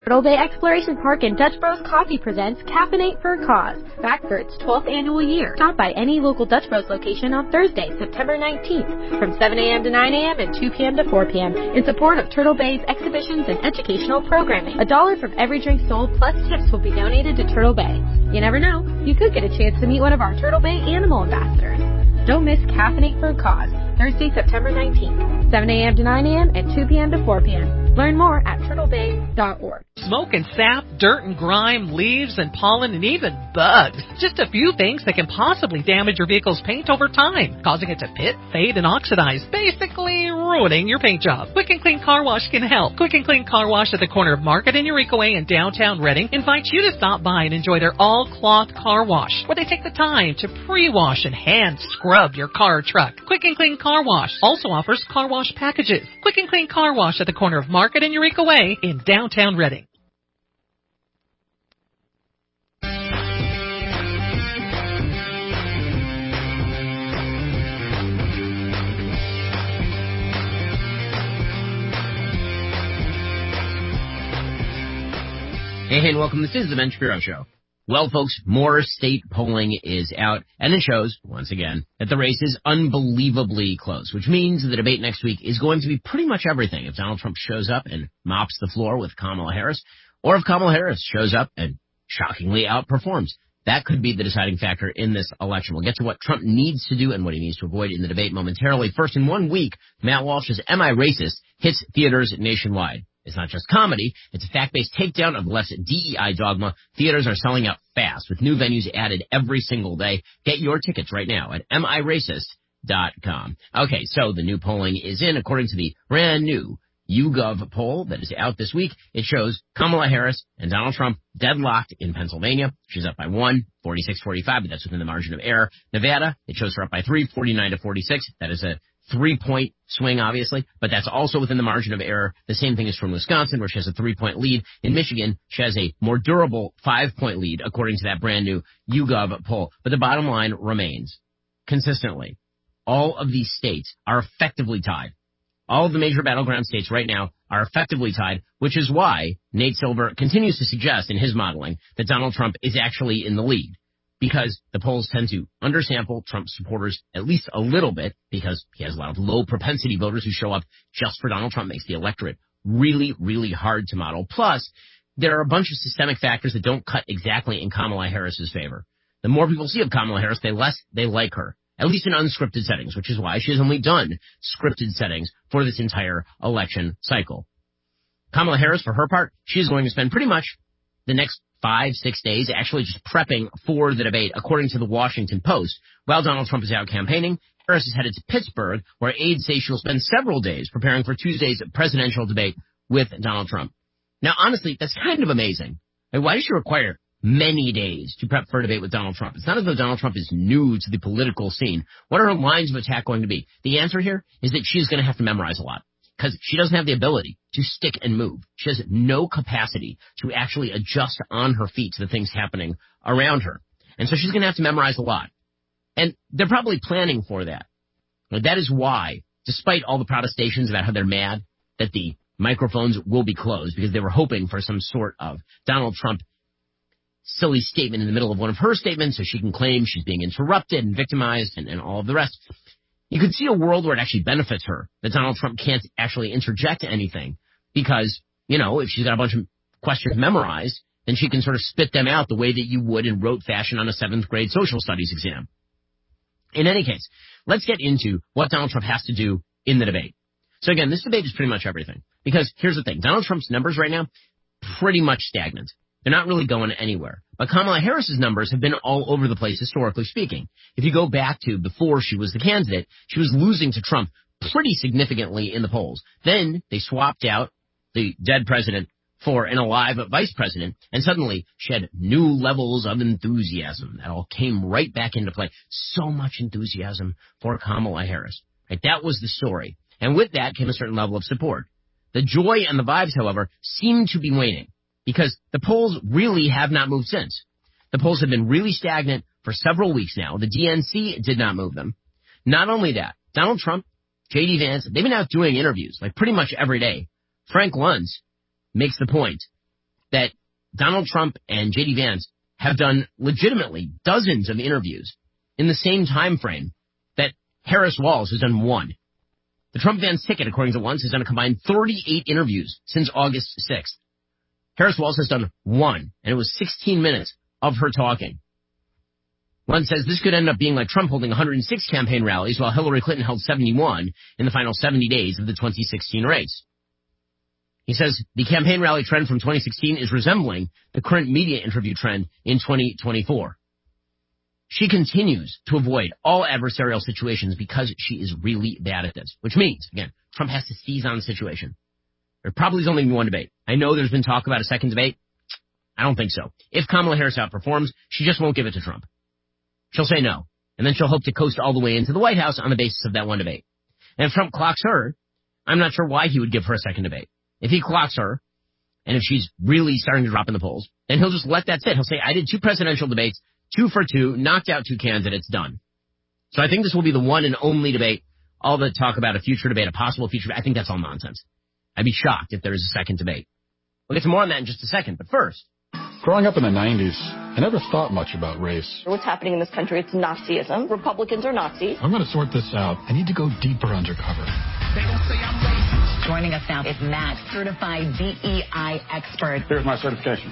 Turtle Bay Exploration Park and Dutch Bros Coffee presents Caffeinate for a Cause, back for its 12th annual year. Stop by any local Dutch Bros location on Thursday, September 19th, from 7 a.m. to 9 a.m. and 2 p.m. to 4 p.m. in support of Turtle Bay's exhibitions and educational programming. $1 from every drink sold plus tips will be donated to Turtle Bay. You never know, you could get a chance to meet one of our Turtle Bay animal ambassadors. Don't miss Caffeinate for a Cause, Thursday, September 19th, 7 a.m. to 9 a.m. and 2 p.m. to 4 p.m. Learn more at turtlebay.org. Smoke and sap, dirt and grime, leaves and pollen, and even bugs. Just a few things that can possibly damage your vehicle's paint over time, causing it to pit, fade, and oxidize, basically ruining your paint job. Quick and Clean Car Wash can help. Quick and Clean Car Wash at the corner of Market and Eureka Way in downtown Reading invites you to stop by and enjoy their all-cloth car wash, where they take the time to pre-wash and hand scrub your car or truck. Quick and Clean Car Wash also offers car wash packages. Quick and Clean Car Wash at the corner of Market and Eureka Way in downtown Reading. Hey, and welcome. This is the Ben Shapiro Show. Well, folks, more state polling is out, and it shows, once again, that the race is unbelievably close, which means the debate next week is going to be pretty much everything. If Donald Trump shows up and mops the floor with Kamala Harris, or if Kamala Harris shows up and shockingly outperforms, that could be the deciding factor in this election. We'll get to what Trump needs to do and what he needs to avoid in the debate momentarily. First, in 1 week, Matt Walsh's Am I Racist hits theaters nationwide. It's not just comedy. It's a fact-based takedown of left's DEI dogma. Theaters are selling out fast with new venues added every single day. Get your tickets right now at miracist.com. Okay, so the new polling is in. According to the brand new YouGov poll that is out this week, it shows Kamala Harris and Donald Trump deadlocked in Pennsylvania. She's up by 1, 46-45, but that's within the margin of error. Nevada, it shows her up by 3, 49-46. That is a 3-point swing, obviously, but that's also within the margin of error. The same thing is from Wisconsin, where she has a 3-point lead. In Michigan, she has a more durable 5-point lead, according to that brand new YouGov poll. But the bottom line remains, consistently, all of these states are effectively tied. All of the major battleground states right now are effectively tied, which is why Nate Silver continues to suggest in his modeling that Donald Trump is actually in the lead. Because the polls tend to undersample Trump supporters at least a little bit, because he has a lot of low propensity voters who show up just for Donald Trump, makes the electorate really, really hard to model. Plus, there are a bunch of systemic factors that don't cut exactly in Kamala Harris's favor. The more people see of Kamala Harris, the less they like her, at least in unscripted settings, which is why she has only done scripted settings for this entire election cycle. Kamala Harris, for her part, she is going to spend pretty much the next 5-6 days actually just prepping for the debate, according to the Washington Post. While Donald Trump is out campaigning, Harris is headed to Pittsburgh, where aides say she will spend several days preparing for Tuesday's presidential debate with Donald Trump. Now, honestly, that's kind of amazing. Like, why does she require many days to prep for a debate with Donald Trump? It's not as though Donald Trump is new to the political scene. What are her lines of attack going to be? The answer here is that she's going to have to memorize a lot, because she doesn't have the ability to stick and move. She has no capacity to actually adjust on her feet to the things happening around her. And so she's going to have to memorize a lot. And they're probably planning for that. That is why, despite all the protestations about how they're mad that the microphones will be closed, because they were hoping for some sort of Donald Trump silly statement in the middle of one of her statements so she can claim she's being interrupted and victimized and all of the rest. You could see a world where it actually benefits her, that Donald Trump can't actually interject anything because, you know, if she's got a bunch of questions memorized, then she can sort of spit them out the way that you would in rote fashion on a 7th grade social studies exam. In any case, let's get into what Donald Trump has to do in the debate. So again, this debate is pretty much everything. Because here's the thing, Donald Trump's numbers right now, pretty much stagnant. They're not really going anywhere. But Kamala Harris's numbers have been all over the place, historically speaking. If you go back to before she was the candidate, she was losing to Trump pretty significantly in the polls. Then they swapped out the dead president for an alive vice president, and suddenly she had new levels of enthusiasm. That all came right back into play. So much enthusiasm for Kamala Harris. Right? That was the story. And with that came a certain level of support. The joy and the vibes, however, seem to be waning, because the polls really have not moved since. The polls have been really stagnant for several weeks now. The DNC did not move them. Not only that, Donald Trump, J.D. Vance, they've been out doing interviews, like pretty much every day. Frank Luntz makes the point that Donald Trump and J.D. Vance have done legitimately dozens of interviews in the same time frame that Harris Walz has done one. The Trump-Vance ticket, according to Once, has done a combined 38 interviews since August 6th. Harris Walz has done one, and it was 16 minutes of her talking. One says this could end up being like Trump holding 106 campaign rallies while Hillary Clinton held 71 in the final 70 days of the 2016 race. He says the campaign rally trend from 2016 is resembling the current media interview trend in 2024. She continues to avoid all adversarial situations because she is really bad at this, which means, again, Trump has to seize on the situation. There probably is only one debate. I know there's been talk about a second debate. I don't think so. If Kamala Harris outperforms, she just won't give it to Trump. She'll say no, and then she'll hope to coast all the way into the White House on the basis of that one debate. And if Trump clocks her, I'm not sure why he would give her a second debate. If he clocks her, and if she's really starting to drop in the polls, then he'll just let that sit. He'll say, I did 2 presidential debates, 2 for 2, knocked out 2 candidates, done. So I think this will be the one and only debate. All the talk about a future debate, a possible future debate, I think that's all nonsense. I'd be shocked if there is a second debate. We'll get to more on that in just a second, but first. Growing up in the 90s, I never thought much about race. What's happening in this country, it's Nazism. Republicans are Nazis. I'm going to sort this out. I need to go deeper undercover. They don't say I'm racist. Joining us now is Matt, certified DEI expert. Here's my certification.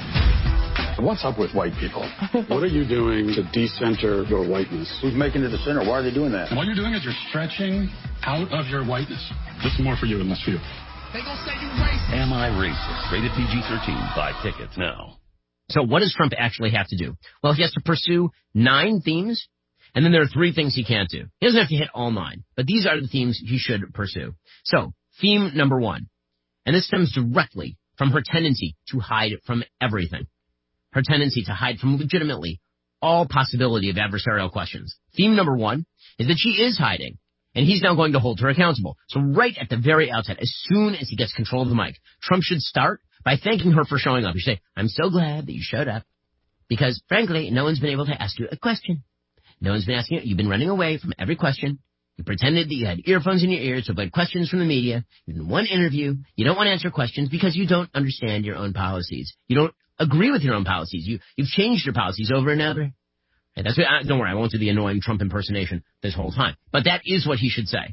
What's up with white people? What are you doing to decenter your whiteness? Who's making the center? Why are they doing that? And what you're doing is you're stretching out of your whiteness. This is more for you and less for you. They gonna say you racist. Am I Racist? Rated PG-13. Buy tickets now. So what does Trump actually have to do? Well, he has to pursue 9 themes, and then there are 3 things he can't do. He doesn't have to hit all 9, but these are the themes he should pursue. So, theme number 1, and this stems directly from her tendency to hide from everything. Her tendency to hide from legitimately all possibility of adversarial questions. Theme number 1 is that she is hiding, and he's now going to hold her accountable. So right at the very outset, as soon as he gets control of the mic, Trump should start by thanking her for showing up. You say, I'm so glad that you showed up, because, frankly, no one's been able to ask you a question. No one's been asking you. You've been running away from every question. You pretended that you had earphones in your ears to avoid questions from the media. You did one interview. You don't want to answer questions because you don't understand your own policies. You don't agree with your own policies. You've changed your policies over and over. And that's what, don't worry, I won't do the annoying Trump impersonation this whole time. But that is what he should say.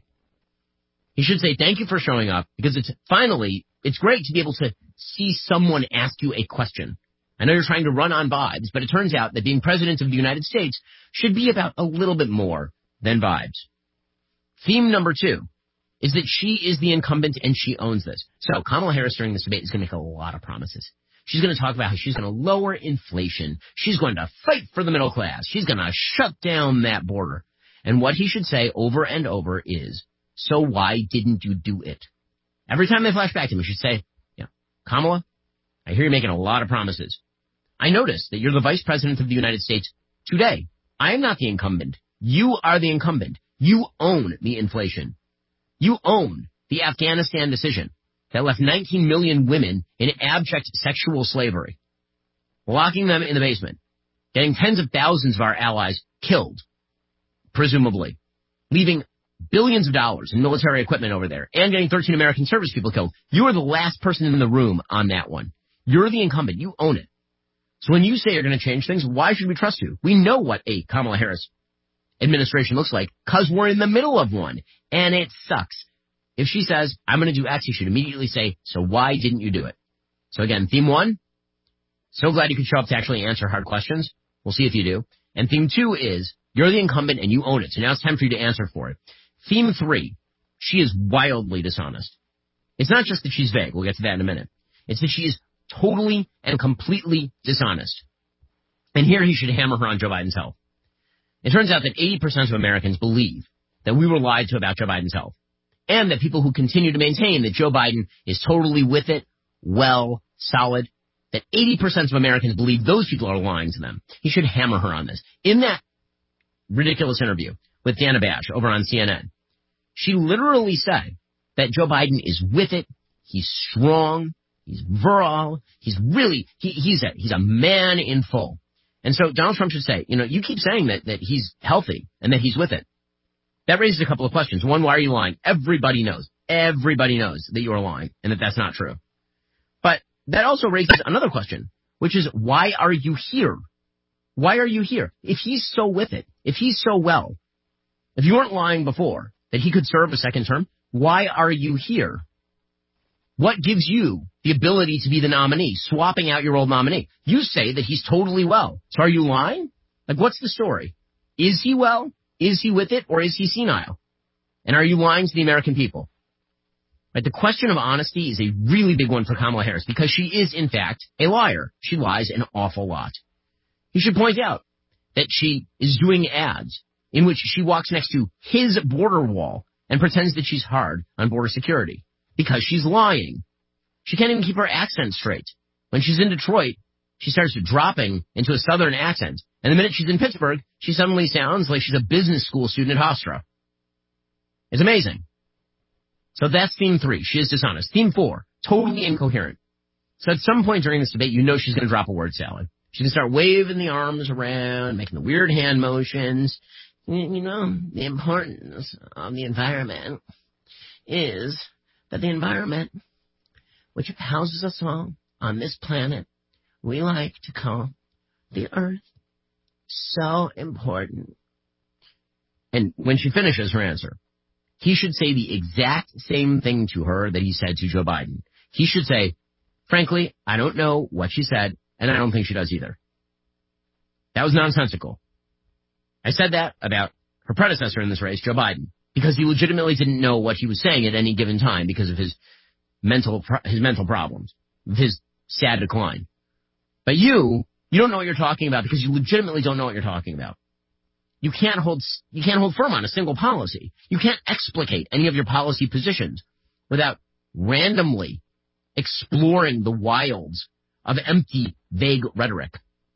He should say, thank you for showing up, because it's great to be able to see someone ask you a question. I know you're trying to run on vibes, but it turns out that being president of the United States should be about a little bit more than vibes. Theme number 2 is that she is the incumbent and she owns this. So Kamala Harris during this debate is going to make a lot of promises. She's going to talk about how she's going to lower inflation. She's going to fight for the middle class. She's going to shut down that border. And what he should say over and over is, so why didn't you do it? Every time they flash back to him, he should say, Kamala, I hear you're making a lot of promises. I notice that you're the vice president of the United States today. I am not the incumbent. You are the incumbent. You own the inflation. You own the Afghanistan decision that left 19 million women in abject sexual slavery, locking them in the basement, getting tens of thousands of our allies killed, presumably, leaving billions of dollars in military equipment over there, and getting 13 American service people killed. You are the last person in the room on that one. You're the incumbent. You own it. So when you say you're going to change things, why should we trust you? We know what a Kamala Harris administration looks like, because we're in the middle of one, and it sucks. If she says, I'm going to do X, you should immediately say, so why didn't you do it? So again, theme 1, so glad you could show up to actually answer hard questions. We'll see if you do. And theme 2 is, you're the incumbent and you own it, so now it's time for you to answer for it. Theme 3, she is wildly dishonest. It's not just that she's vague. We'll get to that in a minute. It's that she is totally and completely dishonest. And here he should hammer her on Joe Biden's health. It turns out that 80% of Americans believe that we were lied to about Joe Biden's health, and that people who continue to maintain that Joe Biden is totally with it, well, solid, that 80% of Americans believe those people are lying to them. He should hammer her on this. In that ridiculous interview with Dana Bash over on CNN, she literally said that Joe Biden is with it, he's strong, he's virile, he's a man in full. And so Donald Trump should say, you keep saying that he's healthy and that he's with it. That raises a couple of questions. One, why are you lying? Everybody knows that you are lying and that that's not true. But that also raises another question, which is, why are you here? Why are you here? If he's so with it, if he's so well, if you weren't lying before that he could serve a second term, why are you here? What gives you the ability to be the nominee, swapping out your old nominee? You say that he's totally well. So are you lying? Like, what's the story? Is he well? Is he with it? Or is he senile? And are you lying to the American people? Right, the question of honesty is a really big one for Kamala Harris because she is, in fact, a liar. She lies an awful lot. You should point out that she is doing ads in which she walks next to his border wall and pretends that she's hard on border security because she's lying. She can't even keep her accent straight. When she's in Detroit, she starts dropping into a southern accent. And the minute she's in Pittsburgh, she suddenly sounds like she's a business school student at Hofstra. It's amazing. So that's theme 3. She is dishonest. Theme 4, totally incoherent. So at some point during this debate, you know she's going to drop a word salad. She's going to start waving the arms around, making the weird hand motions. You know, the importance of the environment is that the environment, which houses us all on this planet, we like to call the Earth, so important. And when she finishes her answer, he should say the exact same thing to her that he said to Joe Biden. He should say, frankly, I don't know what she said, and I don't think she does either. That was nonsensical. I said that about her predecessor in this race, Joe Biden, because he legitimately didn't know what he was saying at any given time because of his mental problems, his sad decline. But you don't know what you're talking about because you legitimately don't know what you're talking about. You can't hold firm on a single policy. You can't explicate any of your policy positions without randomly exploring the wilds of empty, vague rhetoric.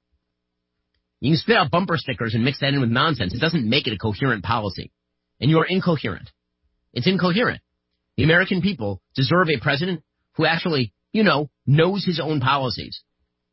You can spit out bumper stickers and mix that in with nonsense. It doesn't make it a coherent policy. And you are incoherent. It's incoherent. The American people deserve a president who actually, knows his own policies.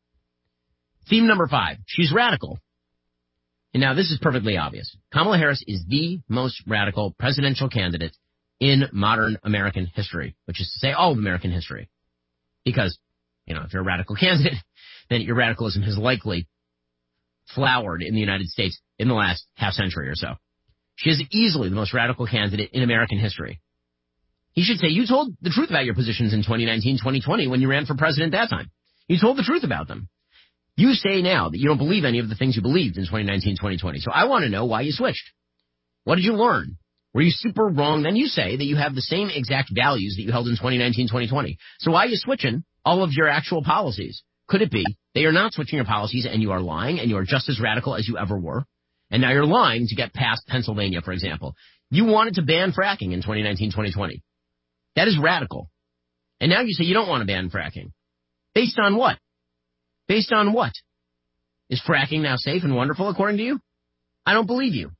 Theme number 5, she's radical. And now this is perfectly obvious. Kamala Harris is the most radical presidential candidate in modern American history, which is to say all of American history. Because, if you're a radical candidate, then your radicalism has likely flowered in the United States in the last half century or so. She is easily the most radical candidate in American history. He should say, you told the truth about your positions in 2019, 2020 when you ran for president that time. You told the truth about them. You say now that you don't believe any of the things you believed in 2019, 2020. So I want to know why you switched. What did you learn? Were you super wrong? Then you say that you have the same exact values that you held in 2019, 2020. So why are you switching all of your actual policies? Could it be that you're not switching your policies and you are lying and you are just as radical as you ever were? And now you're lying to get past Pennsylvania, for example. You wanted to ban fracking in 2019, 2020. That is radical. And now you say you don't want to ban fracking. Based on what? Based on what? Is fracking now safe and wonderful according to you? I don't believe you.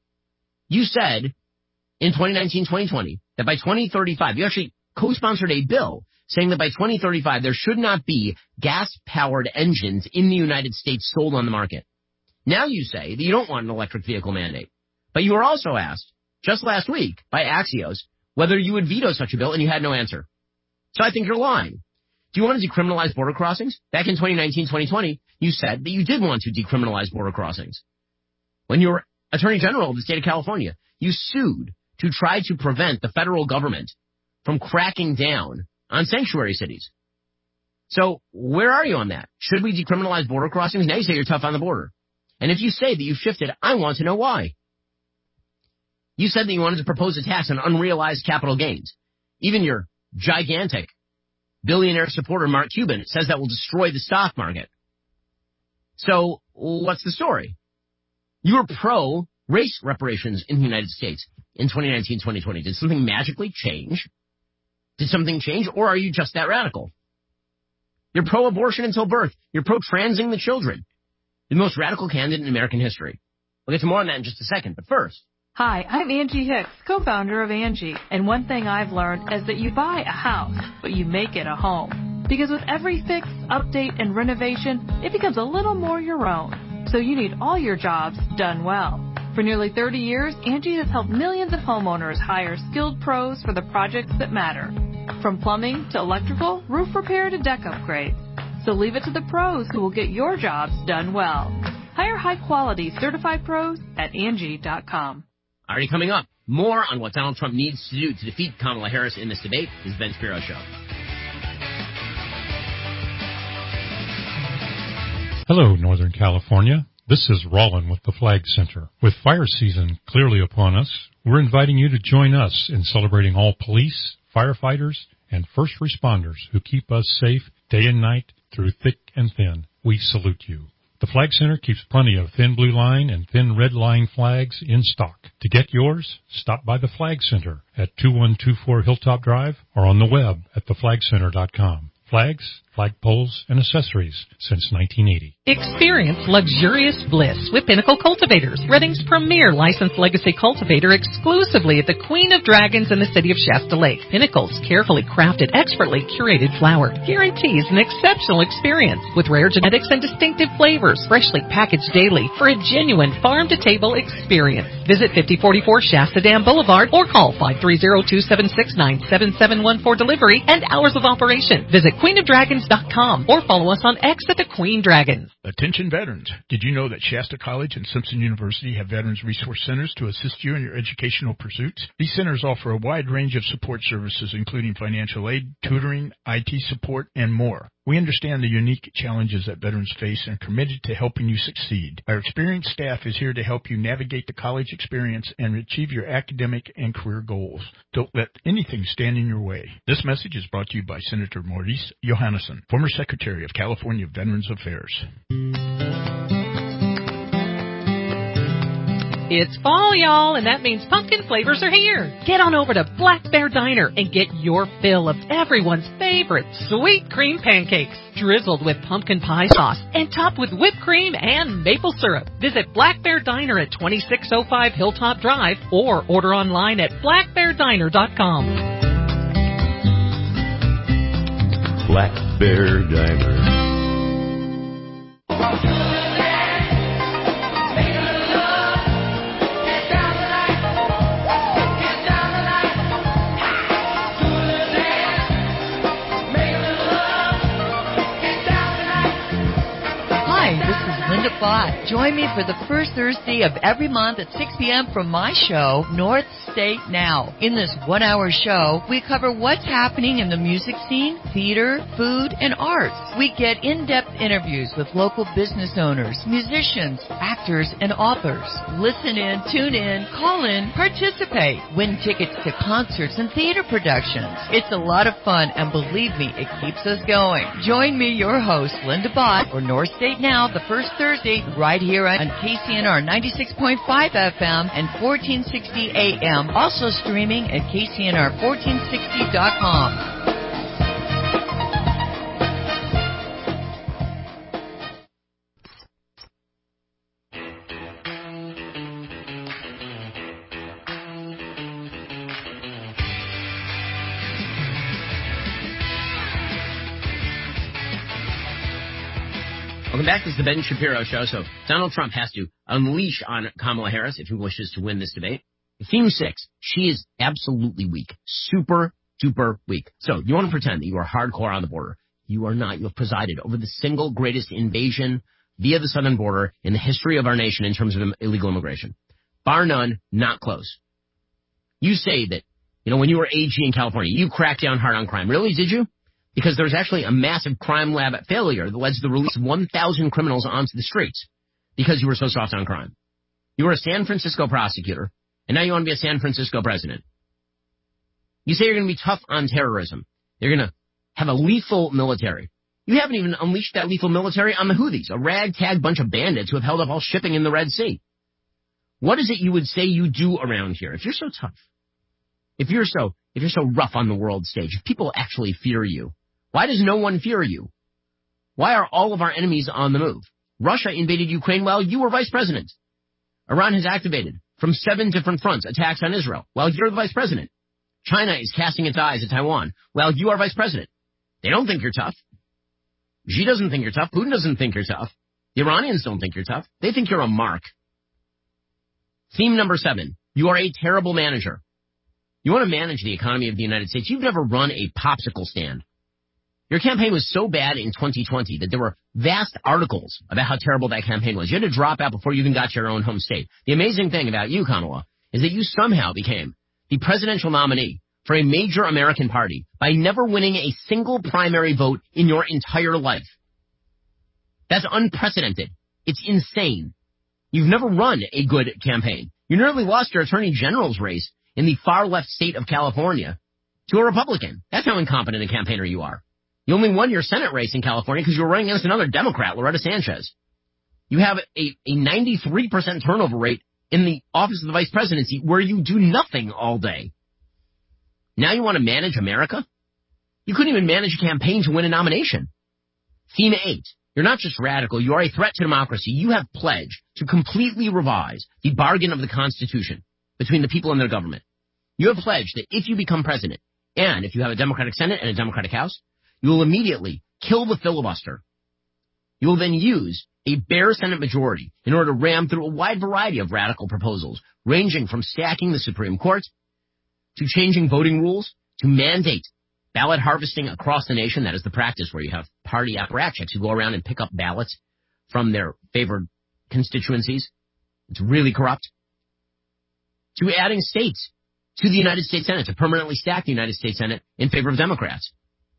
You said in 2019, 2020 that by 2035, you actually co-sponsored a bill saying that by 2035 there should not be gas-powered engines in the United States sold on the market. Now you say that you don't want an electric vehicle mandate. But you were also asked, just last week, by Axios, whether you would veto such a bill, and you had no answer. So I think you're lying. Do you want to decriminalize border crossings? Back in 2019, 2020, you said that you did want to decriminalize border crossings. When you were Attorney General of the state of California, you sued to try to prevent the federal government from cracking down on sanctuary cities. So where are you on that? Should we decriminalize border crossings? Now you say you're tough on the border. And if you say that you've shifted, I want to know why. You said that you wanted to propose a tax on unrealized capital gains. Even your gigantic billionaire supporter, Mark Cuban, says that will destroy the stock market. So what's the story? You were pro-race reparations in the United States in 2019, 2020. Did something magically change? Did something change, or are you just that radical? You're pro-abortion until birth. You're pro-transing the children. The most radical candidate in American history. We'll get to more on that in just a second, but first. Hi, I'm Angie Hicks, co-founder of Angie. And one thing I've learned is that you buy a house, but you make it a home. Because with every fix, update, and renovation, it becomes a little more your own. So you need all your jobs done well. For nearly 30 years, Angie has helped millions of homeowners hire skilled pros for the projects that matter. From plumbing to electrical, roof repair to deck upgrades. So leave it to the pros who will get your jobs done well. Hire high-quality certified pros at Angie.com. Already coming up, more on what Donald Trump needs to do to defeat Kamala Harris in this debate is Ben Shapiro Show. Hello, Northern California. This is Rollin with the Flag Center. With fire season clearly upon us, we're inviting you to join us in celebrating all police, firefighters, and first responders who keep us safe day and night through thick and thin. We salute you. The Flag Center keeps plenty of thin blue line and thin red line flags in stock. To get yours, stop by the Flag Center at 2124 Hilltop Drive or on the web at theflagcenter.com. Flags, flagpoles, and accessories since 1980. Experience luxurious bliss with Pinnacle Cultivators, Redding's premier licensed legacy cultivator exclusively at the Queen of Dragons in the city of Shasta Lake. Pinnacle's carefully crafted, expertly curated flower guarantees an exceptional experience with rare genetics and distinctive flavors, freshly packaged daily for a genuine farm-to-table experience. Visit 5044 Shasta Dam Boulevard or call 530-276-9771 for delivery and hours of operation. Visit queenofdragons.com or follow us on X at the Queen Dragons. Attention veterans. Did you know that Shasta College and Simpson University have Veterans Resource Centers to assist you in your educational pursuits? These centers offer a wide range of support services, including financial aid, tutoring, IT support, and more. We understand the unique challenges that veterans face and are committed to helping you succeed. Our experienced staff is here to help you navigate the college experience and achieve your academic and career goals. Don't let anything stand in your way. This message is brought to you by Senator Maurice Johannesson, former Secretary of California Veterans Affairs. It's fall, y'all, and that means pumpkin flavors are here. Get on over to Black Bear Diner and get your fill of everyone's favorite sweet cream pancakes, drizzled with pumpkin pie sauce and topped with whipped cream and maple syrup. Visit Black Bear Diner at 2605 Hilltop Drive or order online at blackbeardiner.com. Black Bear Diner. Join me for the first Thursday of every month at 6 p.m. from my show, North State Now. In this one-hour show, we cover what's happening in the music scene, theater, food, and arts. We get in-depth interviews with local business owners, musicians, actors, and authors. Listen in, tune in, call in, participate. Win tickets to concerts and theater productions. It's a lot of fun, and believe me, it keeps us going. Join me, your host, Linda Bott, for North State Now, the first Thursday, right here on KCNR 96.5 FM and 1460 AM. Also streaming at KCNR1460.com. Welcome back. This is the Ben Shapiro Show. So Donald Trump has to unleash on Kamala Harris if he wishes to win this debate. Theme 6, she is absolutely weak. Super duper weak. So you want to pretend that you are hardcore on the border. You are not. You have presided over the single greatest invasion via the southern border in the history of our nation in terms of illegal immigration. Bar none, not close. You say that, when you were AG in California, you cracked down hard on crime. Really, did you? Because there was actually a massive crime lab failure that led to the release of 1,000 criminals onto the streets because you were so soft on crime. You were a San Francisco prosecutor, and now you want to be a San Francisco president. You say you're going to be tough on terrorism. You're going to have a lethal military. You haven't even unleashed that lethal military on the Houthis, a ragtag bunch of bandits who have held up all shipping in the Red Sea. What is it you would say you do around here if you're so tough? If you're so rough on the world stage, if people actually fear you, why does no one fear you? Why are all of our enemies on the move? Russia invaded Ukraine while you were vice president. Iran has activated from 7 different fronts attacks on Israel while you're the vice president. China is casting its eyes at Taiwan while you are vice president. They don't think you're tough. Xi doesn't think you're tough. Putin doesn't think you're tough. The Iranians don't think you're tough. They think you're a mark. Theme number 7. You are a terrible manager. You want to manage the economy of the United States. You've never run a popsicle stand. Your campaign was so bad in 2020 that there were vast articles about how terrible that campaign was. You had to drop out before you even got to your own home state. The amazing thing about you, Kamala, is that you somehow became the presidential nominee for a major American party by never winning a single primary vote in your entire life. That's unprecedented. It's insane. You've never run a good campaign. You nearly lost your attorney general's race in the far left state of California to a Republican. That's how incompetent a campaigner you are. You only won your Senate race in California because you were running against another Democrat, Loretta Sanchez. You have a 93% turnover rate in the office of the vice presidency where you do nothing all day. Now you want to manage America? You couldn't even manage a campaign to win a nomination. Theme 8. You're not just radical, you are a threat to democracy. You have pledged to completely revise the bargain of the Constitution between the people and their government. You have pledged that if you become president, and if you have a Democratic Senate and a Democratic House, you will immediately kill the filibuster. You will then use a bare Senate majority in order to ram through a wide variety of radical proposals, ranging from stacking the Supreme Court to changing voting rules to mandate ballot harvesting across the nation. That is the practice where you have party apparatchiks who go around and pick up ballots from their favored constituencies. It's really corrupt. To adding states to the United States Senate, to permanently stack the United States Senate in favor of Democrats.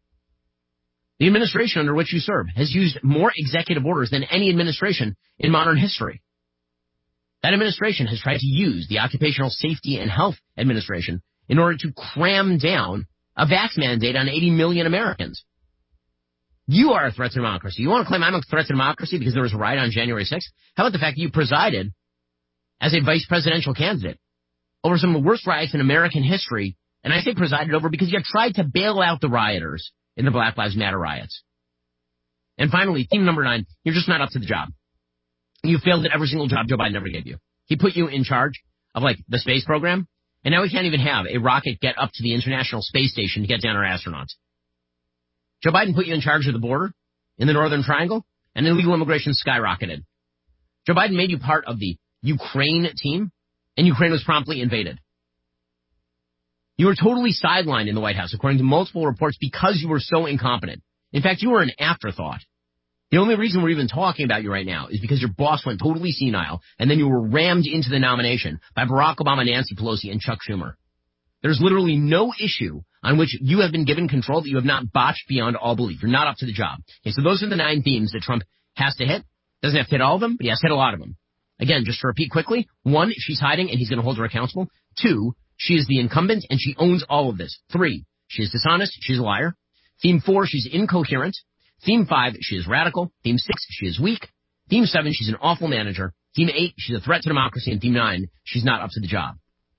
The administration under which you serve has used more executive orders than any administration in modern history. That administration has tried to use the Occupational Safety and Health Administration in order to cram down a vax mandate on 80 million Americans. You are a threat to democracy. You want to claim I'm a threat to democracy because there was a riot on January 6th? How about the fact that you presided as a vice presidential candidate over some of the worst riots in American history? And I say presided over because you tried to bail out the rioters in the Black Lives Matter riots. And finally, theme number 9, you're just not up to the job. You failed at every single job Joe Biden ever gave you. He put you in charge of, the space program, and now we can't even have a rocket get up to the International Space Station to get down our astronauts. Joe Biden put you in charge of the border in the Northern Triangle, and illegal immigration skyrocketed. Joe Biden made you part of the Ukraine team, and Ukraine was promptly invaded. You were totally sidelined in the White House, according to multiple reports, because you were so incompetent. In fact, you were an afterthought. The only reason we're even talking about you right now is because your boss went totally senile, and then you were rammed into the nomination by Barack Obama, Nancy Pelosi, and Chuck Schumer. There's literally no issue on which you have been given control that you have not botched beyond all belief. You're not up to the job. Okay, so those are the 9 themes that Trump has to hit. Doesn't have to hit all of them, but he has to hit a lot of them. Again, just to repeat quickly, 1, she's hiding, and he's going to hold her accountable. 2, she is the incumbent, and she owns all of this. 3, she is dishonest. She's a liar. Theme 4, she's incoherent. Theme 5, she is radical. Theme 6, she is weak. Theme 7, she's an awful manager. Theme 8, she's a threat to democracy. And Theme 9, she's not up to the job.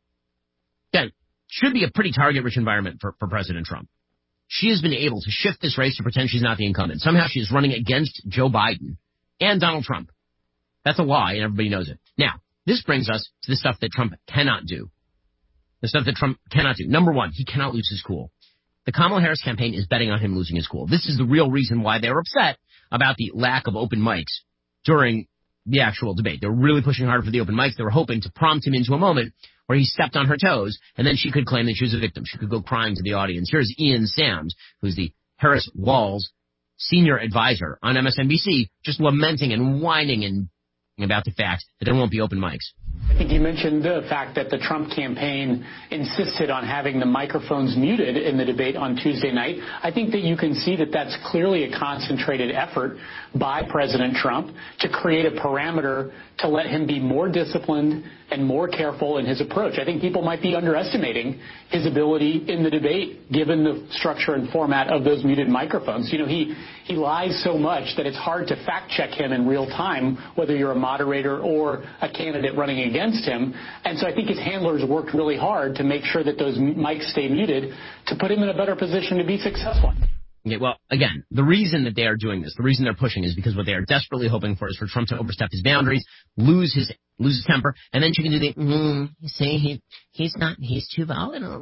Again, should be a pretty target-rich environment for President Trump. She has been able to shift this race to pretend she's not the incumbent. Somehow she is running against Joe Biden and Donald Trump. That's a lie, and everybody knows it. Now, this brings us to the stuff that Trump cannot do. The stuff that Trump cannot do. Number 1, he cannot lose his cool. The Kamala Harris campaign is betting on him losing his cool. This is the real reason why they're upset about the lack of open mics during the actual debate. They were really pushing hard for the open mics. They were hoping to prompt him into a moment where he stepped on her toes, and then she could claim that she was a victim. She could go crying to the audience. Here's Ian Sams, who's the Harris-Walz senior advisor on MSNBC, just lamenting and whining and about the fact that there won't be open mics. I think you mentioned the fact that the Trump campaign insisted on having the microphones muted in the debate on Tuesday night. I think that you can see that that's clearly a concentrated effort by President Trump to create a parameter to let him be more disciplined and more careful in his approach. I think people might be underestimating his ability in the debate, given the structure and format of those muted microphones. You know, he lies so much that it's hard to fact check him in real time, whether you're a moderator or a candidate running against him. And so I think his handlers worked really hard to make sure that those mics stay muted to put him in a better position to be successful. Okay, well, again, the reason that they are doing this, the reason they're pushing is because what they are desperately hoping for is for Trump to overstep his boundaries, lose his temper, and then she can do the, you say he's too volatile.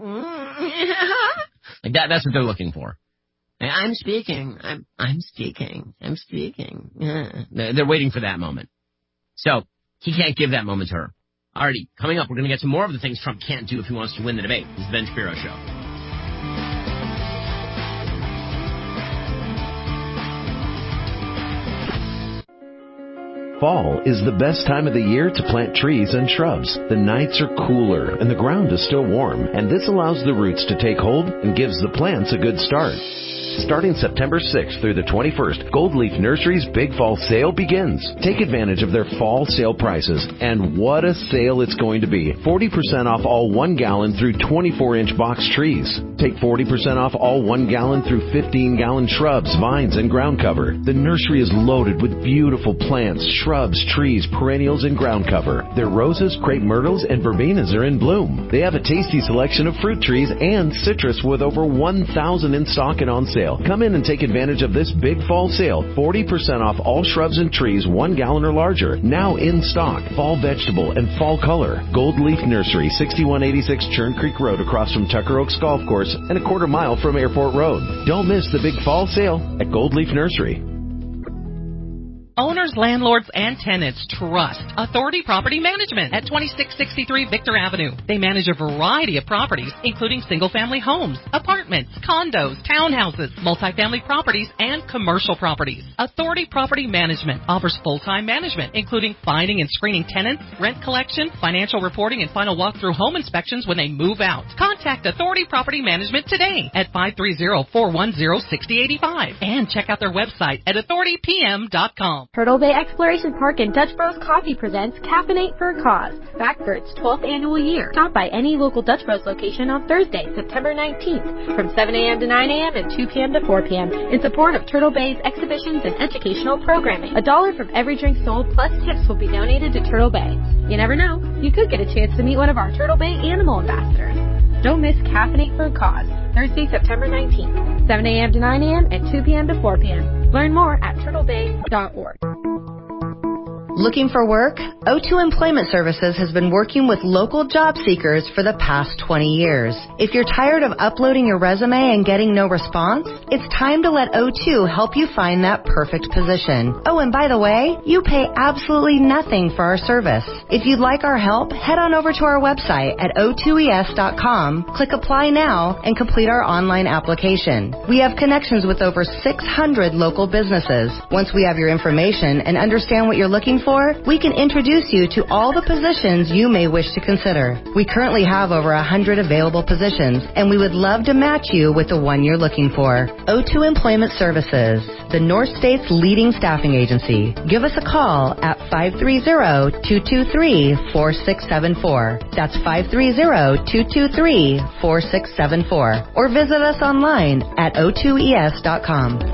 Like that's what they're looking for. I'm speaking. They're waiting for that moment. So he can't give that moment to her. Alrighty, coming up, we're going to get to more of the things Trump can't do if he wants to win the debate. This is the Ben Shapiro Show. Fall is the best time of the year to plant trees and shrubs. The nights are cooler and the ground is still warm, and this allows the roots to take hold and gives the plants a good start. Starting September 6th through the 21st, Gold Leaf Nursery's Big Fall Sale begins. Take advantage of their fall sale prices, and what a sale it's going to be. 40% off all 1 gallon through 24-inch box trees. Take 40% off all 1 gallon through 15-gallon shrubs, vines, and ground cover. The nursery is loaded with beautiful plants, shrubs, trees, perennials, and ground cover. Their roses, crepe myrtles, and verbenas are in bloom. They have a tasty selection of fruit trees and citrus with over 1,000 in stock and on sale. Come in and take advantage of this big fall sale. 40% off all shrubs and trees 1 gallon or larger. Now in stock. Fall vegetable and fall color. Gold Leaf Nursery, 6186 Churn Creek Road across from Tucker Oaks Golf Course and a quarter mile from Airport Road. Don't miss the big fall sale at Gold Leaf Nursery. Owners, landlords, and tenants trust Authority Property Management at 2663 Victor Avenue. They manage a variety of properties, including single-family homes, apartments, condos, townhouses, multifamily properties, and commercial properties. Authority Property Management offers full-time management, including finding and screening tenants, rent collection, financial reporting, and final walkthrough home inspections when they move out. Contact Authority Property Management today at 530-410-6085 and check out their website at authoritypm.com. Turtle Bay Exploration Park and Dutch Bros Coffee presents Caffeinate for a Cause, back for its 12th annual year. Stop by any local Dutch Bros location on Thursday, September 19th, from 7 a.m. to 9 a.m. and 2 p.m. to 4 p.m. in support of Turtle Bay's exhibitions and educational programming. $1 from every drink sold plus tips will be donated to Turtle Bay. You never know, you could get a chance to meet one of our Turtle Bay animal ambassadors. Don't miss Caffeinate for a Cause, Thursday, September 19th, 7 a.m. to 9 a.m. and 2 p.m. to 4 p.m. Learn more at turtlebay.org. Looking for work? O2 Employment Services has been working with local job seekers for the past 20 years. If you're tired of uploading your resume and getting no response, it's time to let O2 help you find that perfect position. Oh, and by the way, you pay absolutely nothing for our service. If you'd like our help, head on over to our website at o2es.com, click Apply Now, and complete our online application. We have connections with over 600 local businesses. Once we have your information and understand what you're looking for, we can introduce you to all the positions you may wish to consider. We currently have over 100 available positions, and we would love to match you with the one you're looking for. O2 Employment Services, the North State's leading staffing agency. Give us a call at 530-223-4674. That's 530-223-4674. Or visit us online at o2es.com.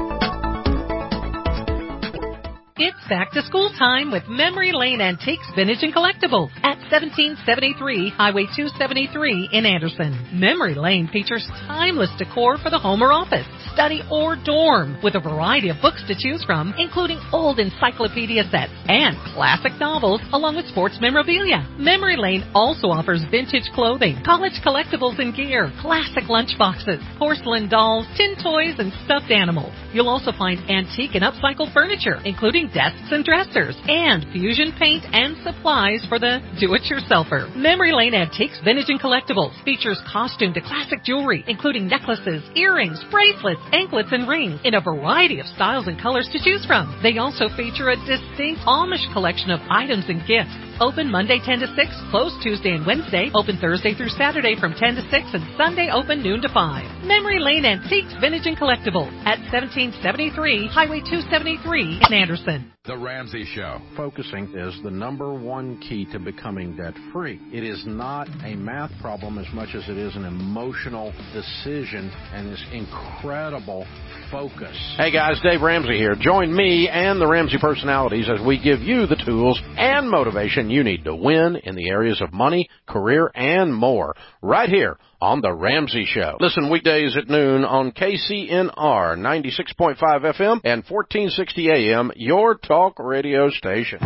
It's back to school time with Memory Lane Antiques, Vintage, and Collectibles at 1773 Highway 273 in Anderson. Memory Lane features timeless decor for the home or office, study, or dorm, with a variety of books to choose from, including old encyclopedia sets and classic novels, along with sports memorabilia. Memory Lane also offers vintage clothing, college collectibles and gear, classic lunchboxes, porcelain dolls, tin toys, and stuffed animals. You'll also find antique and upcycled furniture, including desks and dressers, and fusion paint and supplies for the do-it-yourselfer. Memory Lane Antiques, Vintage, and Collectibles features costume to classic jewelry, including necklaces, earrings, bracelets, anklets, and rings in a variety of styles and colors to choose from. They also feature a distinct Amish collection of items and gifts. Open Monday 10 to 6, closed Tuesday and Wednesday, open Thursday through Saturday from 10 to 6, and Sunday open noon to 5. Memory Lane Antiques, Vintage, and Collectibles at 1773 Highway 273 in Anderson. The Ramsey Show. Focusing is the number one key to becoming debt-free. It is not a math problem as much as it is an emotional decision and this incredible focus. Hey guys, Dave Ramsey here. Join me and the Ramsey personalities as we give you the tools and motivation you need to win in the areas of money, career, and more. Right here on The Ramsey Show. Listen weekdays at noon on KCNR 96.5 FM and 1460 AM, your talk radio station.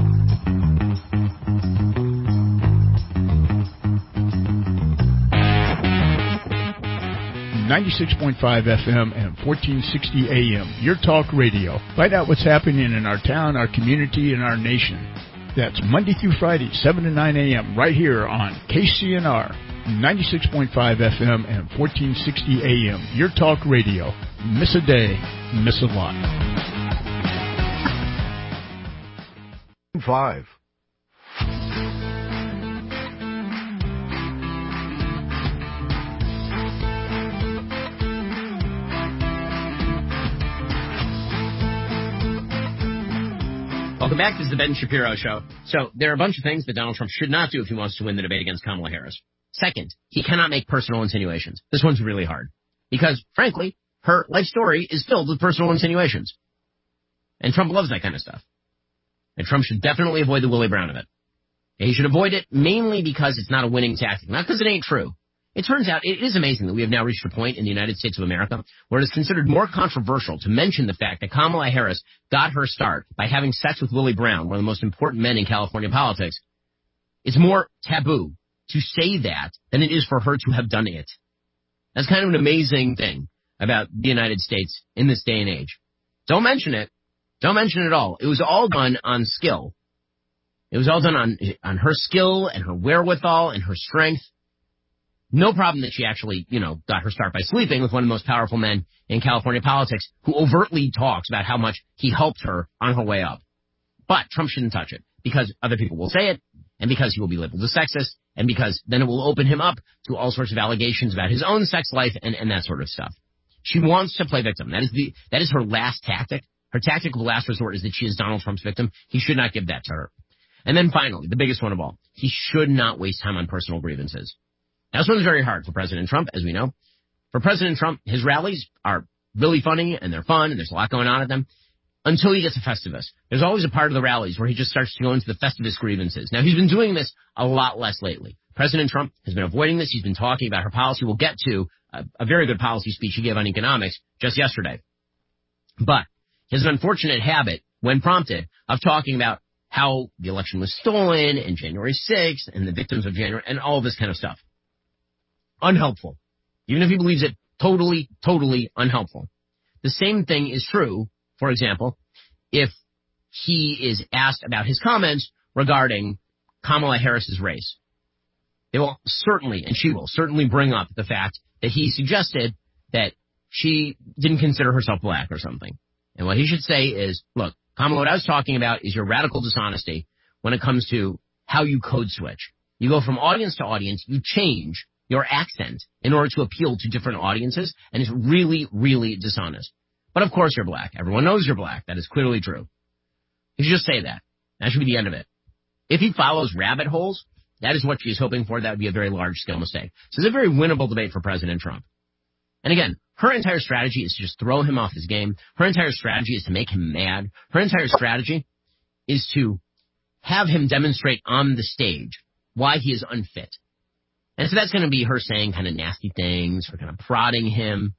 96.5 FM and 1460 AM, your talk radio. Find out what's happening in our town, our community, and our nation. That's Monday through Friday, 7 to 9 a.m., right here on KCNR, 96.5 FM and 1460 AM. Your talk radio. Miss a day, miss a lot. 5. Welcome back. This is the Ben Shapiro Show. So there are a bunch of things that Donald Trump should not do if he wants to win the debate against Kamala Harris. Second, he cannot make personal insinuations. This one's really hard. Because, frankly, her life story is filled with personal insinuations. And Trump loves that kind of stuff. And Trump should definitely avoid the Willie Brown of it. And he should avoid it mainly because it's not a winning tactic, not because it ain't true. It turns out it is amazing that we have now reached a point in the United States of America where it is considered more controversial to mention the fact that Kamala Harris got her start by having sex with Willie Brown, one of the most important men in California politics. It's more taboo to say that than it is for her to have done it. That's kind of an amazing thing about the United States in this day and age. Don't mention it. Don't mention it at all. It was all done on skill. It was all done on her skill and her wherewithal and her strength. No problem that she actually, got her start by sleeping with one of the most powerful men in California politics who overtly talks about how much he helped her on her way up. But Trump shouldn't touch it because other people will say it, and because he will be labeled as sexist, and because then it will open him up to all sorts of allegations about his own sex life and that sort of stuff. She wants to play victim. That is her last tactic. Her tactic of last resort is that she is Donald Trump's victim. He should not give that to her. And then finally, the biggest one of all, he should not waste time on personal grievances. Now, this one's very hard for President Trump, as we know. For President Trump, his rallies are really funny, and they're fun, and there's a lot going on at them, until he gets to Festivus. There's always a part of the rallies where he just starts to go into the Festivus grievances. Now, he's been doing this a lot less lately. President Trump has been avoiding this. He's been talking about her policy. We'll get to a very good policy speech he gave on economics just yesterday. But he has an unfortunate habit, when prompted, of talking about how the election was stolen, and January 6th, and the victims of January, and all this kind of stuff. Unhelpful. Even if he believes it, totally, totally unhelpful. The same thing is true, for example, if he is asked about his comments regarding Kamala Harris's race. They will certainly, and she will certainly bring up the fact that he suggested that she didn't consider herself black or something. And what he should say is, look, Kamala, what I was talking about is your radical dishonesty when it comes to how you code switch. You go from audience to audience, you change your accent in order to appeal to different audiences, and it's really, really dishonest. But of course you're black. Everyone knows you're black. That is clearly true. You should just say that. That should be the end of it. If he follows rabbit holes, that is what she's hoping for. That would be a very large-scale mistake. So it's a very winnable debate for President Trump. And again, her entire strategy is to just throw him off his game. Her entire strategy is to make him mad. Her entire strategy is to have him demonstrate on the stage why he is unfit. And so that's going to be her saying kind of nasty things or kind of prodding him.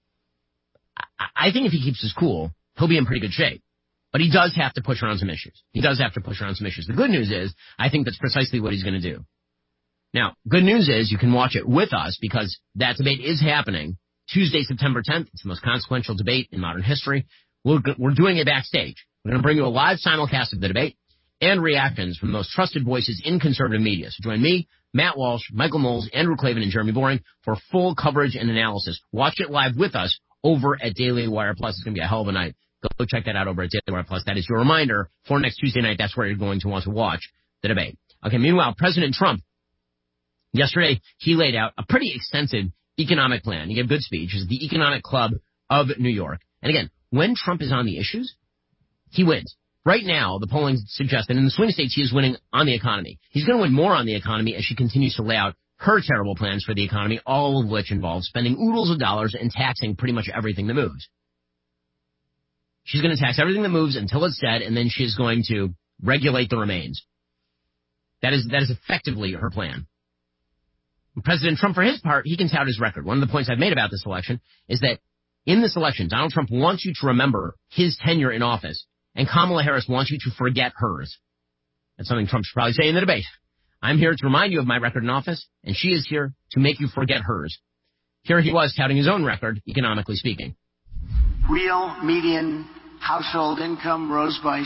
I think if he keeps his cool, he'll be in pretty good shape. But he does have to push her on some issues. The good news is, I think that's precisely what he's going to do. Now, good news is you can watch it with us because that debate is happening Tuesday, September 10th. It's the most consequential debate in modern history. We're doing it backstage. We're going to bring you a live simulcast of the debate and reactions from the most trusted voices in conservative media. So join me, Matt Walsh, Michael Knowles, Andrew Klavan, and Jeremy Boring for full coverage and analysis. Watch it live with us over at Daily Wire Plus. It's going to be a hell of a night. Go check that out over at Daily Wire Plus. That is your reminder for next Tuesday night. That's where you're going to want to watch the debate. Okay, meanwhile, President Trump, yesterday, he laid out a pretty extensive economic plan. He gave a good speech. It's the Economic Club of New York. And again, when Trump is on the issues, he wins. Right now, the polling suggests that in the swing states, he is winning on the economy. He's going to win more on the economy as she continues to lay out her terrible plans for the economy, all of which involve spending oodles of dollars and taxing pretty much everything that moves. She's going to tax everything that moves until it's dead, and then she's going to regulate the remains. That is effectively her plan. President Trump, for his part, he can tout his record. One of the points I've made about this election is that in this election, Donald Trump wants you to remember his tenure in office, and Kamala Harris wants you to forget hers. That's something Trump should probably say in the debate. I'm here to remind you of my record in office, and she is here to make you forget hers. Here he was touting his own record, economically speaking. Real median household income rose by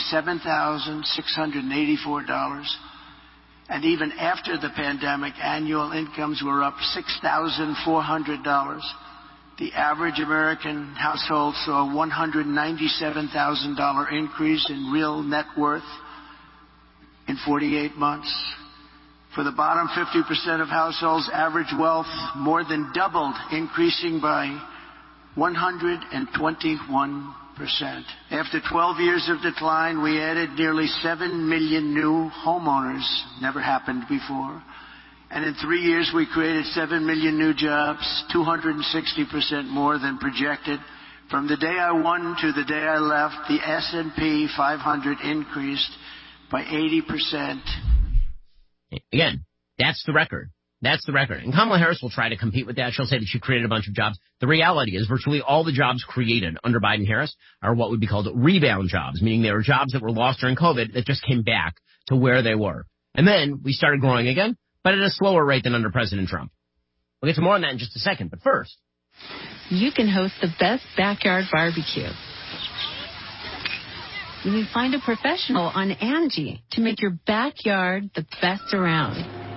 $7,684. And even after the pandemic, annual incomes were up $6,400. The average American household saw a $197,000 increase in real net worth in 48 months. For the bottom 50% of households, average wealth more than doubled, increasing by 121%. After 12 years of decline, we added nearly 7 million new homeowners. Never happened before. And in 3 years, we created 7 million new jobs, 260% more than projected. From the day I won to the day I left, the S&P 500 increased by 80%. Again, that's the record. That's the record. And Kamala Harris will try to compete with that. She'll say that she created a bunch of jobs. The reality is virtually all the jobs created under Biden-Harris are what would be called rebound jobs, meaning they were jobs that were lost during COVID that just came back to where they were. And then we started growing again, but at a slower rate than under President Trump. We'll get to more on that in just a second, but first. You can host the best backyard barbecue. You find a professional on Angie to make your backyard the best around.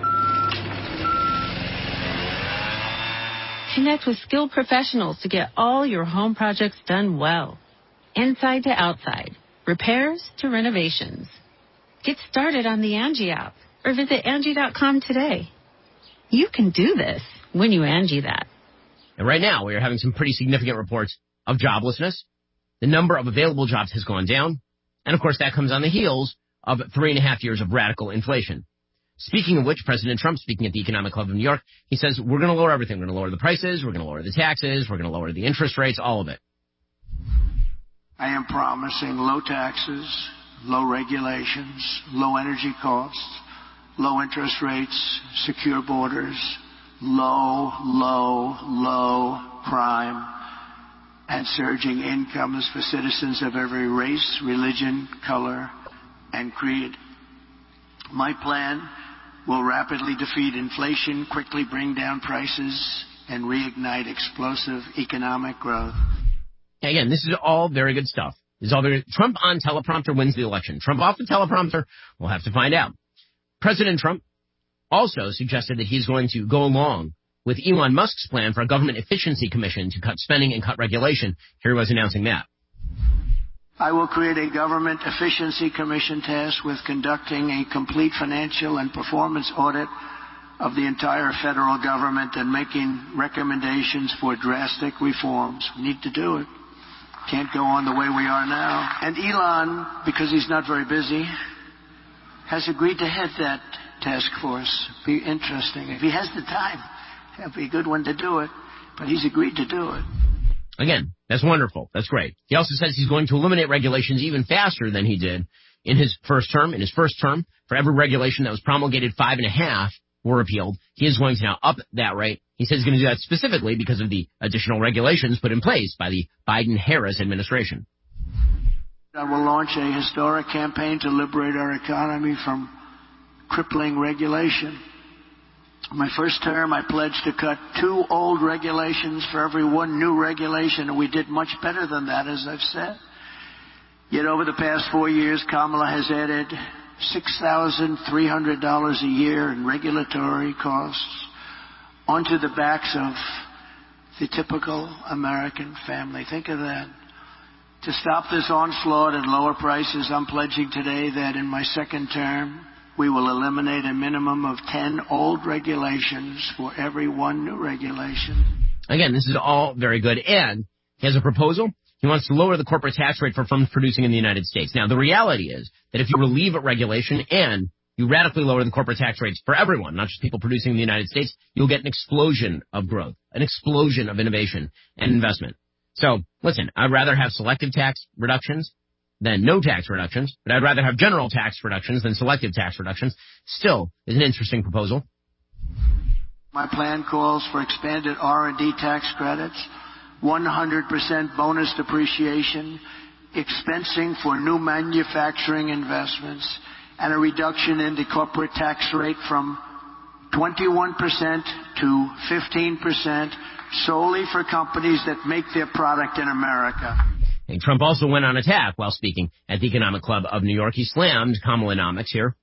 Connect with skilled professionals to get all your home projects done well. Inside to outside, repairs to renovations. Get started on the Angie app or visit Angie.com today. You can do this when you Angie that. And right now, we are having some pretty significant reports of joblessness. The number of available jobs has gone down. And, of course, that comes on the heels of 3.5 years of radical inflation. Speaking of which, President Trump, speaking at the Economic Club of New York, he says, we're going to lower everything. We're going to lower the prices. We're going to lower the taxes. We're going to lower the interest rates, all of it. I am promising low taxes, low regulations, low energy costs, low interest rates, secure borders, low crime, and surging incomes for citizens of every race, religion, color, and creed. My plan will rapidly defeat inflation, quickly bring down prices, and reignite explosive economic growth. Again, this is all very good stuff. This is all very, Trump on teleprompter wins the election. Trump off the teleprompter, we'll have to find out. President Trump also suggested that he's going to go along with Elon Musk's plan for a government efficiency commission to cut spending and cut regulation. Here he was announcing that. I will create a government efficiency commission tasked with conducting a complete financial and performance audit of the entire federal government and making recommendations for drastic reforms. We need to do it. Can't go on the way we are now. And Elon, because he's not very busy, has agreed to head that task force. Be interesting. If he has the time, it'll be a good one to do it. But he's agreed to do it. Again, that's wonderful. That's great. He also says he's going to eliminate regulations even faster than he did in his first term. In his first term, for every regulation that was promulgated, 5.5 were repealed. He is going to now up that rate. He says he's going to do that specifically because of the additional regulations put in place by the Biden-Harris administration. I will launch a historic campaign to liberate our economy from crippling regulation. My first term, I pledged to cut 2 old regulations for every 1 new regulation, and we did much better than that, as I've said. Yet over the past 4 years, Kamala has added $6,300 a year in regulatory costs onto the backs of the typical American family. Think of that. To stop this onslaught and lower prices, I'm pledging today that in my second term, we will eliminate a minimum of 10 old regulations for every 1 new regulation. Again, this is all very good. And he has a proposal. He wants to lower the corporate tax rate for firms producing in the United States. Now, the reality is that if you relieve regulation and you radically lower the corporate tax rates for everyone, not just people producing in the United States, you'll get an explosion of growth, an explosion of innovation and investment. So, listen, I'd rather have selective tax reductions than no tax reductions, but I'd rather have general tax reductions than selective tax reductions. Still is an interesting proposal. My plan calls for expanded R&D tax credits, 100% bonus depreciation, expensing for new manufacturing investments, and a reduction in the corporate tax rate from 21% to 15% solely for companies that make their product in America. And Trump also went on attack while speaking at the Economic Club of New York. He slammed Kamalanomics here.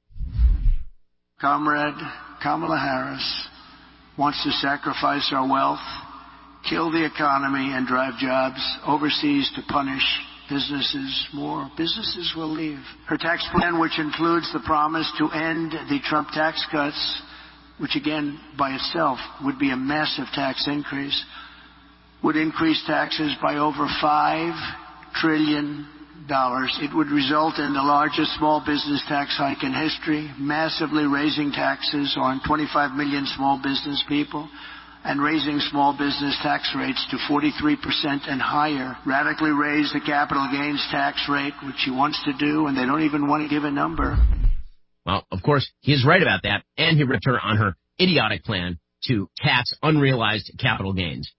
Comrade Kamala Harris wants to sacrifice our wealth, kill the economy, and drive jobs overseas to punish businesses. More businesses will leave. Her tax plan, which includes the promise to end the Trump tax cuts, which again by itself would be a massive tax increase, would increase taxes by over $5 trillion. It would result in the largest small business tax hike in history, massively raising taxes on 25 million small business people and raising small business tax rates to 43% and higher, radically raise the capital gains tax rate, which he wants to do, and they don't even want to give a number. Well, of course, he is right about that, and he ripped her on her idiotic plan to tax unrealized capital gains.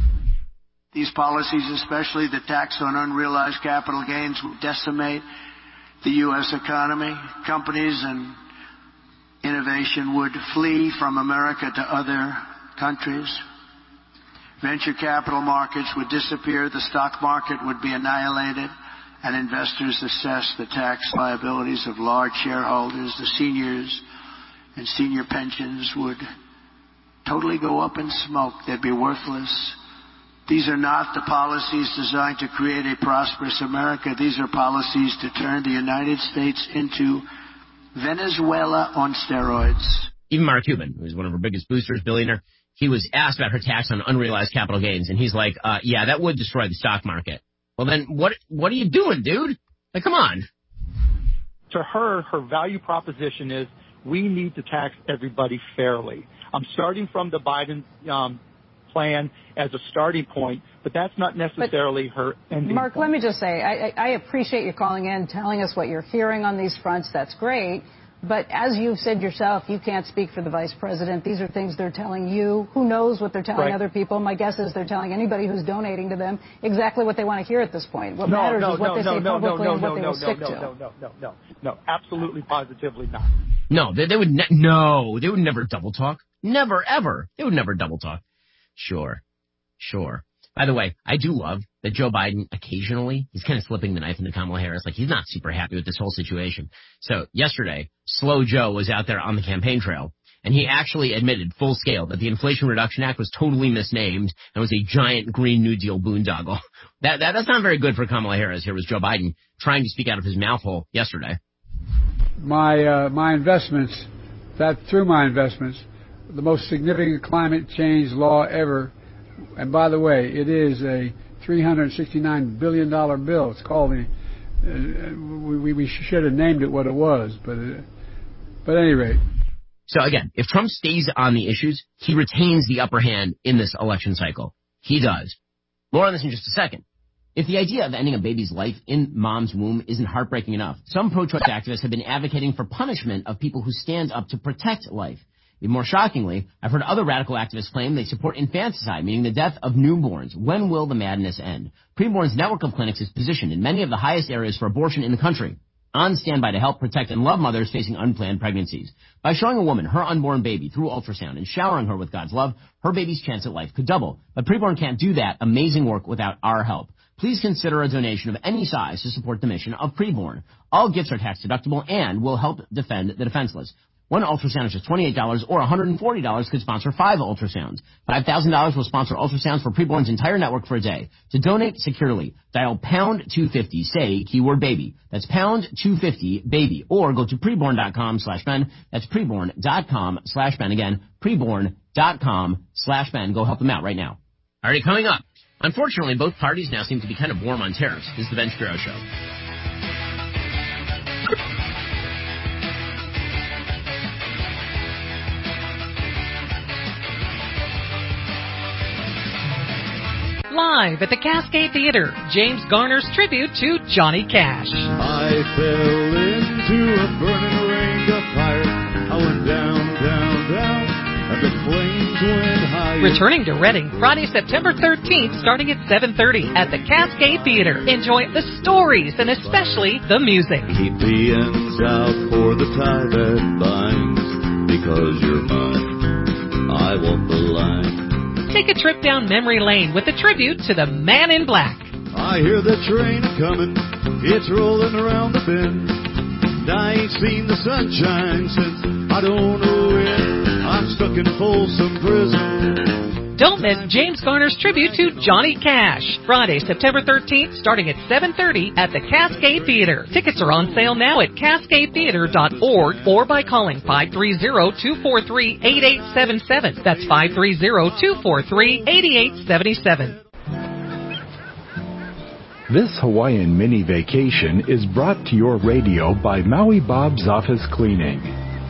These policies, especially the tax on unrealized capital gains, will decimate the U.S. economy. Companies and innovation would flee from America to other countries. Venture capital markets would disappear. The stock market would be annihilated. And investors assess the tax liabilities of large shareholders. The seniors and senior pensions would totally go up in smoke. They'd be worthless. These are not the policies designed to create a prosperous America. These are policies to turn the United States into Venezuela on steroids. Even Mark Cuban, who's one of her biggest boosters, billionaire, he was asked about her tax on unrealized capital gains, and he's like, yeah, that would destroy the stock market. Well, then what are you doing, dude? Like, come on. To her value proposition is we need to tax everybody fairly. I'm starting from the Biden plan as a starting point, but that's not necessarily her ending Mark, point. let me just say, I appreciate you calling in, telling us what you're hearing on these fronts. That's great. But as you've said yourself, you can't speak for the vice president. These are things they're telling you. Who knows what they're telling other people? My guess is they're telling anybody who's donating to them exactly what they want to hear at this point. What matters is what they say publicly and what they will stick to. No, absolutely, positively not. No, they would never double talk. Never, ever. They would never double talk. Sure. By the way, I do love that Joe Biden occasionally, he's kind of slipping the knife into Kamala Harris. Like, he's not super happy with this whole situation. So yesterday, Slow Joe was out there on the campaign trail, and he actually admitted full scale that the Inflation Reduction Act was totally misnamed and was a giant Green New Deal boondoggle. That's not very good for Kamala Harris. Here was Joe Biden trying to speak out of his mouth hole yesterday. My investments, through my investments, the most significant climate change law ever. And by the way, it is a $369 billion bill. It's called we should have named it what it was, but at any rate. So again, if Trump stays on the issues, he retains the upper hand in this election cycle. He does. More on this in just a second. If the idea of ending a baby's life in mom's womb isn't heartbreaking enough, some pro-choice activists have been advocating for punishment of people who stand up to protect life. Even more shockingly, I've heard other radical activists claim they support infanticide, meaning the death of newborns. When will the madness end? Preborn's network of clinics is positioned in many of the highest areas for abortion in the country, on standby to help protect and love mothers facing unplanned pregnancies. By showing a woman her unborn baby through ultrasound and showering her with God's love, her baby's chance at life could double. But Preborn can't do that amazing work without our help. Please consider a donation of any size to support the mission of Preborn. All gifts are tax deductible and will help defend the defenseless. One ultrasound is just $28 or $140 could sponsor 5 ultrasounds. $5,000 will sponsor ultrasounds for Preborn's entire network for a day. To donate securely, dial pound 250, say keyword baby. That's pound 250 baby, or go to preborn.com/Ben. That's preborn.com/Ben. Again, preborn.com/Ben. Go help them out right now. Alrighty, coming up. Unfortunately, both parties now seem to be kind of warm on tariffs. This is the Ben Shapiro Show. Live at the Cascade Theater, James Garner's tribute to Johnny Cash. I fell into a burning range of fire. I went down, and the flames went higher. Returning to Reading Friday, September 13th, starting at 7:30 at the Cascade Theater. Enjoy the stories and especially the music. Keep the ends out for the tie that binds, because you're mine. I walk the line. Take a trip down memory lane with a tribute to the Man in Black. I hear the train a-comin', it's rolling around the bend. And I ain't seen the sunshine since I don't know when. I'm stuck in Folsom Prison. Don't miss James Garner's tribute to Johnny Cash, Friday, September 13th, starting at 7:30 at the Cascade Theater. Tickets are on sale now at cascadetheater.org or by calling 530-243-8877. That's 530-243-8877. This Hawaiian mini vacation is brought to your radio by Maui Bob's Office Cleaning.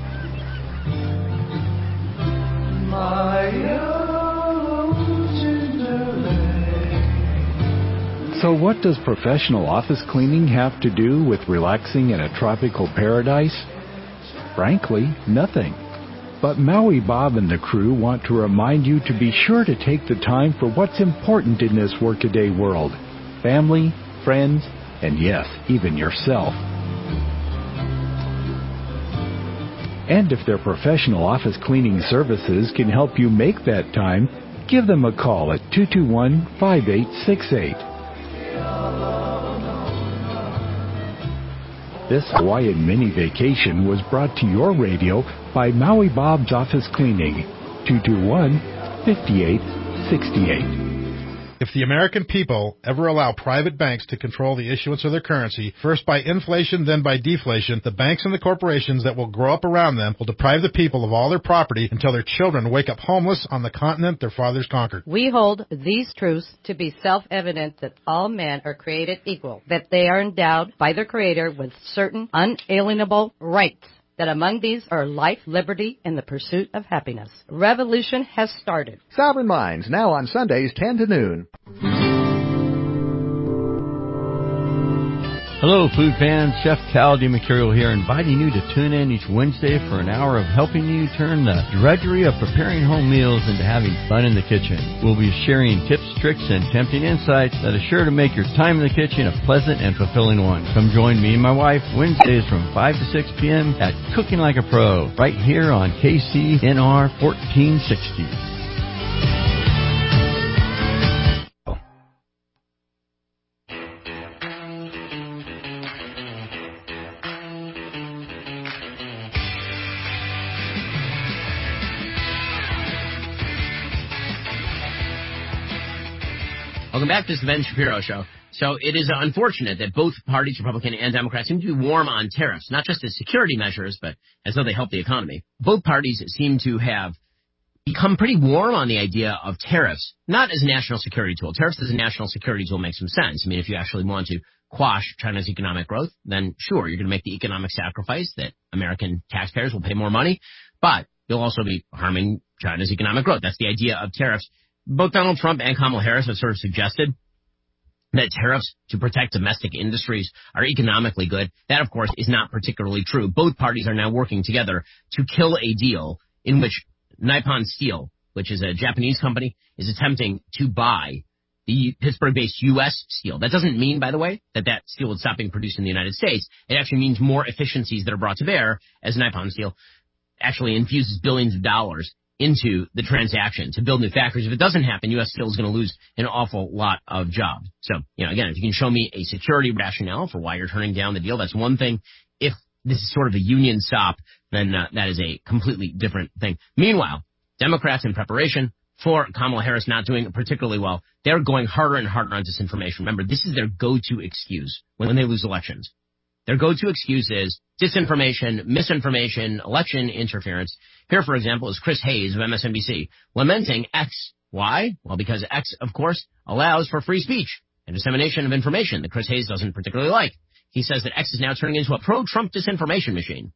So what does professional office cleaning have to do with relaxing in a tropical paradise? Frankly, nothing. But Maui Bob and the crew want to remind you to be sure to take the time for what's important in this workaday world. Family, friends, and yes, even yourself. And if their professional office cleaning services can help you make that time, give them a call at 221-5868. This Hawaiian mini vacation was brought to your radio by Maui Bob's Office Cleaning, 221-5868. If the American people ever allow private banks to control the issuance of their currency, first by inflation, then by deflation, the banks and the corporations that will grow up around them will deprive the people of all their property until their children wake up homeless on the continent their fathers conquered. We hold these truths to be self-evident that all men are created equal, that they are endowed by their Creator with certain unalienable rights, that among these are life, liberty, and the pursuit of happiness. Revolution has started. Sovereign Minds, now on Sundays 10 to noon. Hello, food fans. Chef Cal DiMercurio here, inviting you to tune in each Wednesday for an hour of helping you turn the drudgery of preparing home meals into having fun in the kitchen. We'll be sharing tips, tricks, and tempting insights that are sure to make your time in the kitchen a pleasant and fulfilling one. Come join me and my wife Wednesdays from 5 to 6 p.m. at Cooking Like a Pro, right here on KCNR 1460. Welcome back. This is the Ben Shapiro Show. So it is unfortunate that both parties, Republican and Democrat, seem to be warm on tariffs, not just as security measures, but as though they help the economy. Both parties seem to have become pretty warm on the idea of tariffs, not as a national security tool. Tariffs as a national security tool makes some sense. I mean, if you actually want to quash China's economic growth, then sure, you're going to make the economic sacrifice that American taxpayers will pay more money, but you'll also be harming China's economic growth. That's the idea of tariffs. Both Donald Trump and Kamala Harris have sort of suggested that tariffs to protect domestic industries are economically good. That, of course, is not particularly true. Both parties are now working together to kill a deal in which Nippon Steel, which is a Japanese company, is attempting to buy the Pittsburgh-based U.S. steel. That doesn't mean, by the way, that steel would stop being produced in the United States. It actually means more efficiencies that are brought to bear as Nippon Steel actually infuses billions of dollars into the transaction to build new factories. If it doesn't happen, U.S. Steel is going to lose an awful lot of jobs. So, again, if you can show me a security rationale for why you're turning down the deal, that's one thing. If this is sort of a union stop, then that is a completely different thing. Meanwhile, Democrats in preparation for Kamala Harris not doing particularly well, they're going harder and harder on disinformation. Remember, this is their go-to excuse when they lose elections. Their go-to excuse is disinformation, misinformation, election interference. Here, for example, is Chris Hayes of MSNBC lamenting X. Why? Well, because X, of course, allows for free speech and dissemination of information that Chris Hayes doesn't particularly like. He says that X is now turning into a pro-Trump disinformation machine.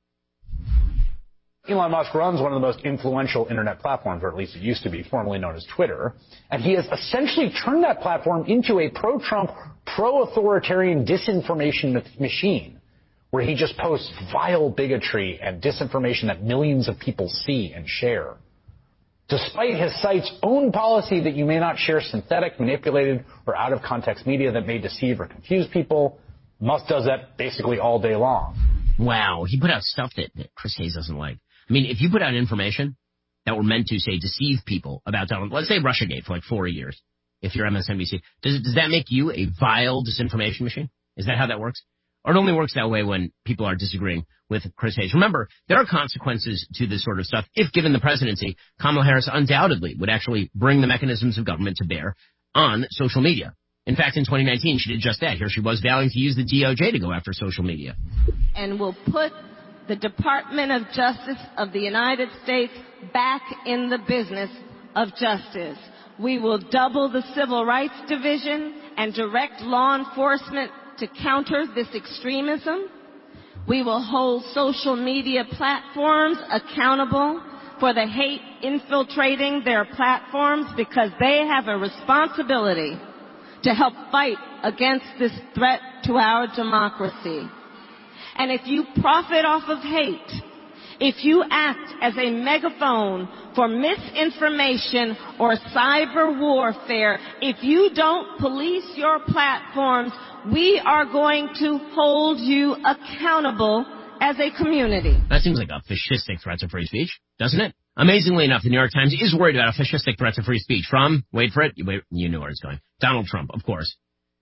Elon Musk runs one of the most influential internet platforms, or at least it used to be, formerly known as Twitter, and he has essentially turned that platform into a pro-Trump, pro-authoritarian disinformation machine, where he just posts vile bigotry and disinformation that millions of people see and share. Despite his site's own policy that you may not share synthetic, manipulated, or out-of-context media that may deceive or confuse people, Musk does that basically all day long. Wow, he put out stuff that Chris Hayes doesn't like. I mean, if you put out information that were meant to, say, deceive people about Donald, let's say Russiagate for like 4 years, if you're MSNBC. Does that make you a vile disinformation machine? Is that how that works? Or it only works that way when people are disagreeing with Chris Hayes. Remember, there are consequences to this sort of stuff. If given the presidency, Kamala Harris undoubtedly would actually bring the mechanisms of government to bear on social media. In fact, in 2019, she did just that. Here she was vowing to use the DOJ to go after social media. And will put the Department of Justice of the United States back in the business of justice. We will double the Civil Rights Division and direct law enforcement to counter this extremism. We will hold social media platforms accountable for the hate infiltrating their platforms because they have a responsibility to help fight against this threat to our democracy. And if you profit off of hate, if you act as a megaphone for misinformation or cyber warfare, if you don't police your platforms, we are going to hold you accountable as a community. That seems like a fascistic threat to free speech, doesn't it? Amazingly enough, the New York Times is worried about a fascistic threat to free speech from, wait for it, you know where it's going, Donald Trump, of course.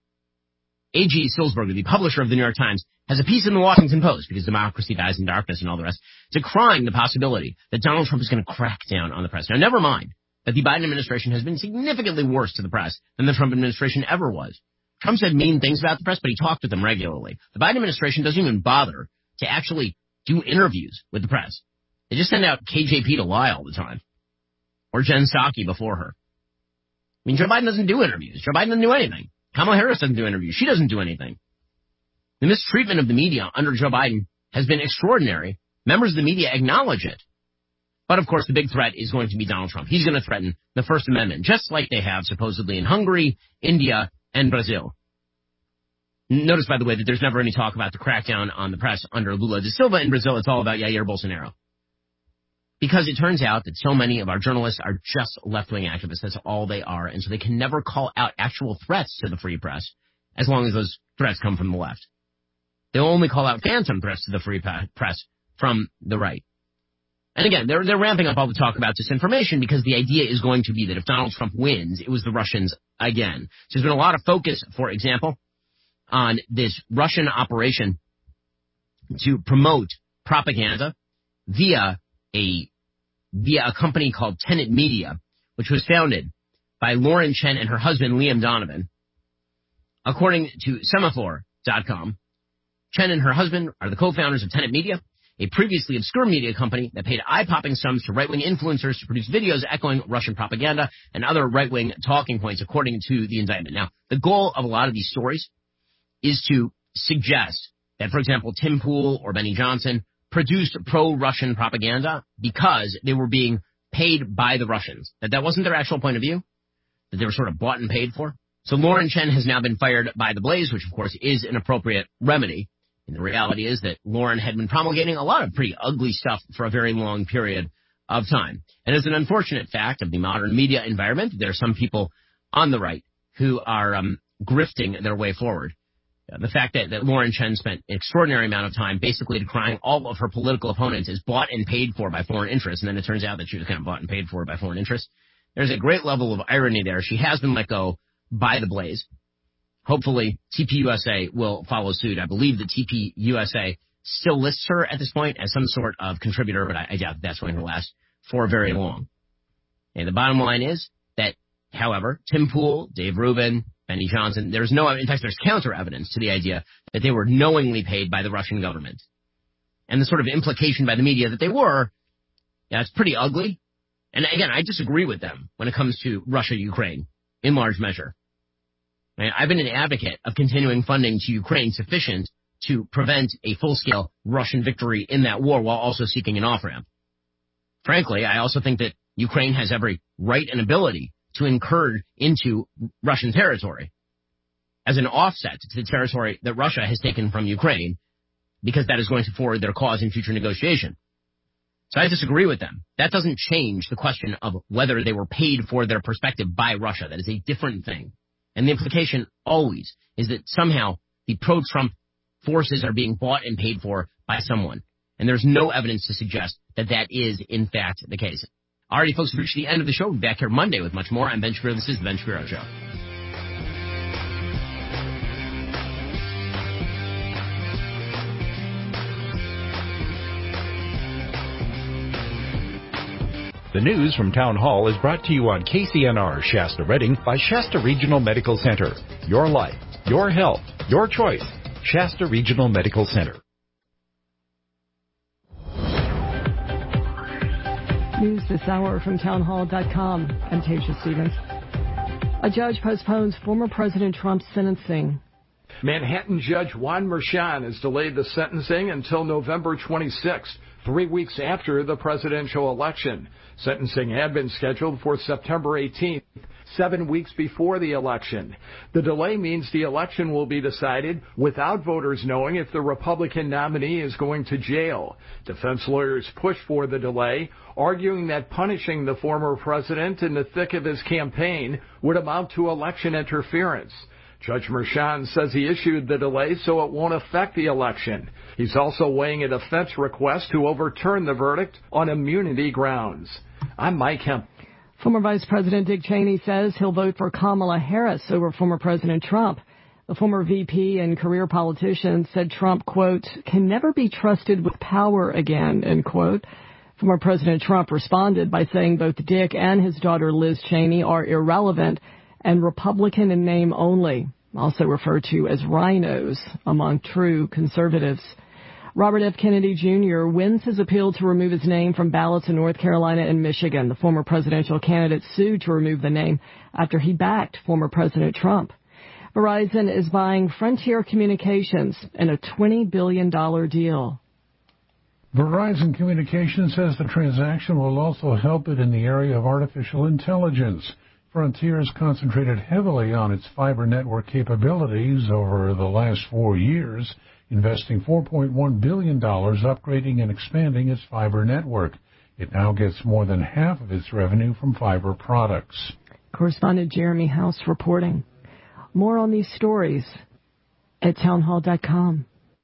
A.G. Silsberger, the publisher of the New York Times, has a piece in the Washington Post, because democracy dies in darkness and all the rest, decrying the possibility that Donald Trump is going to crack down on the press. Now, never mind that the Biden administration has been significantly worse to the press than the Trump administration ever was. Trump said mean things about the press, but he talked with them regularly. The Biden administration doesn't even bother to actually do interviews with the press. They just send out KJP to lie all the time. Or Jen Psaki before her. I mean, Joe Biden doesn't do interviews. Joe Biden doesn't do anything. Kamala Harris doesn't do interviews. She doesn't do anything. The mistreatment of the media under Joe Biden has been extraordinary. Members of the media acknowledge it. But, of course, the big threat is going to be Donald Trump. He's going to threaten the First Amendment, just like they have supposedly in Hungary, India, and Brazil. Notice, by the way, that there's never any talk about the crackdown on the press under Lula da Silva in Brazil. It's all about Jair Bolsonaro. Because it turns out that so many of our journalists are just left-wing activists. That's all they are. And so they can never call out actual threats to the free press as long as those threats come from the left. They'll only call out phantom threats to the free press from the right. And again, they're ramping up all the talk about disinformation because the idea is going to be that if Donald Trump wins, it was the Russians again. So there's been a lot of focus, for example, on this Russian operation to promote propaganda via a company called Tenet Media, which was founded by Lauren Chen and her husband, Liam Donovan. According to Semaphore.com, Chen and her husband are the co-founders of Tenet Media, a previously obscure media company that paid eye-popping sums to right-wing influencers to produce videos echoing Russian propaganda and other right-wing talking points, according to the indictment. Now, the goal of a lot of these stories is to suggest that, for example, Tim Pool or Benny Johnson produced pro-Russian propaganda because they were being paid by the Russians. That wasn't their actual point of view, that they were sort of bought and paid for. So Lauren Chen has now been fired by The Blaze, which, of course, is an appropriate remedy. And the reality is that Lauren had been promulgating a lot of pretty ugly stuff for a very long period of time. And as an unfortunate fact of the modern media environment, there are some people on the right who are grifting their way forward. The fact that Lauren Chen spent an extraordinary amount of time basically decrying all of her political opponents is bought and paid for by foreign interests, and then it turns out that she was kind of bought and paid for by foreign interests. There's a great level of irony there. She has been let go by The Blaze. Hopefully, TPUSA will follow suit. I believe that TPUSA still lists her at this point as some sort of contributor, but I doubt that's going to last for very long. And the bottom line is that, however, Tim Pool, Dave Rubin, Benny Johnson, there's counter evidence to the idea that they were knowingly paid by the Russian government. And the sort of implication by the media that they were, it's pretty ugly. And again, I disagree with them when it comes to Russia-Ukraine, in large measure. I've been an advocate of continuing funding to Ukraine sufficient to prevent a full-scale Russian victory in that war while also seeking an off-ramp. Frankly, I also think that Ukraine has every right and ability to incur into Russian territory as an offset to the territory that Russia has taken from Ukraine, because that is going to forward their cause in future negotiation. So I disagree with them. That doesn't change the question of whether they were paid for their perspective by Russia. That is a different thing. And the implication always is that somehow the pro-Trump forces are being bought and paid for by someone. And there's no evidence to suggest that that is, in fact, the case. Alrighty, folks, we've reached the end of the show. We'll be back here Monday with much more. I'm Ben Shapiro. This is The Ben Shapiro Show. The news from Town Hall is brought to you on KCNR Shasta Redding by Shasta Regional Medical Center. Your life, your health, your choice. Shasta Regional Medical Center. News this hour from townhall.com. I'm Tasia Stevens. A judge postpones former President Trump's sentencing. Manhattan Judge Juan Merchan has delayed the sentencing until November 26th, 3 weeks after the presidential election. Sentencing had been scheduled for September 18th, 7 weeks before the election. The delay means the election will be decided without voters knowing if the Republican nominee is going to jail. Defense lawyers push for the delay, arguing that punishing the former president in the thick of his campaign would amount to election interference. Judge Merchan says he issued the delay so it won't affect the election. He's also weighing a defense request to overturn the verdict on immunity grounds. I'm Mike Hemp. Former Vice President Dick Cheney says he'll vote for Kamala Harris over former President Trump. The former VP and career politician said Trump, quote, can never be trusted with power again, end quote. Former President Trump responded by saying both Dick and his daughter Liz Cheney are irrelevant and Republican in name only, also referred to as rhinos among true conservatives. Robert F. Kennedy Jr. wins his appeal to remove his name from ballots in North Carolina and Michigan. The former presidential candidate sued to remove the name after he backed former President Trump. Verizon is buying Frontier Communications in a $20 billion deal. Verizon Communications says the transaction will also help it in the area of artificial intelligence. Frontier has concentrated heavily on its fiber network capabilities over the last 4 years, investing $4.1 billion upgrading and expanding its fiber network. It now gets more than half of its revenue from fiber products. Correspondent Jeremy House reporting. More on these stories at townhall.com.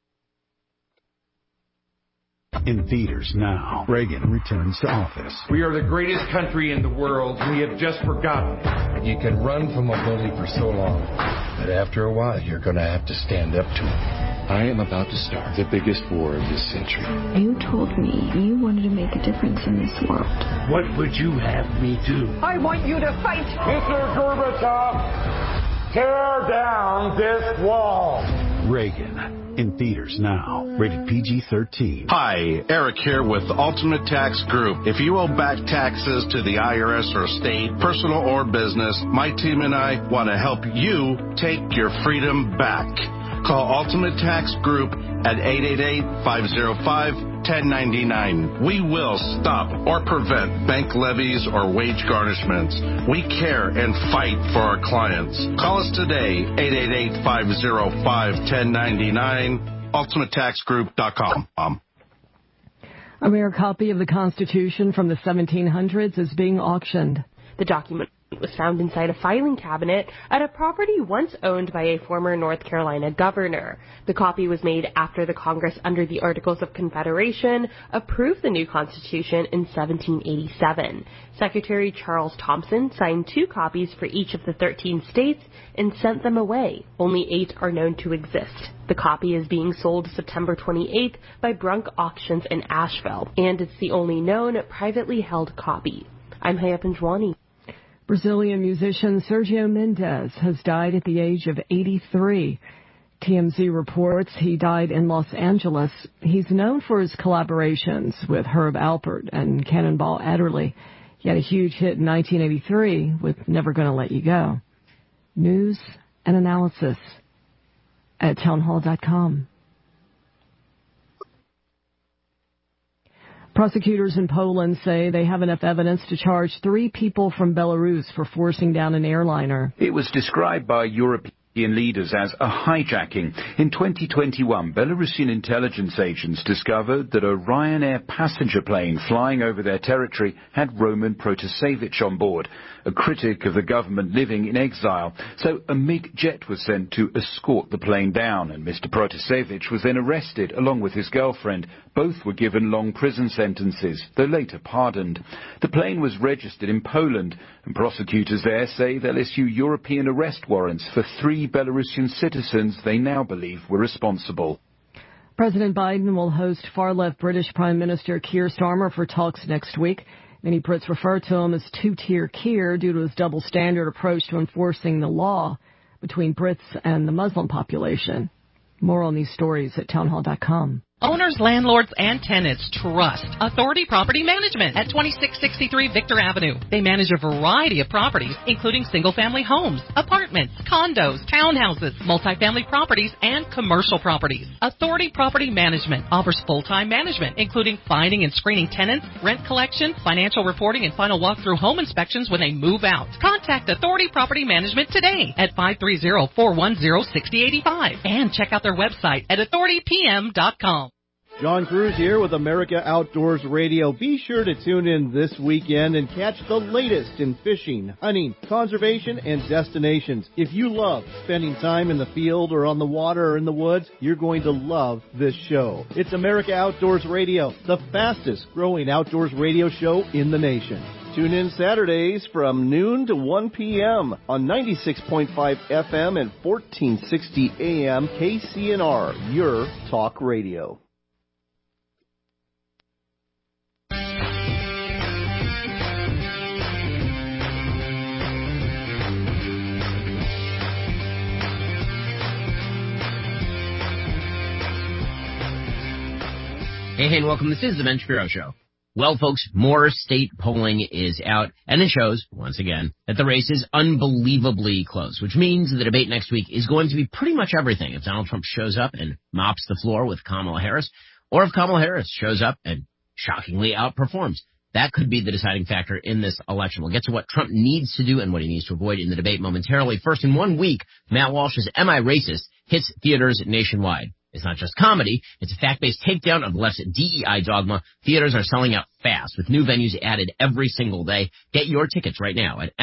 In theaters now, Reagan returns to office. We are the greatest country in the world. We have just forgotten it. You can run from a bully for so long, but after a while, you're going to have to stand up to him. I am about to start the biggest war of this century. You told me you wanted to make a difference in this world. What would you have me do? I want you to fight. Mr. Gorbachev, tear down this wall. Reagan. In theaters now. Rated PG-13. Hi, Eric here with Ultimate Tax Group. If you owe back taxes to the IRS or state, personal or business, my team and I want to help you take your freedom back. Call Ultimate Tax Group at 888-505-1099. We will stop or prevent bank levies or wage garnishments. We care and fight for our clients. Call us today, 888-505-1099, ultimatetaxgroup.com. A rare copy of the Constitution from the 1700s is being auctioned. The document was found inside a filing cabinet at a property once owned by a former North Carolina governor. The copy was made after the Congress, under the Articles of Confederation, approved the new Constitution in 1787. Secretary Charles Thompson signed 2 copies for each of the 13 states and sent them away. Only 8 are known to exist. The copy is being sold September 28th by Brunk Auctions in Asheville, and it's the only known privately held copy. I'm Hayat Panjwani. Brazilian musician Sergio Mendes has died at the age of 83. TMZ reports he died in Los Angeles. He's known for his collaborations with Herb Alpert and Cannonball Adderley. He had a huge hit in 1983 with Never Gonna Let You Go. News and analysis at townhall.com. Prosecutors in Poland say they have enough evidence to charge 3 people from Belarus for forcing down an airliner. It was described by European leaders as a hijacking. In 2021, Belarusian intelligence agents discovered that a Ryanair passenger plane flying over their territory had Roman Protasevich on board, a critic of the government living in exile. So a MiG jet was sent to escort the plane down, and Mr. Protasevich was then arrested along with his girlfriend. Both were given long prison sentences, though later pardoned. The plane was registered in Poland, and prosecutors there say they'll issue European arrest warrants for 3 Belarusian citizens they now believe were responsible. President Biden will host far-left British Prime Minister Keir Starmer for talks next week. Many Brits refer to him as two-tier Keir due to his double standard approach to enforcing the law between Brits and the Muslim population. More on these stories at townhall.com. Owners, landlords, and tenants trust Authority Property Management at 2663 Victor Avenue. They manage a variety of properties, including single-family homes, apartments, condos, townhouses, multifamily properties, and commercial properties. Authority Property Management offers full-time management, including finding and screening tenants, rent collection, financial reporting, and final walkthrough home inspections when they move out. Contact Authority Property Management today at 530-410-6085 and check out their website at authoritypm.com. John Cruz here with America Outdoors Radio. Be sure to tune in this weekend and catch the latest in fishing, hunting, conservation, and destinations. If you love spending time in the field or on the water or in the woods, you're going to love this show. It's America Outdoors Radio, the fastest growing outdoors radio show in the nation. Tune in Saturdays from noon to 1 p.m. on 96.5 FM and 1460 AM KCNR, your talk radio. Hey, and welcome. This is the Ben Shapiro Show. Well, folks, more state polling is out, and it shows, once again, that the race is unbelievably close, which means the debate next week is going to be pretty much everything. If Donald Trump shows up and mops the floor with Kamala Harris, or if Kamala Harris shows up and shockingly outperforms. That could be the deciding factor in this election. We'll get to what Trump needs to do and what he needs to avoid in the debate momentarily. First, in 1 week, Matt Walsh's Am I Racist hits theaters nationwide. It's not just comedy. It's a fact-based takedown of the left's DEI dogma. Theaters are selling out fast with new venues added every single day. Get your tickets right now at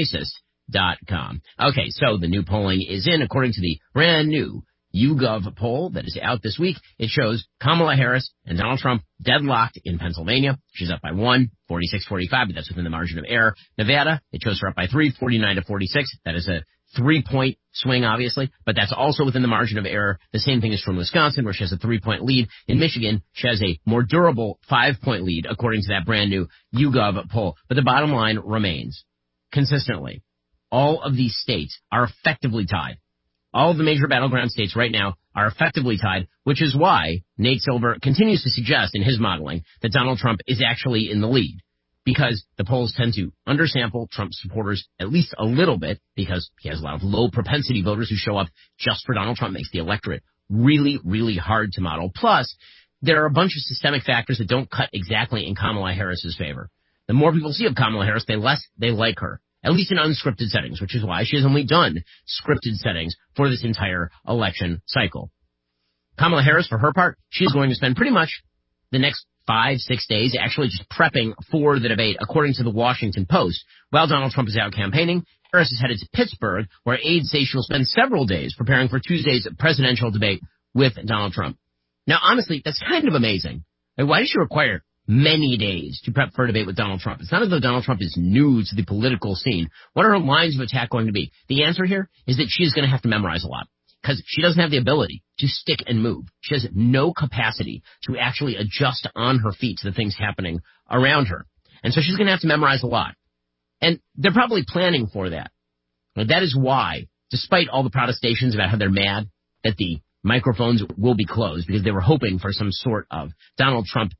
miracist.com. Okay, so the new polling is in. According to the brand new YouGov poll that is out this week, it shows Kamala Harris and Donald Trump deadlocked in Pennsylvania. She's up by 1, 46-45, but that's within the margin of error. Nevada, it shows her up by 3, 49-46. That is a 3-point swing, obviously, but that's also within the margin of error. The same thing is from Wisconsin, where she has a 3-point lead. In Michigan, she has a more durable 5-point lead, according to that brand new YouGov poll. But the bottom line remains, consistently, all of these states are effectively tied. All of the major battleground states right now are effectively tied, which is why Nate Silver continues to suggest in his modeling that Donald Trump is actually in the lead. Because the polls tend to undersample Trump supporters at least a little bit, because he has a lot of low propensity voters who show up just for Donald Trump, makes the electorate really, really hard to model. Plus, there are a bunch of systemic factors that don't cut exactly in Kamala Harris's favor. The more people see of Kamala Harris, the less they like her, at least in unscripted settings, which is why she has only done scripted settings for this entire election cycle. Kamala Harris, for her part, she's going to spend pretty much the next 5-6 days actually just prepping for the debate, according to the Washington Post. While Donald Trump is out campaigning, Harris is headed to Pittsburgh, where aides say she will spend several days preparing for Tuesday's presidential debate with Donald Trump. Now, honestly, that's kind of amazing. Why does she require many days to prep for a debate with Donald Trump? It's not as though Donald Trump is new to the political scene. What are her lines of attack going to be? The answer here is that she is going to have to memorize a lot, because she doesn't have the ability to stick and move. She has no capacity to actually adjust on her feet to the things happening around her. And so she's going to have to memorize a lot. And they're probably planning for that. And that is why, despite all the protestations about how they're mad that the microphones will be closed, because they were hoping for some sort of Donald Trump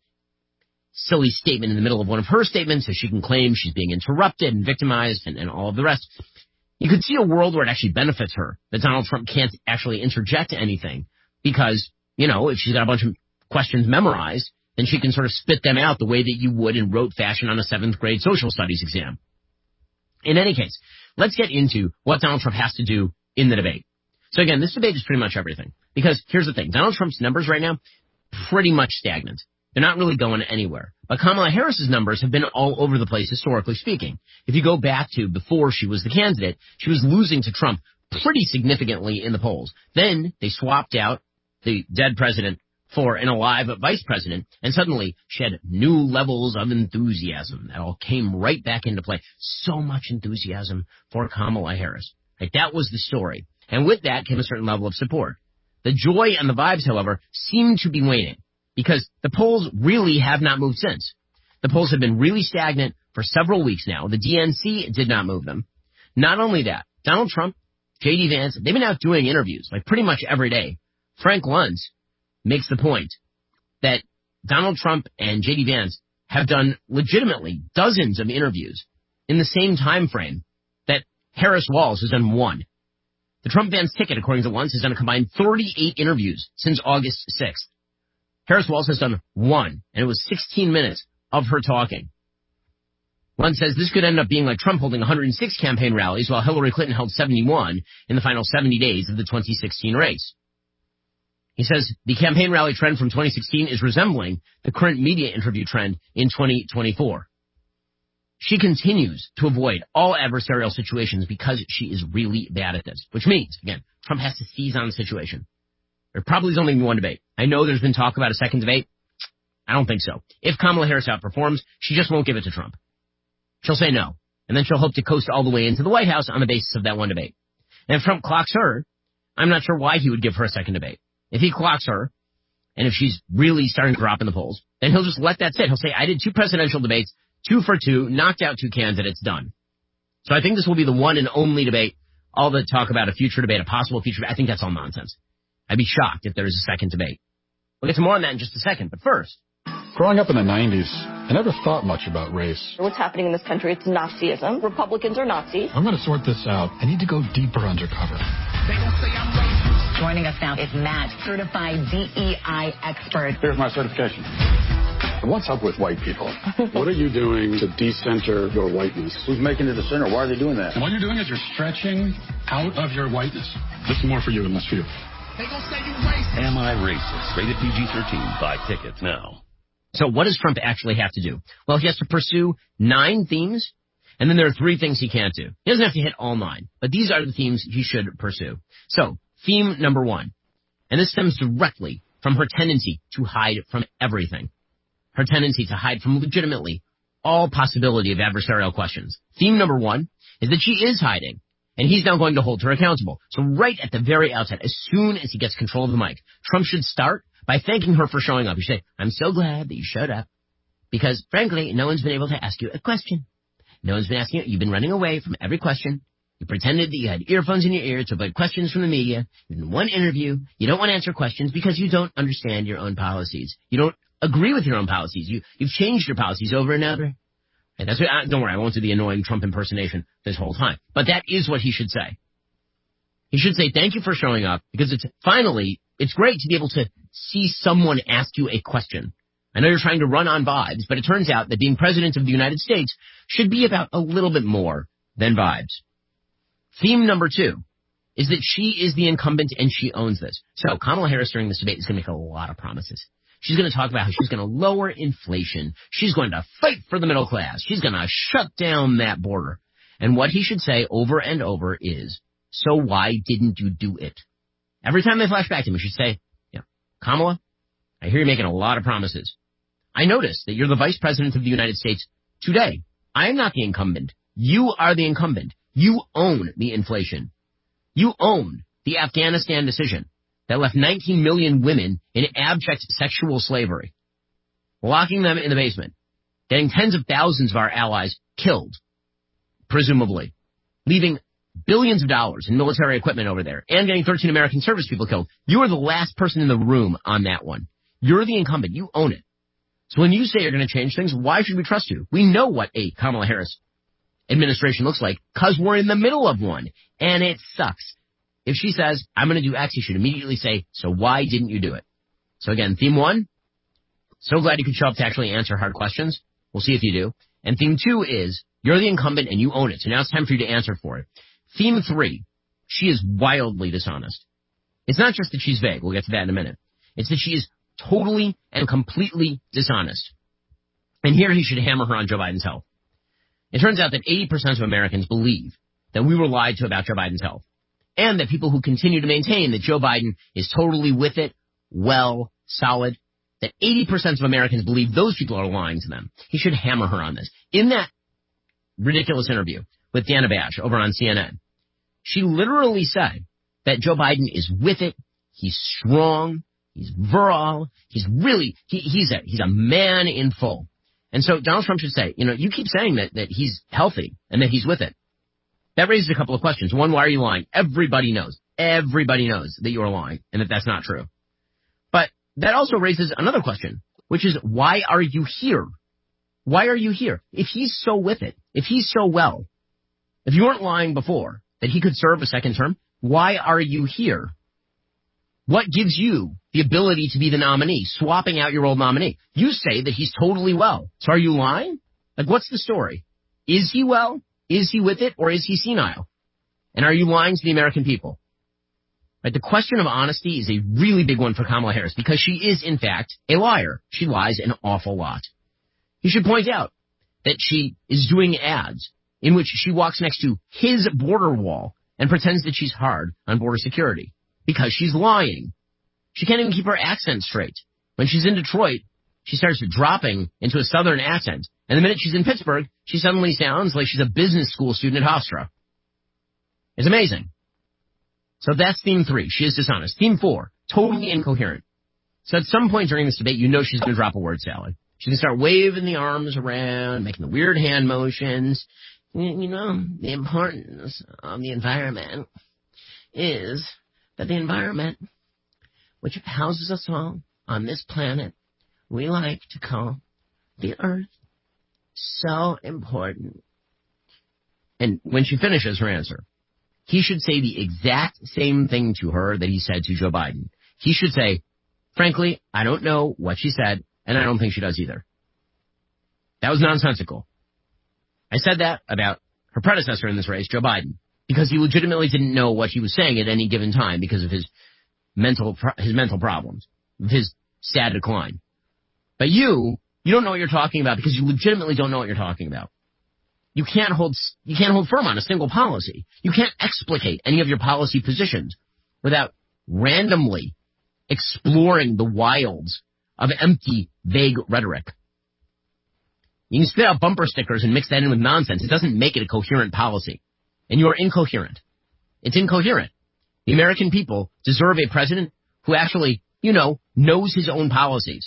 silly statement in the middle of one of her statements so she can claim she's being interrupted and victimized and all of the rest. You could see a world where it actually benefits her, that Donald Trump can't actually interject anything because, you know, if she's got a bunch of questions memorized, then she can sort of spit them out the way that you would in rote fashion on a 7th grade social studies exam. In any case, let's get into what Donald Trump has to do in the debate. So again, this debate is pretty much everything. Because here's the thing, Donald Trump's numbers right now, pretty much stagnant. They're not really going anywhere. But Kamala Harris's numbers have been all over the place, historically speaking. If you go back to before she was the candidate, she was losing to Trump pretty significantly in the polls. Then they swapped out the dead president for an alive vice president, and suddenly she had new levels of enthusiasm. That all came right back into play. So much enthusiasm for Kamala Harris. Like, that was the story. And with that came a certain level of support. The joy and the vibes, however, seem to be waning, because the polls really have not moved since. The polls have been really stagnant for several weeks now. The DNC did not move them. Not only that, Donald Trump, J.D. Vance, they've been out doing interviews like pretty much every day. Frank Luntz makes the point that Donald Trump and J.D. Vance have done legitimately dozens of interviews in the same time frame that Harris Walz has done one. The Trump-Vance ticket, according to Luntz, has done a combined 38 interviews since August 6th. Harris Walz has done one, and it was 16 minutes of her talking. Luntz says this could end up being like Trump holding 106 campaign rallies while Hillary Clinton held 71 in the final 70 days of the 2016 race. He says the campaign rally trend from 2016 is resembling the current media interview trend in 2024. She continues to avoid all adversarial situations because she is really bad at this, which means, again, Trump has to seize on the situation. There probably is only one debate. I know there's been talk about a second debate. I don't think so. If Kamala Harris outperforms, she just won't give it to Trump. She'll say no, and then she'll hope to coast all the way into the White House on the basis of that one debate. And if Trump clocks her, I'm not sure why he would give her a second debate. If he clocks her, and if she's really starting to drop in the polls, then he'll just let that sit. He'll say, I did 2 presidential debates, 2 for 2, knocked out 2 candidates, done. So I think this will be the one and only debate. All the talk about a future debate, a possible future debate, I think that's all nonsense. I'd be shocked if there is a second debate. We'll get to more on that in just a second, but first. Growing up in the 90s, I never thought much about race. What's happening in this country, it's Nazism. Republicans are Nazis. I'm going to sort this out. I need to go deeper undercover. They don't say I'm racist. Joining us now is Matt, certified DEI expert. Here's my certification. What's up with white people? What are you doing to decenter your whiteness? Who's making it the center? Why are they doing that? And what you're doing is you're stretching out of your whiteness. This is more for you and less for you. They gonna say you racist. Am I Racist? Rated PG-13. Buy tickets now. So what does Trump actually have to do? Well, he has to pursue 9 themes, and then there are 3 things he can't do. He doesn't have to hit all 9, but these are the themes he should pursue. So, theme number 1, and this stems directly from her tendency to hide from everything. Her tendency to hide from legitimately all possibility of adversarial questions. Theme number 1 is that she is hiding, and he's now going to hold her accountable. So right at the very outset, as soon as he gets control of the mic, Trump should start by thanking her for showing up. You say, I'm so glad that you showed up, because, frankly, no one's been able to ask you a question. No one's been asking you. You've been running away from every question. You pretended that you had earphones in your ear to avoid questions from the media. In one interview, you don't want to answer questions because you don't understand your own policies. You don't agree with your own policies. You've changed your policies over and over. And that's what, don't worry, I won't do the annoying Trump impersonation this whole time. But that is what he should say. He should say, thank you for showing up, because it's great to be able to see someone ask you a question. I know you're trying to run on vibes, but it turns out that being president of the United States should be about a little bit more than vibes. Theme number 2 is that she is the incumbent and she owns this. So Kamala Harris during this debate is going to make a lot of promises. She's going to talk about how she's going to lower inflation. She's going to fight for the middle class. She's going to shut down that border. And what he should say over and over is, so why didn't you do it? Every time they flash back to him, he should say, Kamala, I hear you're making a lot of promises. I notice that you're the vice president of the United States today. I am not the incumbent. You are the incumbent. You own the inflation. You own the Afghanistan decision that left 19 million women in abject sexual slavery, locking them in the basement, getting tens of thousands of our allies killed, presumably, leaving billions of dollars in military equipment over there, and getting 13 American service people killed. You are the last person in the room on that one. You're the incumbent. You own it. So when you say you're going to change things, why should we trust you? We know what a Kamala Harris administration looks like, because we're in the middle of one, and it sucks. If she says, I'm going to do X, you should immediately say, so why didn't you do it? So again, theme 1, so glad you could show up to actually answer hard questions. We'll see if you do. And theme 2 is, you're the incumbent and you own it, so now it's time for you to answer for it. Theme 3, she is wildly dishonest. It's not just that she's vague, we'll get to that in a minute. It's that she is totally and completely dishonest. And here he should hammer her on Joe Biden's health. It turns out that 80% of Americans believe that we were lied to about Joe Biden's health, and that people who continue to maintain that Joe Biden is totally with it, well, solid, that 80% of Americans believe those people are lying to them. He should hammer her on this. In that ridiculous interview with Dana Bash over on CNN, she literally said that Joe Biden is with it, he's strong, he's virile, he's a man in full. And so Donald Trump should say, you keep saying that he's healthy and that he's with it. That raises a couple of questions. One, why are you lying? Everybody knows that you're lying and that that's not true. But that also raises another question, which is, why are you here? Why are you here? If he's so with it, if he's so well, if you weren't lying before that he could serve a second term, why are you here? What gives you the ability to be the nominee, swapping out your old nominee? You say that he's totally well. So are you lying? Like, what's the story? Is he well? Is he with it? Or is he senile? And are you lying to the American people? Right, the question of honesty is a really big one for Kamala Harris because she is, in fact, a liar. She lies an awful lot. He should point out that she is doing ads in which she walks next to his border wall and pretends that she's hard on border security because she's lying. She can't even keep her accent straight. When she's in Detroit, she starts dropping into a southern accent. And the minute she's in Pittsburgh, she suddenly sounds like she's a business school student at Hofstra. It's amazing. So that's theme 3. She is dishonest. Theme 4, totally incoherent. So at some point during this debate, she's going to drop a word salad. She's going to start waving the arms around, making the weird hand motions. The importance of the environment is that the environment, which houses us all on this planet, we like to call the Earth, so important. And when she finishes her answer, he should say the exact same thing to her that he said to Joe Biden. He should say, frankly, I don't know what she said, and I don't think she does either. That was nonsensical. I said that about her predecessor in this race, Joe Biden, because he legitimately didn't know what he was saying at any given time because of his mental problems, his sad decline. But you don't know what you're talking about because you legitimately don't know what you're talking about. You can't hold firm on a single policy. You can't explicate any of your policy positions without randomly exploring the wilds of empty, vague rhetoric. You can spit out bumper stickers and mix that in with nonsense. It doesn't make it a coherent policy. And you are incoherent. It's incoherent. The American people deserve a president who actually, knows his own policies.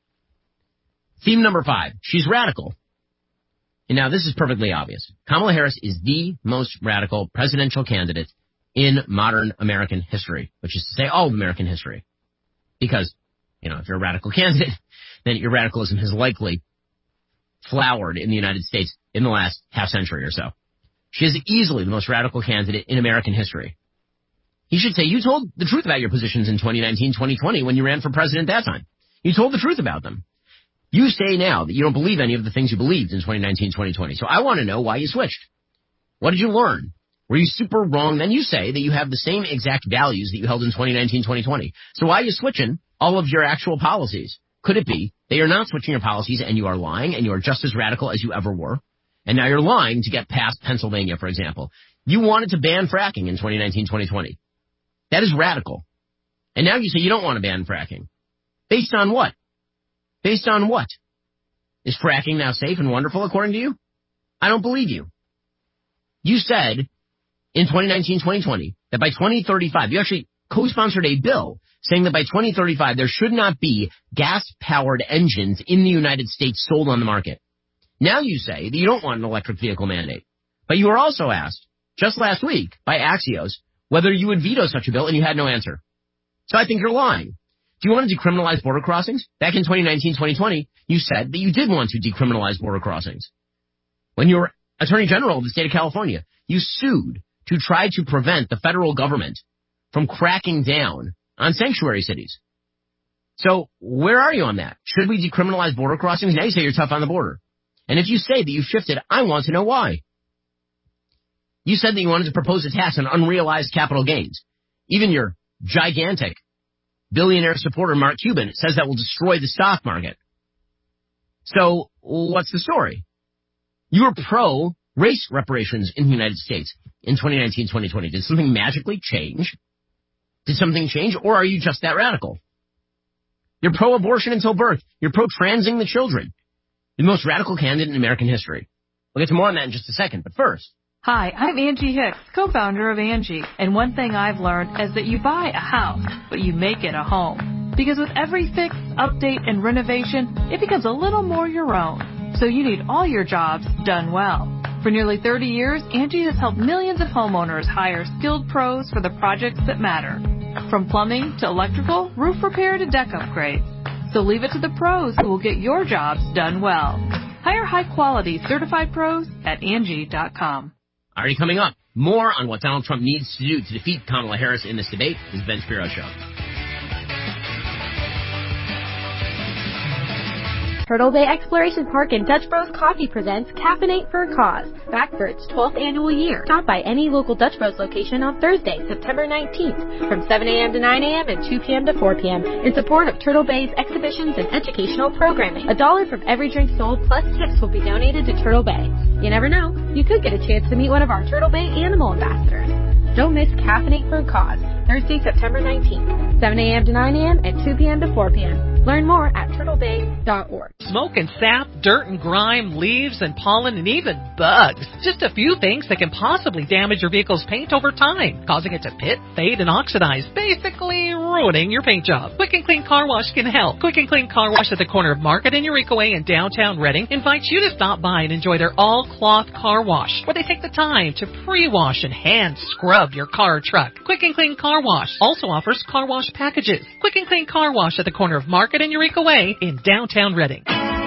Theme number 5, she's radical. And now this is perfectly obvious. Kamala Harris is the most radical presidential candidate in modern American history, which is to say all of American history. Because, if you're a radical candidate, then your radicalism has likely flowered in the United States in the last half century or so. She is easily the most radical candidate in American history. He should say, you told the truth about your positions in 2019, 2020 when you ran for president that time. You told the truth about them. You say now that you don't believe any of the things you believed in 2019, 2020. So I want to know why you switched. What did you learn? Were you super wrong? Then you say that you have the same exact values that you held in 2019, 2020. So why are you switching all of your actual policies? Could it be that you're not switching your policies and you are lying and you are just as radical as you ever were? And now you're lying to get past Pennsylvania, for example. You wanted to ban fracking in 2019, 2020. That is radical. And now you say you don't want to ban fracking. Based on what? Based on what? Is fracking now safe and wonderful according to you? I don't believe you. You said in 2019, 2020 that by 2035, you actually co-sponsored a bill saying that by 2035 there should not be gas-powered engines in the United States sold on the market. Now you say that you don't want an electric vehicle mandate. But you were also asked just last week by Axios whether you would veto such a bill, and you had no answer. So I think you're lying. Do you want to decriminalize border crossings? Back in 2019, 2020, you said that you did want to decriminalize border crossings. When you were Attorney General of the state of California, you sued to try to prevent the federal government from cracking down on sanctuary cities. So where are you on that? Should we decriminalize border crossings? Now you say you're tough on the border. And if you say that you've shifted, I want to know why. You said that you wanted to propose a tax on unrealized capital gains. Even your gigantic billionaire supporter, Mark Cuban, says that will destroy the stock market. So what's the story? You were pro-race reparations in the United States in 2019, 2020. Did something magically change? Did something change, or are you just that radical? You're pro-abortion until birth. You're pro-transing the children. The most radical candidate in American history. We'll get to more on that in just a second, but first. Hi, I'm Angie Hicks, co-founder of Angie. And one thing I've learned is that you buy a house, but you make it a home. Because with every fix, update, and renovation, it becomes a little more your own. so you need all your jobs done well. For nearly 30 years, Angie has helped millions of homeowners hire skilled pros for the projects that matter. From plumbing to electrical, roof repair to deck upgrades. So leave it to the pros who will get your jobs done well. Hire high-quality certified pros at Angie.com. Already coming up, more on what Donald Trump needs to do to defeat Kamala Harris in this debate. This is Ben Shapiro Show. Turtle Bay Exploration Park and Dutch Bros Coffee presents Caffeinate for a Cause, back for its 12th annual year. Stop by any local Dutch Bros location on Thursday, September 19th, from 7 a.m. to 9 a.m. and 2 p.m. to 4 p.m. in support of Turtle Bay's exhibitions and educational programming. $1 from every drink sold plus tips will be donated to Turtle Bay. You never know, you could get a chance to meet one of our Turtle Bay animal ambassadors. Don't miss Caffeinate for a Cause, Thursday, September 19th, 7 a.m. to 9 a.m. and 2 p.m. to 4 p.m. Learn more at turtlebay.org. Smoke and sap, dirt and grime, leaves and pollen, and even bugs. Just a few things that can possibly damage your vehicle's paint over time, causing it to pit, fade, and oxidize, basically ruining your paint job. Quick and Clean Car Wash can help. Quick and Clean Car Wash at the corner of Market and Eureka Way in downtown Reading invites you to stop by and enjoy their all-cloth car wash, where they take the time to pre-wash and hand scrub your car or truck. Quick and Clean Car Wash also offers car wash packages. Quick and Clean Car Wash at the corner of Market and Eureka Way in downtown Reading.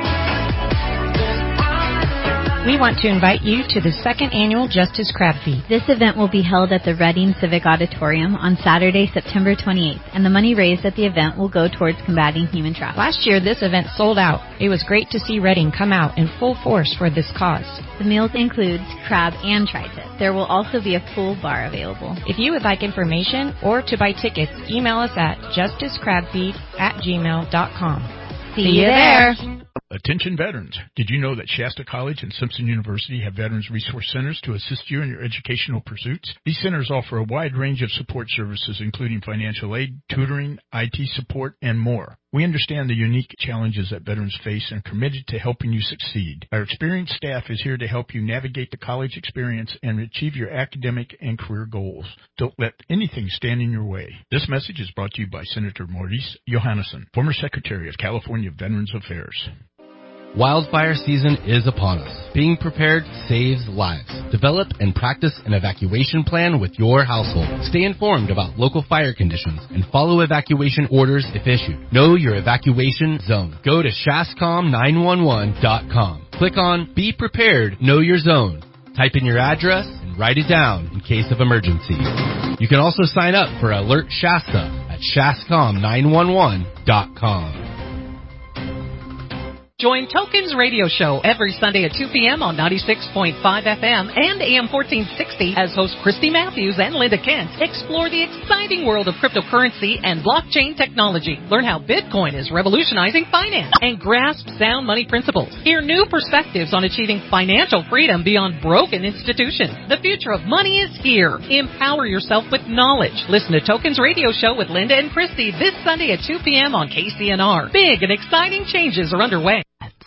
We want to invite you to the second annual Justice Crab Feed. This event will be held at the Reading Civic Auditorium on Saturday, September 28th, and the money raised at the event will go towards combating human trafficking. Last year, this event sold out. It was great to see Reading come out in full force for this cause. The meals includes crab and tri-tip. There will also be a full bar available. If you would like information or to buy tickets, email us at justicecrabfeed@gmail.com. See you there. Attention veterans. Did you know that Shasta College and Simpson University have Veterans Resource Centers to assist you in your educational pursuits? These centers offer a wide range of support services, including financial aid, tutoring, IT support, and more. We understand the unique challenges that veterans face and are committed to helping you succeed. Our experienced staff is here to help you navigate the college experience and achieve your academic and career goals. Don't let anything stand in your way. This message is brought to you by Senator Maurice Johannesson, former Secretary of California Veterans Affairs. Wildfire season is upon us. Being prepared saves lives. Develop and practice an evacuation plan with your household. Stay informed about local fire conditions and follow evacuation orders if issued. Know your evacuation zone. Go to shascom911.com. Click on Be Prepared, Know Your Zone. Type in your address and write it down in case of emergency. You can also sign up for Alert Shasta at shascom911.com. Join Tokens Radio Show every Sunday at 2 p.m. on 96.5 FM and AM 1460 as hosts Christy Matthews and Linda Kent explore the exciting world of cryptocurrency and blockchain technology. Learn how Bitcoin is revolutionizing finance and grasp sound money principles. Hear new perspectives on achieving financial freedom beyond broken institutions. The future of money is here. Empower yourself with knowledge. Listen to Tokens Radio Show with Linda and Christy this Sunday at 2 p.m. on KCNR. Big and exciting changes are underway.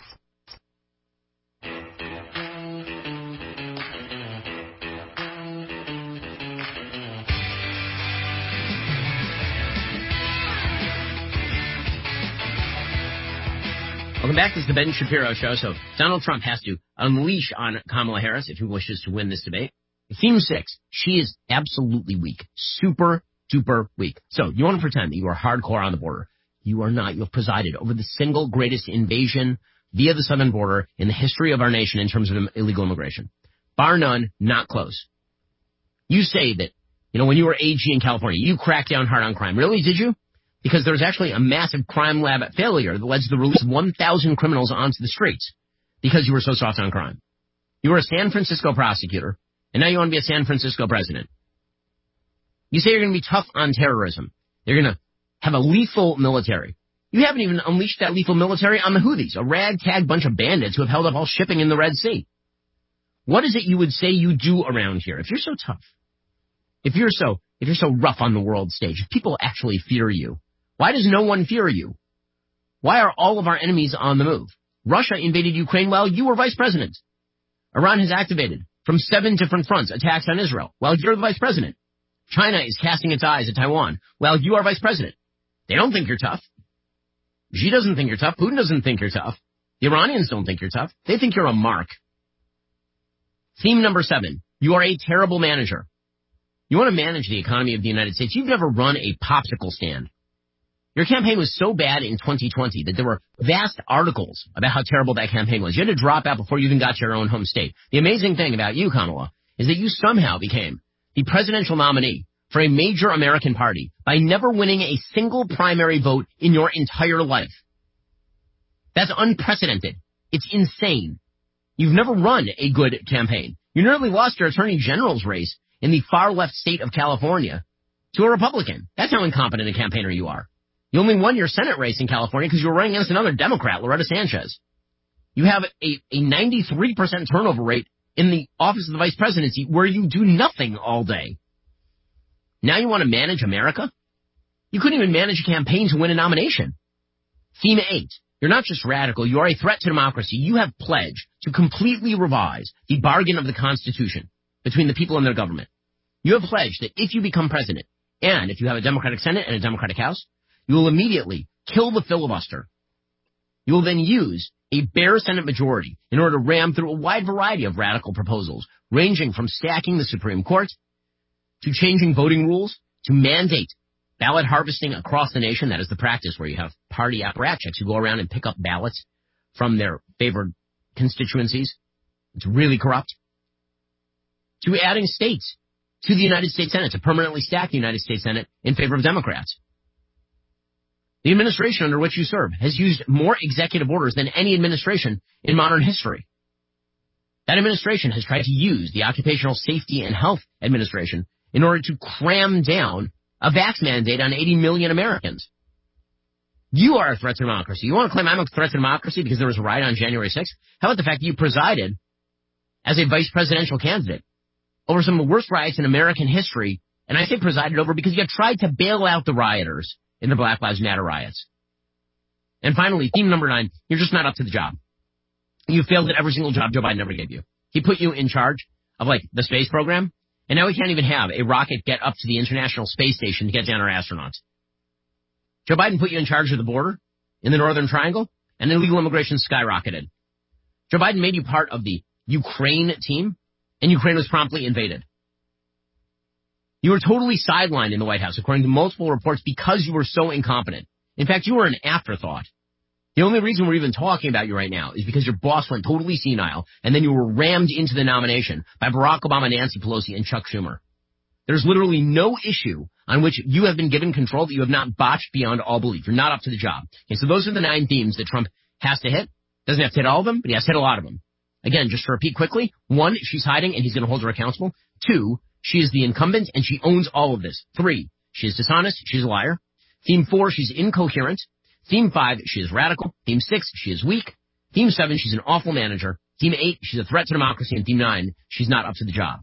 Welcome back. This is the Ben Shapiro Show. So Donald Trump has to unleash on Kamala Harris if he wishes to win this debate. Theme 6, she is absolutely weak. Super duper weak. So you want to pretend that you are hardcore on the border. You are not. You have presided over the single greatest invasion via the southern border in the history of our nation in terms of illegal immigration. Bar none, not close. You say that, when you were AG in California, you cracked down hard on crime. Really, did you? Because there was actually a massive crime lab failure that led to the release of 1,000 criminals onto the streets because you were so soft on crime. You were a San Francisco prosecutor, and now you want to be a San Francisco president. You say you're going to be tough on terrorism. You're going to have a lethal military. You haven't even unleashed that lethal military on the Houthis, a ragtag bunch of bandits who have held up all shipping in the Red Sea. What is it you would say you do around here if you're so tough? If you're so rough on the world stage, if people actually fear you, why does no one fear you? Why are all of our enemies on the move? Russia invaded Ukraine while you were vice president. Iran has activated from 7 different fronts attacks on Israel while you're the vice president. China is casting its eyes at Taiwan while you are vice president. They don't think you're tough. Xi doesn't think you're tough. Putin doesn't think you're tough. The Iranians don't think you're tough. They think you're a mark. Theme number 7. You are a terrible manager. You want to manage the economy of the United States. You've never run a popsicle stand. Your campaign was so bad in 2020 that there were vast articles about how terrible that campaign was. You had to drop out before you even got to your own home state. The amazing thing about you, Kamala, is that you somehow became the presidential nominee for a major American party by never winning a single primary vote in your entire life. That's unprecedented. It's insane. You've never run a good campaign. You nearly lost your attorney general's race in the far left state of California to a Republican. That's how incompetent a campaigner you are. You only won your Senate race in California because you were running against another Democrat, Loretta Sanchez. You have a 93% turnover rate in the office of the vice presidency where you do nothing all day. Now you want to manage America? You couldn't even manage a campaign to win a nomination. Theme 8. You're not just radical, you are a threat to democracy. You have pledged to completely revise the bargain of the Constitution between the people and their government. You have pledged that if you become president, and if you have a Democratic Senate and a Democratic House, you will immediately kill the filibuster. You will then use a bare Senate majority in order to ram through a wide variety of radical proposals, ranging from stacking the Supreme Court to changing voting rules to mandate ballot harvesting across the nation. That is the practice where you have party apparatchiks who go around and pick up ballots from their favored constituencies. It's really corrupt. To adding states to the United States Senate, to permanently stack the United States Senate in favor of Democrats. The administration under which you serve has used more executive orders than any administration in modern history. That administration has tried to use the Occupational Safety and Health Administration in order to cram down a vax mandate on 80 million Americans. You are a threat to democracy. You want to claim I'm a threat to democracy because there was a riot on January 6th? How about the fact that you presided as a vice presidential candidate over some of the worst riots in American history? And I say presided over because you tried to bail out the rioters in the Black Lives Matter riots. And finally, theme number 9, you're just not up to the job. You failed at every single job Joe Biden ever gave you. He put you in charge of, the space program, and now we can't even have a rocket get up to the International Space Station to get down our astronauts. Joe Biden put you in charge of the border in the Northern Triangle, and illegal immigration skyrocketed. Joe Biden made you part of the Ukraine team, and Ukraine was promptly invaded. You were totally sidelined in the White House, according to multiple reports, because you were so incompetent. In fact, you were an afterthought. The only reason we're even talking about you right now is because your boss went totally senile, and then you were rammed into the nomination by Barack Obama, Nancy Pelosi, and Chuck Schumer. There's literally no issue on which you have been given control that you have not botched beyond all belief. You're not up to the job. Okay, so those are the 9 themes that Trump has to hit. Doesn't have to hit all of them, but he has to hit a lot of them. Again, just to repeat quickly, 1, she's hiding, and he's going to hold her accountable. 2, she is the incumbent, and she owns all of this. 3, she is dishonest. She's a liar. Theme 4, she's incoherent. Theme 5, she is radical. Theme 6, she is weak. Theme 7, she's an awful manager. Theme 8, she's a threat to democracy. And Theme 9, she's not up to the job.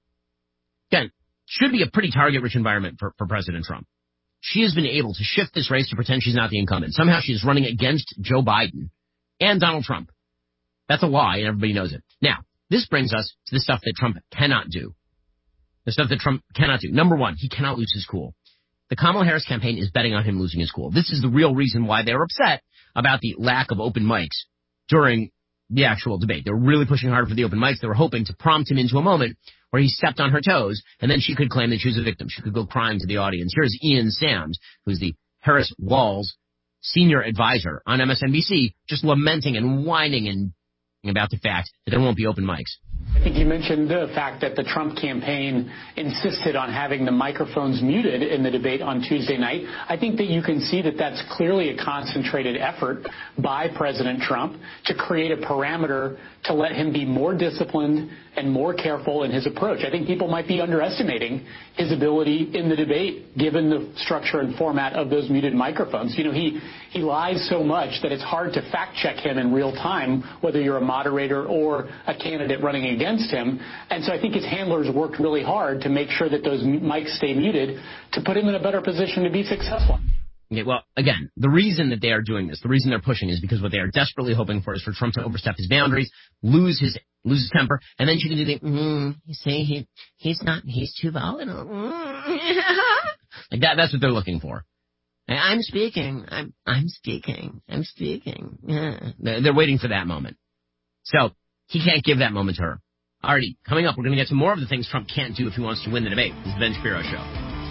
Again, should be a pretty target-rich environment for President Trump. She has been able to shift this race to pretend she's not the incumbent. Somehow she is running against Joe Biden and Donald Trump. That's a lie, and everybody knows it. Now, this brings us to the stuff that Trump cannot do. The stuff that Trump cannot do. Number 1, he cannot lose his cool. The Kamala Harris campaign is betting on him losing his cool. This is the real reason why they're upset about the lack of open mics during the actual debate. They were really pushing hard for the open mics. They were hoping to prompt him into a moment where he stepped on her toes, and then she could claim that she was a victim. She could go crying to the audience. Here's Ian Sams, who's the Harris-Walz senior advisor on MSNBC, just lamenting and whining and about the fact that there won't be open mics. I think you mentioned the fact that the Trump campaign insisted on having the microphones muted in the debate on Tuesday night. I think that you can see that that's clearly a concentrated effort by President Trump to create a parameter to let him be more disciplined and more careful in his approach. I think people might be underestimating his ability in the debate, given the structure and format of those muted microphones. You know, he lies so much that it's hard to fact check him in real time, whether you're a moderator or a candidate running against him. And so I think his handlers worked really hard to make sure that those mics stay muted to put him in a better position to be successful. Okay, well, again, the reason that they are doing this, the reason they're pushing is because what they are desperately hoping for is for Trump to overstep his boundaries, lose his temper, and then she can do the, you say he's too volatile. Like that's what they're looking for. I'm speaking. I'm speaking. I'm speaking. Yeah. They're waiting for that moment. So he can't give that moment to her. Alrighty, coming up, we're going to get to more of the things Trump can't do if he wants to win the debate. This is the Ben Shapiro Show.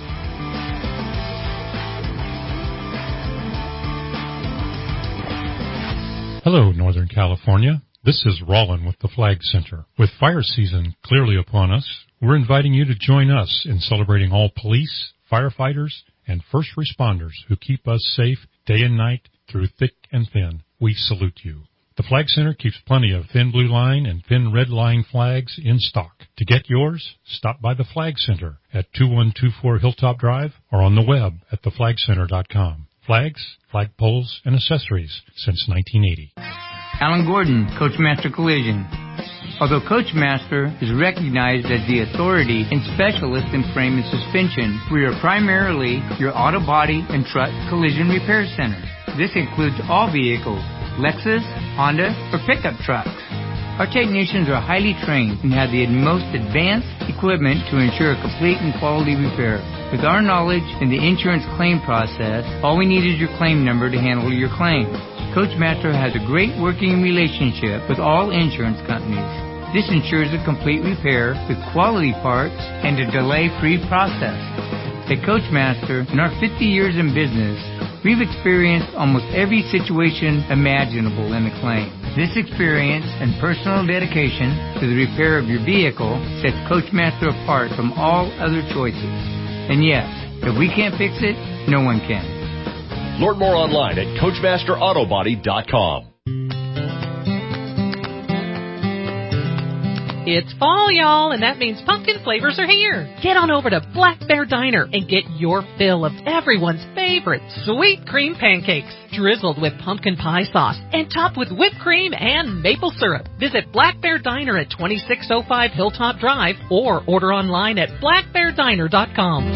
Hello, Northern California. This is Rollin with the Flag Center. With fire season clearly upon us, we're inviting you to join us in celebrating all police, firefighters, and first responders who keep us safe day and night through thick and thin. We salute you. The Flag Center keeps plenty of thin blue line and thin red line flags in stock. To get yours, stop by the Flag Center at 2124 Hilltop Drive or on the web at theflagcenter.com. Flags, flagpoles, and accessories since 1980. Alan Gordon, Coachmaster Collision. Although Coachmaster is recognized as the authority and specialist in frame and suspension, we are primarily your auto body and truck collision repair center. This includes all vehicles, Lexus, Honda, or pickup trucks. Our technicians are highly trained and have the most advanced equipment to ensure a complete and quality repair. With our knowledge in the insurance claim process, all we need is your claim number to handle your claim. Coachmaster has a great working relationship with all insurance companies. This ensures a complete repair with quality parts and a delay-free process. At Coachmaster, in our 50 years in business, we've experienced almost every situation imaginable in a claim. This experience and personal dedication to the repair of your vehicle sets Coachmaster apart from all other choices. And yes, if we can't fix it, no one can. Learn more online at CoachmasterAutobody.com. It's fall, y'all, and that means pumpkin flavors are here. Get on over to Black Bear Diner and get your fill of everyone's favorite sweet cream pancakes, drizzled with pumpkin pie sauce and topped with whipped cream and maple syrup. Visit Black Bear Diner at 2605 Hilltop Drive or order online at blackbeardiner.com.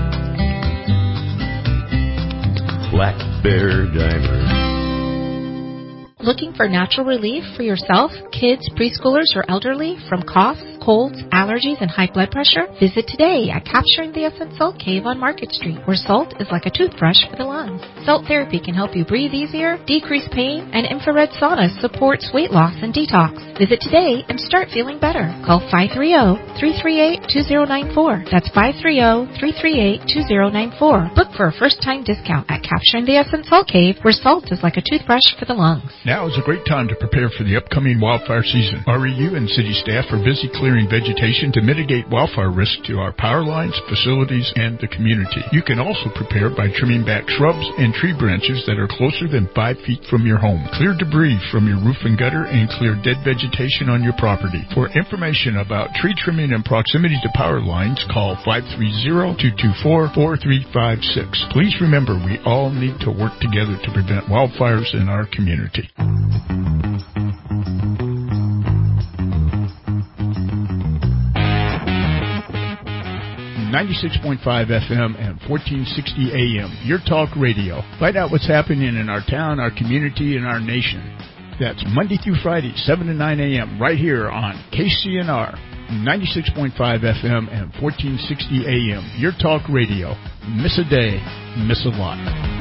Black Bear Diner. Looking for natural relief for yourself, kids, preschoolers, or elderly from coughs, colds, allergies, and high blood pressure? Visit today at Capturing the Essence Salt Cave on Market Street, where salt is like a toothbrush for the lungs. Salt therapy can help you breathe easier, decrease pain, and infrared sauna supports weight loss and detox. Visit today and start feeling better. Call 530-338-2094. That's 530-338-2094. Book for a first-time discount at Capturing the Essence Salt Cave, where salt is like a toothbrush for the lungs. Now is a great time to prepare for the upcoming wildfire season. REU and city staff are busy clearing vegetation to mitigate wildfire risk to our power lines, facilities, and the community. You can also prepare by trimming back shrubs and tree branches that are closer than 5 feet from your home. Clear debris from your roof and gutter and clear dead vegetation on your property. For information about tree trimming and proximity to power lines, call 530-224-4356. Please remember, we all need to work together to prevent wildfires in our community. 96.5 FM and 1460 AM, Your Talk Radio. Find out what's happening in our town, our community, and our nation. That's Monday through Friday, 7 to 9 AM, right here on KCNR, 96.5 FM and 1460 AM, Your Talk Radio. Miss a day, miss a lot.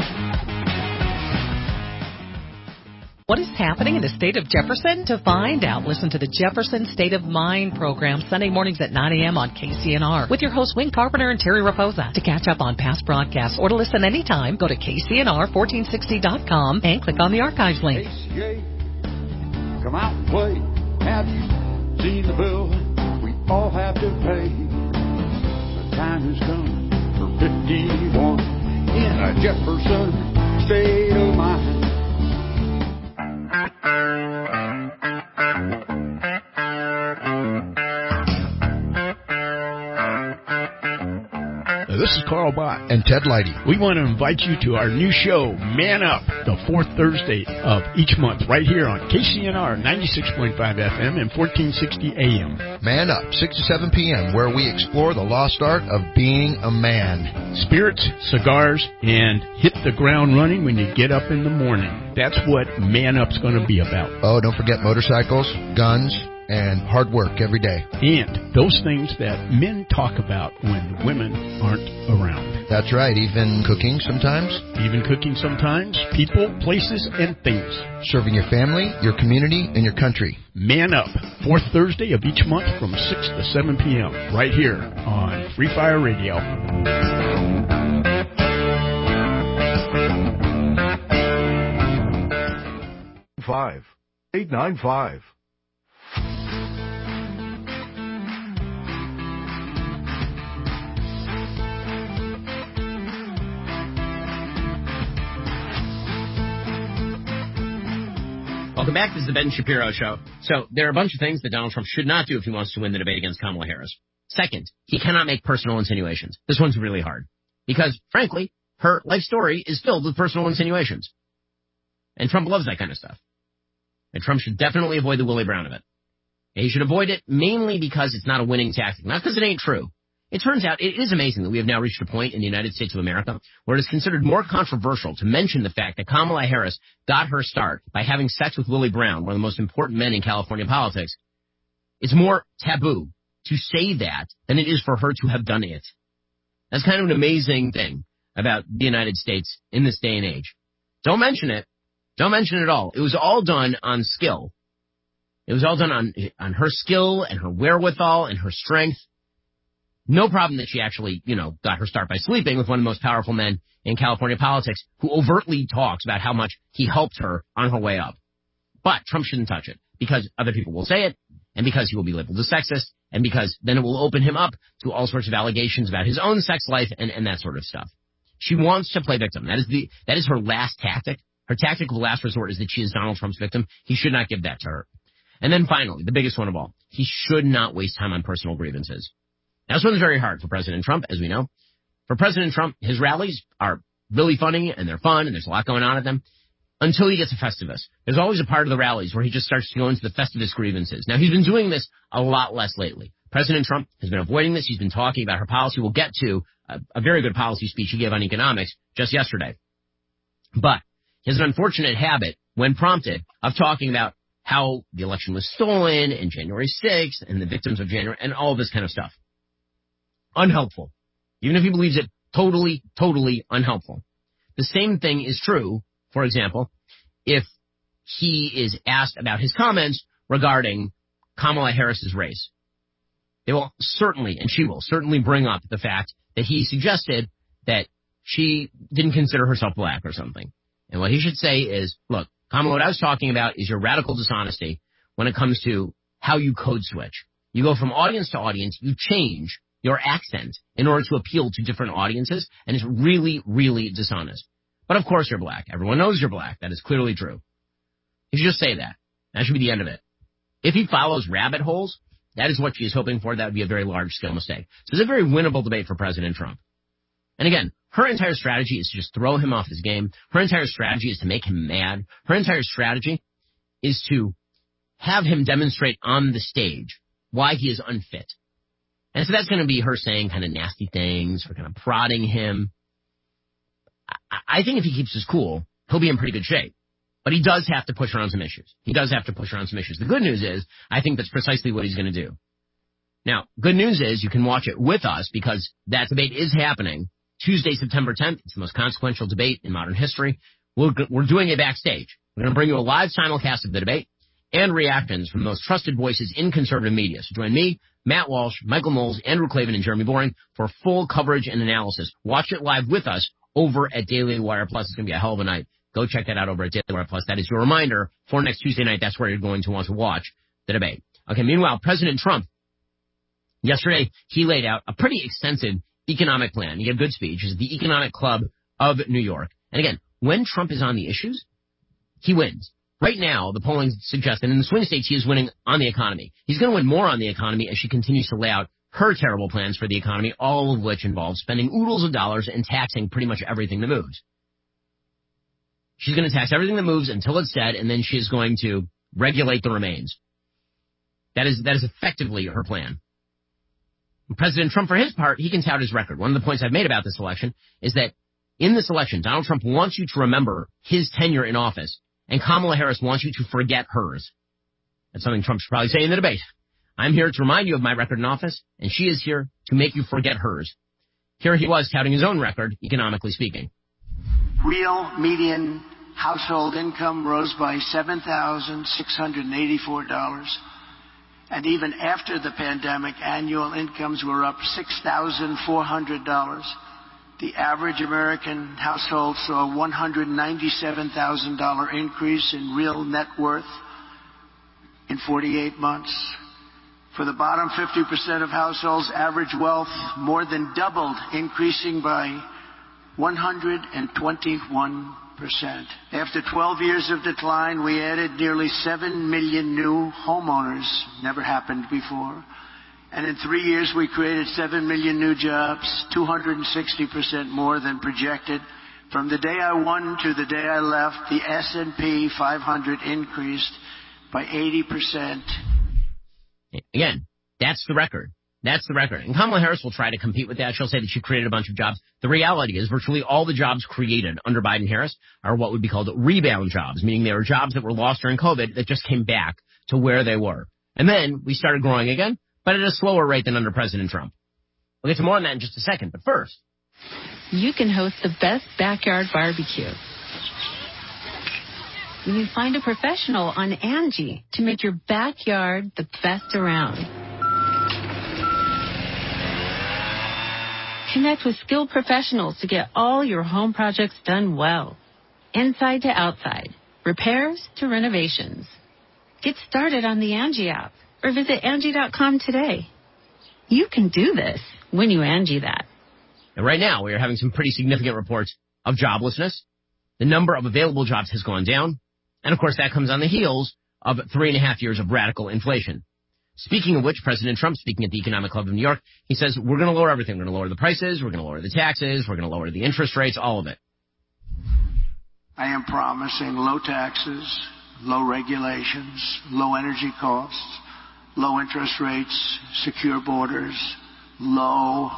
What is happening in the state of Jefferson? To find out, listen to the Jefferson State of Mind program Sunday mornings at 9 a.m. on KCNR with your hosts Wayne Carpenter and Terry Raposa. To catch up on past broadcasts or to listen anytime, go to KCNR1460.com and click on the archives link. ACA, come out and play. Have you seen the bill we all have to pay? The time has come for 51 in a Jefferson State of Mind. This is Carl Bott and Ted Leidy. We want to invite you to our new show, Man Up, the fourth Thursday of each month, right here on KCNR 96.5 FM and 1460 AM. Man Up, 6 to 7 p.m., where we explore the lost art of being a man. Spirits, cigars, and hit the ground running when you get up in the morning. That's what Man Up's going to be about. Oh, don't forget motorcycles, guns, and hard work every day. And those things that men talk about when women aren't around. That's right, even cooking sometimes. Even cooking sometimes, people, places, and things. Serving your family, your community, and your country. Man Up, fourth Thursday of each month from 6 to 7 p.m. right here on Free Fire Radio. 895. Welcome back. This is the Ben Shapiro Show. So there are a bunch of things that Donald Trump should not do if he wants to win the debate against Kamala Harris. Second, he cannot make personal insinuations. This one's really hard because, frankly, her life story is filled with personal insinuations. And Trump loves that kind of stuff. And Trump should definitely avoid the Willie Brown of it. And he should avoid it mainly because it's not a winning tactic, not because it ain't true. It turns out it is amazing that we have now reached a point in the United States of America where it is considered more controversial to mention the fact that Kamala Harris got her start by having sex with Willie Brown, one of the most important men in California politics. It's more taboo to say that than it is for her to have done it. That's kind of an amazing thing about the United States in this day and age. Don't mention it. Don't mention it at all. It was all done on skill. It was all done on her skill and her wherewithal and her strength. No problem that she actually, got her start by sleeping with one of the most powerful men in California politics who overtly talks about how much he helped her on her way up. But Trump shouldn't touch it because other people will say it and because he will be labeled as sexist and because then it will open him up to all sorts of allegations about his own sex life and that sort of stuff. She wants to play victim. That is her last tactic. Her tactic of last resort is that she is Donald Trump's victim. He should not give that to her. And then finally, the biggest one of all, he should not waste time on personal grievances. Now, this one's very hard for President Trump, as we know. For President Trump, his rallies are really funny, and they're fun, and there's a lot going on at them, until he gets to Festivus. There's always a part of the rallies where he just starts to go into the Festivus grievances. Now, he's been doing this a lot less lately. President Trump has been avoiding this. He's been talking about her policy. We'll get to a very good policy speech he gave on economics just yesterday. But he has an unfortunate habit, when prompted, of talking about how the election was stolen, and January 6th, and the victims of January, and all this kind of stuff. Unhelpful. Even if he believes it, totally, totally unhelpful. The same thing is true, for example, if he is asked about his comments regarding Kamala Harris's race. They will certainly, and she will certainly bring up the fact that he suggested that she didn't consider herself black or something. And what he should say is, look, Kamala, what I was talking about is your radical dishonesty when it comes to how you code switch. You go from audience to audience, you change your accent in order to appeal to different audiences, and it's really, really dishonest. But of course you're black. Everyone knows you're black. That is clearly true. You should just say that. That should be the end of it. If he follows rabbit holes, that is what she is hoping for. That would be a very large-scale mistake. So it's a very winnable debate for President Trump. And again, her entire strategy is to just throw him off his game. Her entire strategy is to make him mad. Her entire strategy is to have him demonstrate on the stage why he is unfit. And so that's going to be her saying kind of nasty things, or kind of prodding him. I think if he keeps his cool, he'll be in pretty good shape. But he does have to push around some issues. The good news is, I think that's precisely what he's going to do. Now, good news is you can watch it with us because that debate is happening Tuesday, September 10th. It's the most consequential debate in modern history. We're doing it backstage. We're going to bring you a live simulcast of the debate and reactions from the most trusted voices in conservative media. So join me, Matt Walsh, Michael Knowles, Andrew Klavan, and Jeremy Boring for full coverage and analysis. Watch it live with us over at Daily Wire Plus. It's going to be a hell of a night. Go check that out over at Daily Wire Plus. That is your reminder for next Tuesday night. That's where you're going to want to watch the debate. Okay, meanwhile, President Trump, yesterday, he laid out a pretty extensive economic plan. He gave a good speech. It's the Economic Club of New York. And again, when Trump is on the issues, he wins. Right now, the polling suggests that in the swing states, he is winning on the economy. He's going to win more on the economy as she continues to lay out her terrible plans for the economy, all of which involve spending oodles of dollars and taxing pretty much everything that moves. She's going to tax everything that moves until it's dead, and then she is going to regulate the remains. That is effectively her plan. President Trump, for his part, he can tout his record. One of the points I've made about this election is that in this election, Donald Trump wants you to remember his tenure in office, and Kamala Harris wants you to forget hers. That's something Trump should probably say in the debate. I'm here to remind you of my record in office, and she is here to make you forget hers. Here he was touting his own record, economically speaking. Real median household income rose by $7,684. And even after the pandemic, annual incomes were up $6,400. The average American household saw a $197,000 increase in real net worth in 48 months. For the bottom 50% of households, average wealth more than doubled, increasing by 121%. After 12 years of decline, we added nearly 7 million new homeowners. Never happened before. And in 3 years, we created 7 million new jobs, 260% more than projected. From the day I won to the day I left, the S&P 500 increased by 80%. Again, that's the record. That's the record. And Kamala Harris will try to compete with that. She'll say that she created a bunch of jobs. The reality is virtually all the jobs created under Biden-Harris are what would be called rebound jobs, meaning they were jobs that were lost during COVID that just came back to where they were. And then we started growing again, but at a slower rate than under President Trump. We'll get to more on that in just a second, but first. You can host the best backyard barbecue when you find a professional on Angie to make your backyard the best around. Connect with skilled professionals to get all your home projects done well. Inside to outside, repairs to renovations. Get started on the Angie app or visit Angie.com today. You can do this when you Angie that. And right now, we are having some pretty significant reports of joblessness. The number of available jobs has gone down. And, of course, that comes on the heels of 3.5 years of radical inflation. Speaking of which, President Trump, speaking at the Economic Club of New York, he says, we're going to lower everything. We're going to lower the prices. We're going to lower the taxes. We're going to lower the interest rates, all of it. I am promising low taxes, low regulations, low energy costs, low interest rates, secure borders, low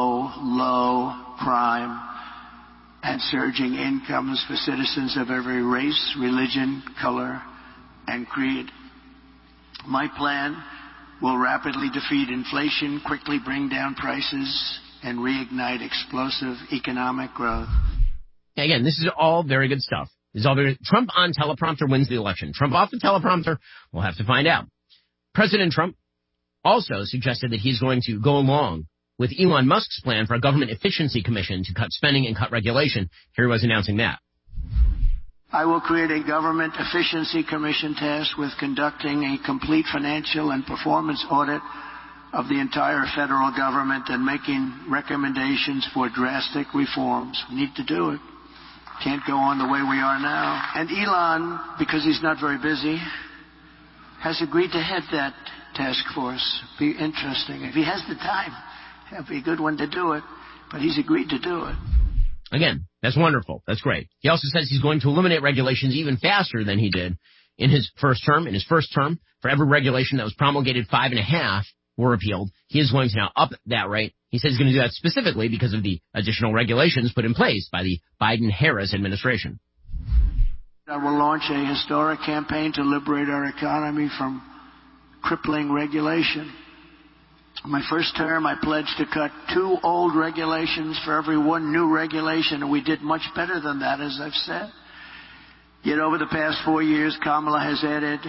crime, and surging incomes for citizens of every race, religion, color, and creed. My plan will rapidly defeat inflation, quickly bring down prices, and reignite explosive economic growth. Again, this is all very good stuff. This is all very. Trump on teleprompter wins the election. Trump off the teleprompter, we'll have to find out. President Trump also suggested that he's going to go along with Elon Musk's plan for a government efficiency commission to cut spending and cut regulation. Here he was announcing that. I will create a government efficiency commission tasked with conducting a complete financial and performance audit of the entire federal government and making recommendations for drastic reforms. We need to do it. Can't go on the way we are now. And Elon, because he's not very busy, has agreed to head that task force. Be interesting. If he has the time, it'll be a good one to do it. But he's agreed to do it. Again, that's wonderful. That's great. He also says he's going to eliminate regulations even faster than he did in his first term. In his first term, for every regulation that was promulgated, 5.5 were repealed. He is going to now up that rate. He says he's going to do that specifically because of the additional regulations put in place by the Biden-Harris administration. I will launch a historic campaign to liberate our economy from crippling regulation. My first term, I pledged to cut 2 old regulations for every 1 new regulation, and we did much better than that, as I've said. Yet over the past 4 years, Kamala has added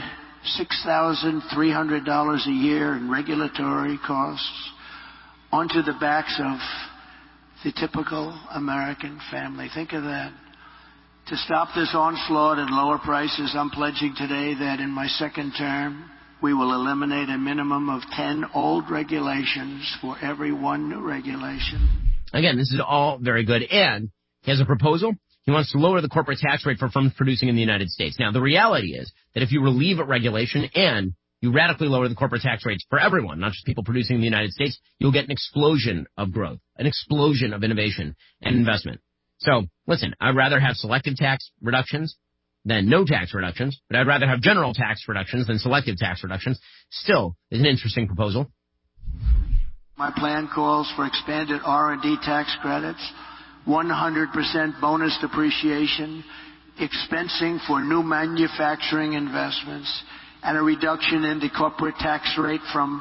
$6,300 a year in regulatory costs onto the backs of the typical American family. Think of that. To stop this onslaught and lower prices, I'm pledging today that in my second term, we will eliminate a minimum of 10 old regulations for every 1 new regulation. Again, this is all very good. And he has a proposal. He wants to lower the corporate tax rate for firms producing in the United States. Now, the reality is that if you relieve a regulation and you radically lower the corporate tax rates for everyone, not just people producing in the United States, you'll get an explosion of growth, an explosion of innovation and investment. So, listen, I'd rather have selective tax reductions than no tax reductions, but I'd rather have general tax reductions than selective tax reductions. Still, is an interesting proposal. My plan calls for expanded R&D tax credits, 100% bonus depreciation, expensing for new manufacturing investments, and a reduction in the corporate tax rate from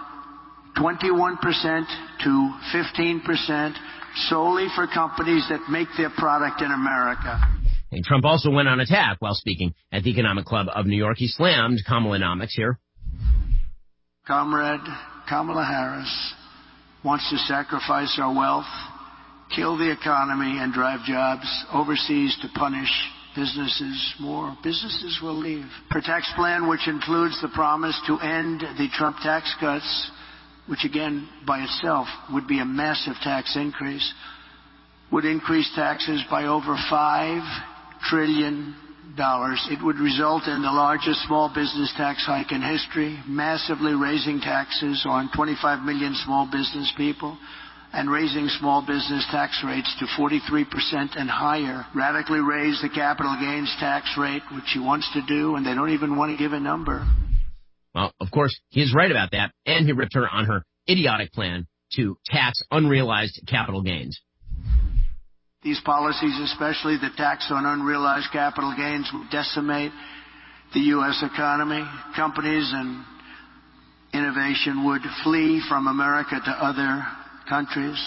21% to 15% solely for companies that make their product in America. And Trump also went on attack while speaking at the Economic Club of New York. He slammed Kamalanomics here. Comrade Kamala Harris wants to sacrifice our wealth, kill the economy, and drive jobs overseas to punish businesses. More businesses will leave. Her tax plan, which includes the promise to end the Trump tax cuts, which again by itself would be a massive tax increase, would increase taxes by over $5 trillion. It would result in the largest small business tax hike in history, massively raising taxes on 25 million small business people and raising small business tax rates to 43% and higher, radically raise the capital gains tax rate, which he wants to do, and they don't even want to give a number. Well, of course, he is right about that, and he ripped her on her idiotic plan to tax unrealized capital gains. These policies, especially the tax on unrealized capital gains, will decimate the U.S. economy. Companies and innovation would flee from America to other countries.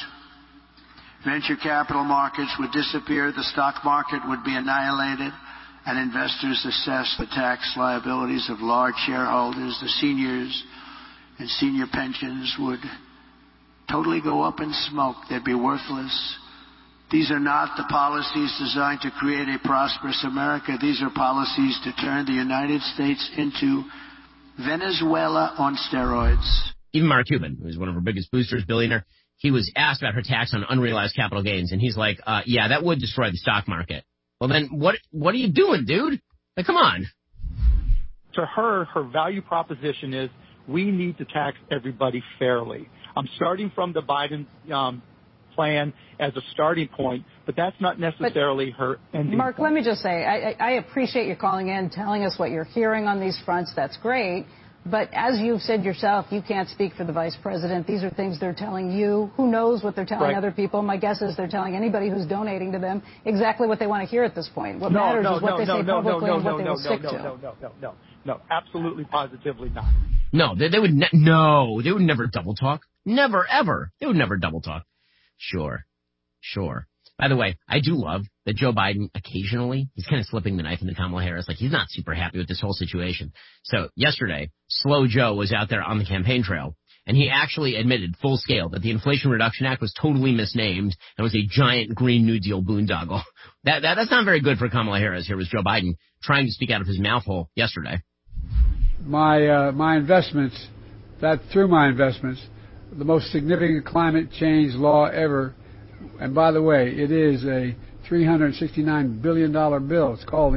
Venture capital markets would disappear. The stock market would be annihilated. And investors assess the tax liabilities of large shareholders. The seniors and senior pensions would totally go up in smoke. They'd be worthless. These are not the policies designed to create a prosperous America. These are policies to turn the United States into Venezuela on steroids. Even Mark Cuban, who's one of her biggest boosters, billionaire, he was asked about her tax on unrealized capital gains, and he's like, yeah, that would destroy the stock market. Well, then what are you doing, dude? Like, come on. To her value proposition is we need to tax everybody fairly. I'm starting from the Biden plan as a starting point, but that's not necessarily her ending Mark, point. let me just say, I appreciate you calling in, telling us what you're hearing on these fronts. That's great. But as you've said yourself, you can't speak for the vice president. These are things they're telling you. Who knows what they're telling other people? My guess is they're telling anybody who's donating to them exactly what they want to hear at this point. What matters is what they say publicly and what they will stick to. No, absolutely, positively not. No, they would never double talk. Never, ever. They would never double talk. Sure. By the way, I do love that Joe Biden occasionally, he's kind of slipping the knife into Kamala Harris. Like, he's not super happy with this whole situation. So yesterday, Slow Joe was out there on the campaign trail, and he actually admitted full scale that the Inflation Reduction Act was totally misnamed and was a giant Green New Deal boondoggle. That's not very good for Kamala Harris. Here was Joe Biden trying to speak out of his mouth hole yesterday. My investments, through my investments, the most significant climate change law ever. And by the way, it is a $369 billion bill. It's called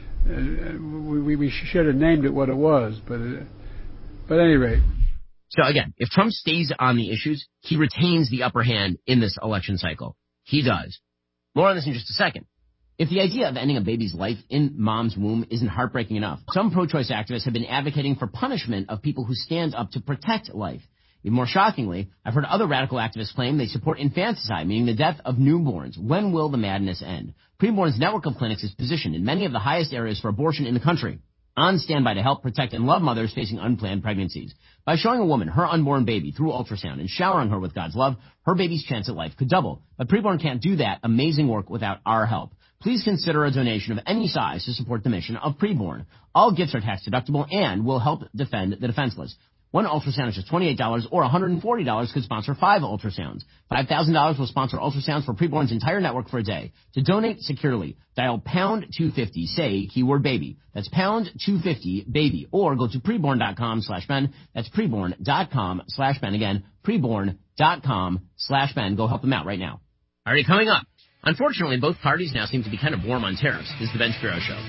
we should have named it what it was, but at any rate. So again, if Trump stays on the issues, he retains the upper hand in this election cycle. He does. More on this in just a second. If the idea of ending a baby's life in mom's womb isn't heartbreaking enough, some pro-choice activists have been advocating for punishment of people who stand up to protect life. Even more shockingly, I've heard other radical activists claim they support infanticide, meaning the death of newborns. When will the madness end? Preborn's network of clinics is positioned in many of the highest areas for abortion in the country, on standby to help protect and love mothers facing unplanned pregnancies. By showing a woman her unborn baby through ultrasound and showering her with God's love, her baby's chance at life could double. But Preborn can't do that amazing work without our help. Please consider a donation of any size to support the mission of Preborn. All gifts are tax deductible and will help defend the defenseless. One ultrasound is just $28 or $140 could sponsor 5 ultrasounds. $5,000 will sponsor ultrasounds for Preborn's entire network for a day. To donate securely, dial pound 250, say keyword baby. That's pound 250 baby, or go to preborn.com/Ben. That's preborn.com/Ben. Again, preborn.com/Ben. Go help them out right now. Alrighty, coming up. Unfortunately, both parties now seem to be kind of warm on tariffs. This is the Ben Shapiro Show.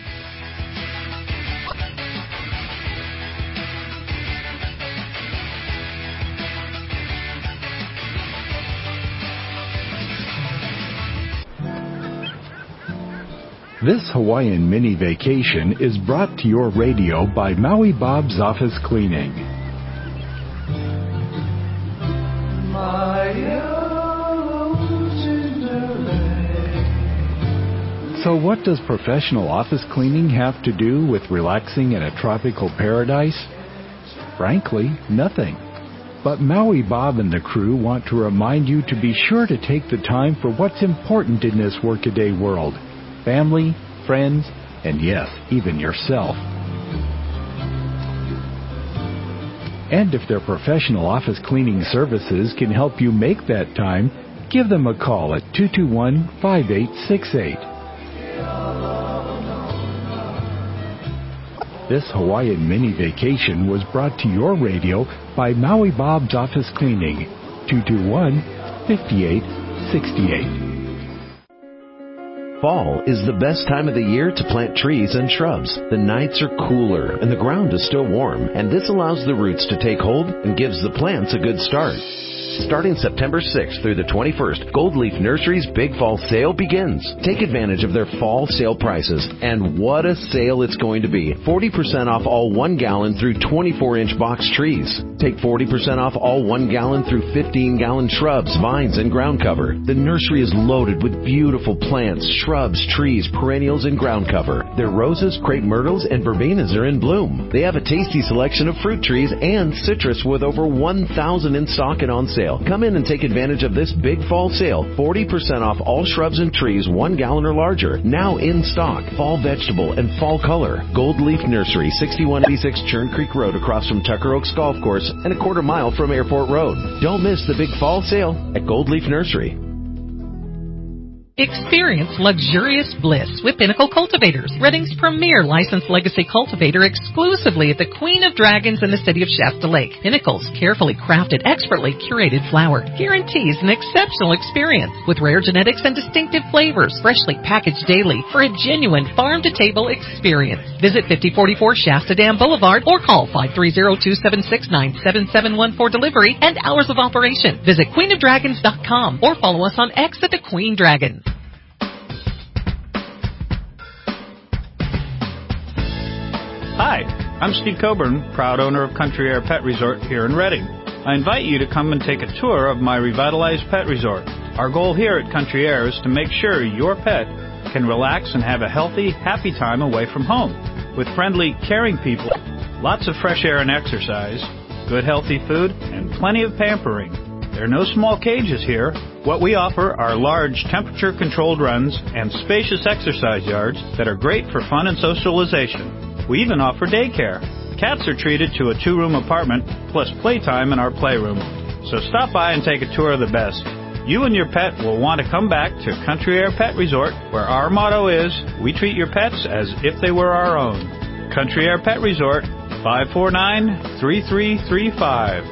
This Hawaiian mini vacation is brought to your radio by Maui Bob's Office Cleaning. So what does professional office cleaning have to do with relaxing in a tropical paradise? Frankly, nothing. But Maui Bob and the crew want to remind you to be sure to take the time for what's important in this workaday world. Family, friends, and yes, even yourself. And if their professional office cleaning services can help you make that time, give them a call at 221-5868. This Hawaiian mini vacation was brought to your radio by Maui Bob's Office Cleaning, 221-5868. Fall is the best time of the year to plant trees and shrubs. The nights are cooler and the ground is still warm, and this allows the roots to take hold and gives the plants a good start. Starting September 6th through the 21st, Gold Leaf Nursery's Big Fall Sale begins. Take advantage of their fall sale prices, and what a sale it's going to be. 40% off all 1 gallon through 24-inch box trees. Take 40% off all 1 gallon through 15-gallon shrubs, vines, and ground cover. The nursery is loaded with beautiful plants, shrubs, trees, perennials, and ground cover. Their roses, crepe myrtles, and verbenas are in bloom. They have a tasty selection of fruit trees and citrus with over 1,000 in stock and on sale. Come in and take advantage of this big fall sale. 40% off all shrubs and trees 1 gallon or larger. Now in stock. Fall vegetable and fall color. Gold Leaf Nursery, 6186 Churn Creek Road across from Tucker Oaks Golf Course and a quarter mile from Airport Road. Don't miss the big fall sale at Gold Leaf Nursery. Experience luxurious bliss with Pinnacle Cultivators, Redding's premier licensed legacy cultivator, exclusively at the Queen of Dragons in the city of Shasta Lake. Pinnacle's carefully crafted, expertly curated flower guarantees an exceptional experience with rare genetics and distinctive flavors, freshly packaged daily for a genuine farm-to-table experience. Visit 5044 Shasta Dam Boulevard or call 530-276-9771 for delivery and hours of operation. Visit queenofdragons.com or follow us on X at the Queen Dragon. Hi, I'm Steve Coburn, proud owner of Country Air Pet Resort here in Redding. I invite you to come and take a tour of my revitalized pet resort. Our goal here at Country Air is to make sure your pet can relax and have a healthy, happy time away from home. With friendly, caring people, lots of fresh air and exercise, good healthy food, and plenty of pampering. There are no small cages here. What we offer are large temperature-controlled runs and spacious exercise yards that are great for fun and socialization. We even offer daycare. Cats are treated to a 2-room apartment plus playtime in our playroom. So stop by and take a tour of the best. You and your pet will want to come back to Country Air Pet Resort, where our motto is, we treat your pets as if they were our own. Country Air Pet Resort, 549-3335.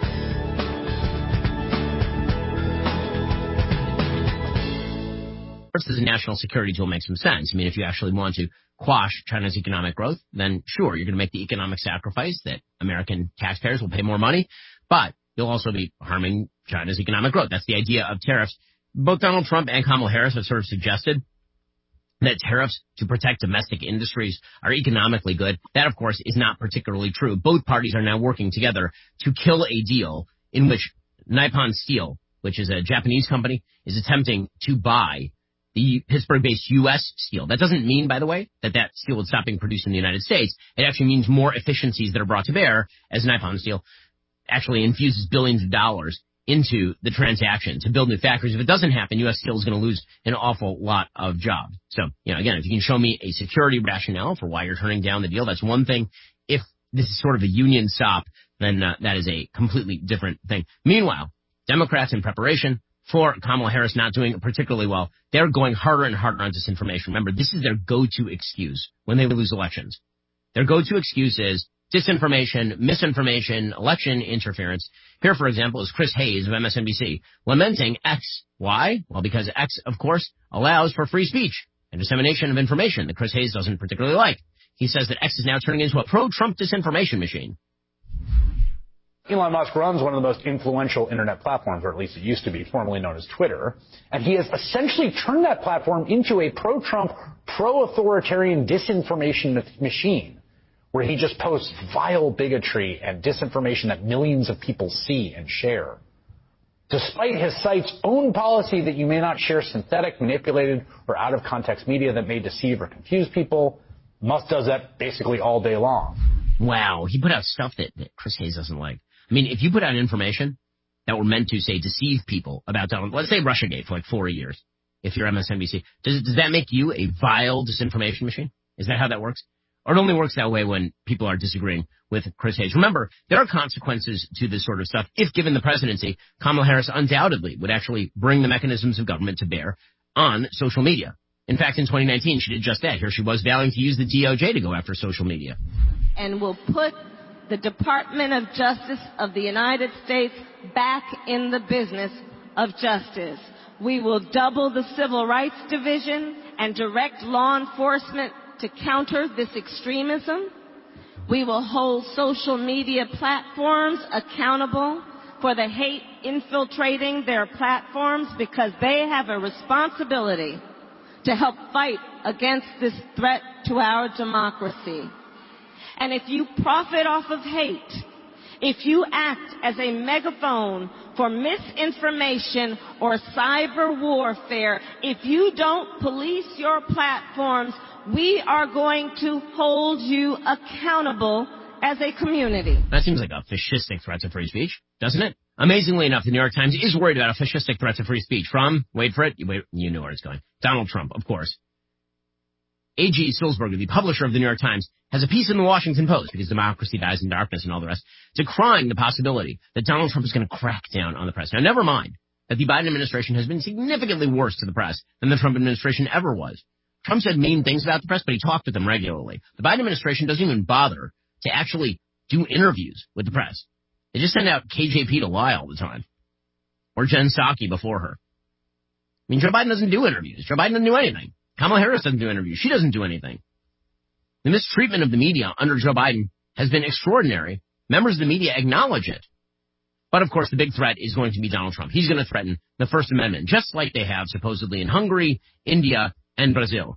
First, as a national security tool makes some sense. I mean, if you actually want to quash China's economic growth, then sure, you're going to make the economic sacrifice that American taxpayers will pay more money, but you'll also be harming China's economic growth. That's the idea of tariffs. Both Donald Trump and Kamala Harris have sort of suggested that tariffs to protect domestic industries are economically good. That, of course, is not particularly true. Both parties are now working together to kill a deal in which Nippon Steel, which is a Japanese company, is attempting to buy the Pittsburgh-based U.S. steel. That doesn't mean, by the way, that steel would stop being produced in the United States. It actually means more efficiencies that are brought to bear as Nippon Steel actually infuses billions of dollars into the transaction to build new factories. If it doesn't happen, U.S. Steel is going to lose an awful lot of jobs. So, again, if you can show me a security rationale for why you're turning down the deal, that's one thing. If this is sort of a union stop, then that is a completely different thing. Meanwhile, Democrats in preparation for Kamala Harris not doing particularly well, they're going harder and harder on disinformation. Remember, this is their go-to excuse when they lose elections. Their go-to excuse is disinformation, misinformation, election interference. Here, for example, is Chris Hayes of MSNBC lamenting X. Why? Well, because X, of course, allows for free speech and dissemination of information that Chris Hayes doesn't particularly like. He says that X is now turning into a pro-Trump disinformation machine. Elon Musk runs one of the most influential internet platforms, or at least it used to be, formerly known as Twitter, and he has essentially turned that platform into a pro-Trump, pro-authoritarian disinformation machine, where he just posts vile bigotry and disinformation that millions of people see and share. despite his site's own policy that you may not share synthetic, manipulated, or out-of-context media that may deceive or confuse people. Musk does that basically all day long. Wow, he put out stuff that Chris Hayes doesn't like. I mean, if you put out information that were meant to, say, deceive people about Donald, let's say Russiagate for like 4 years, if you're MSNBC, does that make you a vile disinformation machine? Is that how that works? Or it only works that way when people are disagreeing with Chris Hayes. Remember, there are consequences to this sort of stuff. If given the presidency, Kamala Harris undoubtedly would actually bring the mechanisms of government to bear on social media. In fact, in 2019, she did just that. Here she was vowing to use the DOJ to go after social media. And will put the Department of Justice of the United States back in the business of justice. We will double the Civil Rights Division and direct law enforcement to counter this extremism. We will hold social media platforms accountable for the hate infiltrating their platforms because they have a responsibility to help fight against this threat to our democracy. And if you profit off of hate, if you act as a megaphone for misinformation or cyber warfare, if you don't police your platforms, we are going to hold you accountable as a community. That seems like a fascistic threat to free speech, doesn't it? Amazingly enough, the New York Times is worried about a fascistic threat to free speech from, wait for it, you know where it's going, Donald Trump, of course. A.G. Sulzberger, the publisher of the New York Times, has a piece in the Washington Post, because democracy dies in darkness and all the rest, decrying the possibility that Donald Trump is going to crack down on the press. Now, never mind that the Biden administration has been significantly worse to the press than the Trump administration ever was. Trump said mean things about the press, but he talked with them regularly. The Biden administration doesn't even bother to actually do interviews with the press. They just send out KJP to lie all the time. Or Jen Psaki before her. I mean, Joe Biden doesn't do interviews. Joe Biden doesn't do anything. Kamala Harris doesn't do interviews. She doesn't do anything. The mistreatment of the media under Joe Biden has been extraordinary. Members of the media acknowledge it. But, of course, the big threat is going to be Donald Trump. He's going to threaten the First Amendment, just like they have supposedly in Hungary, India, and Brazil.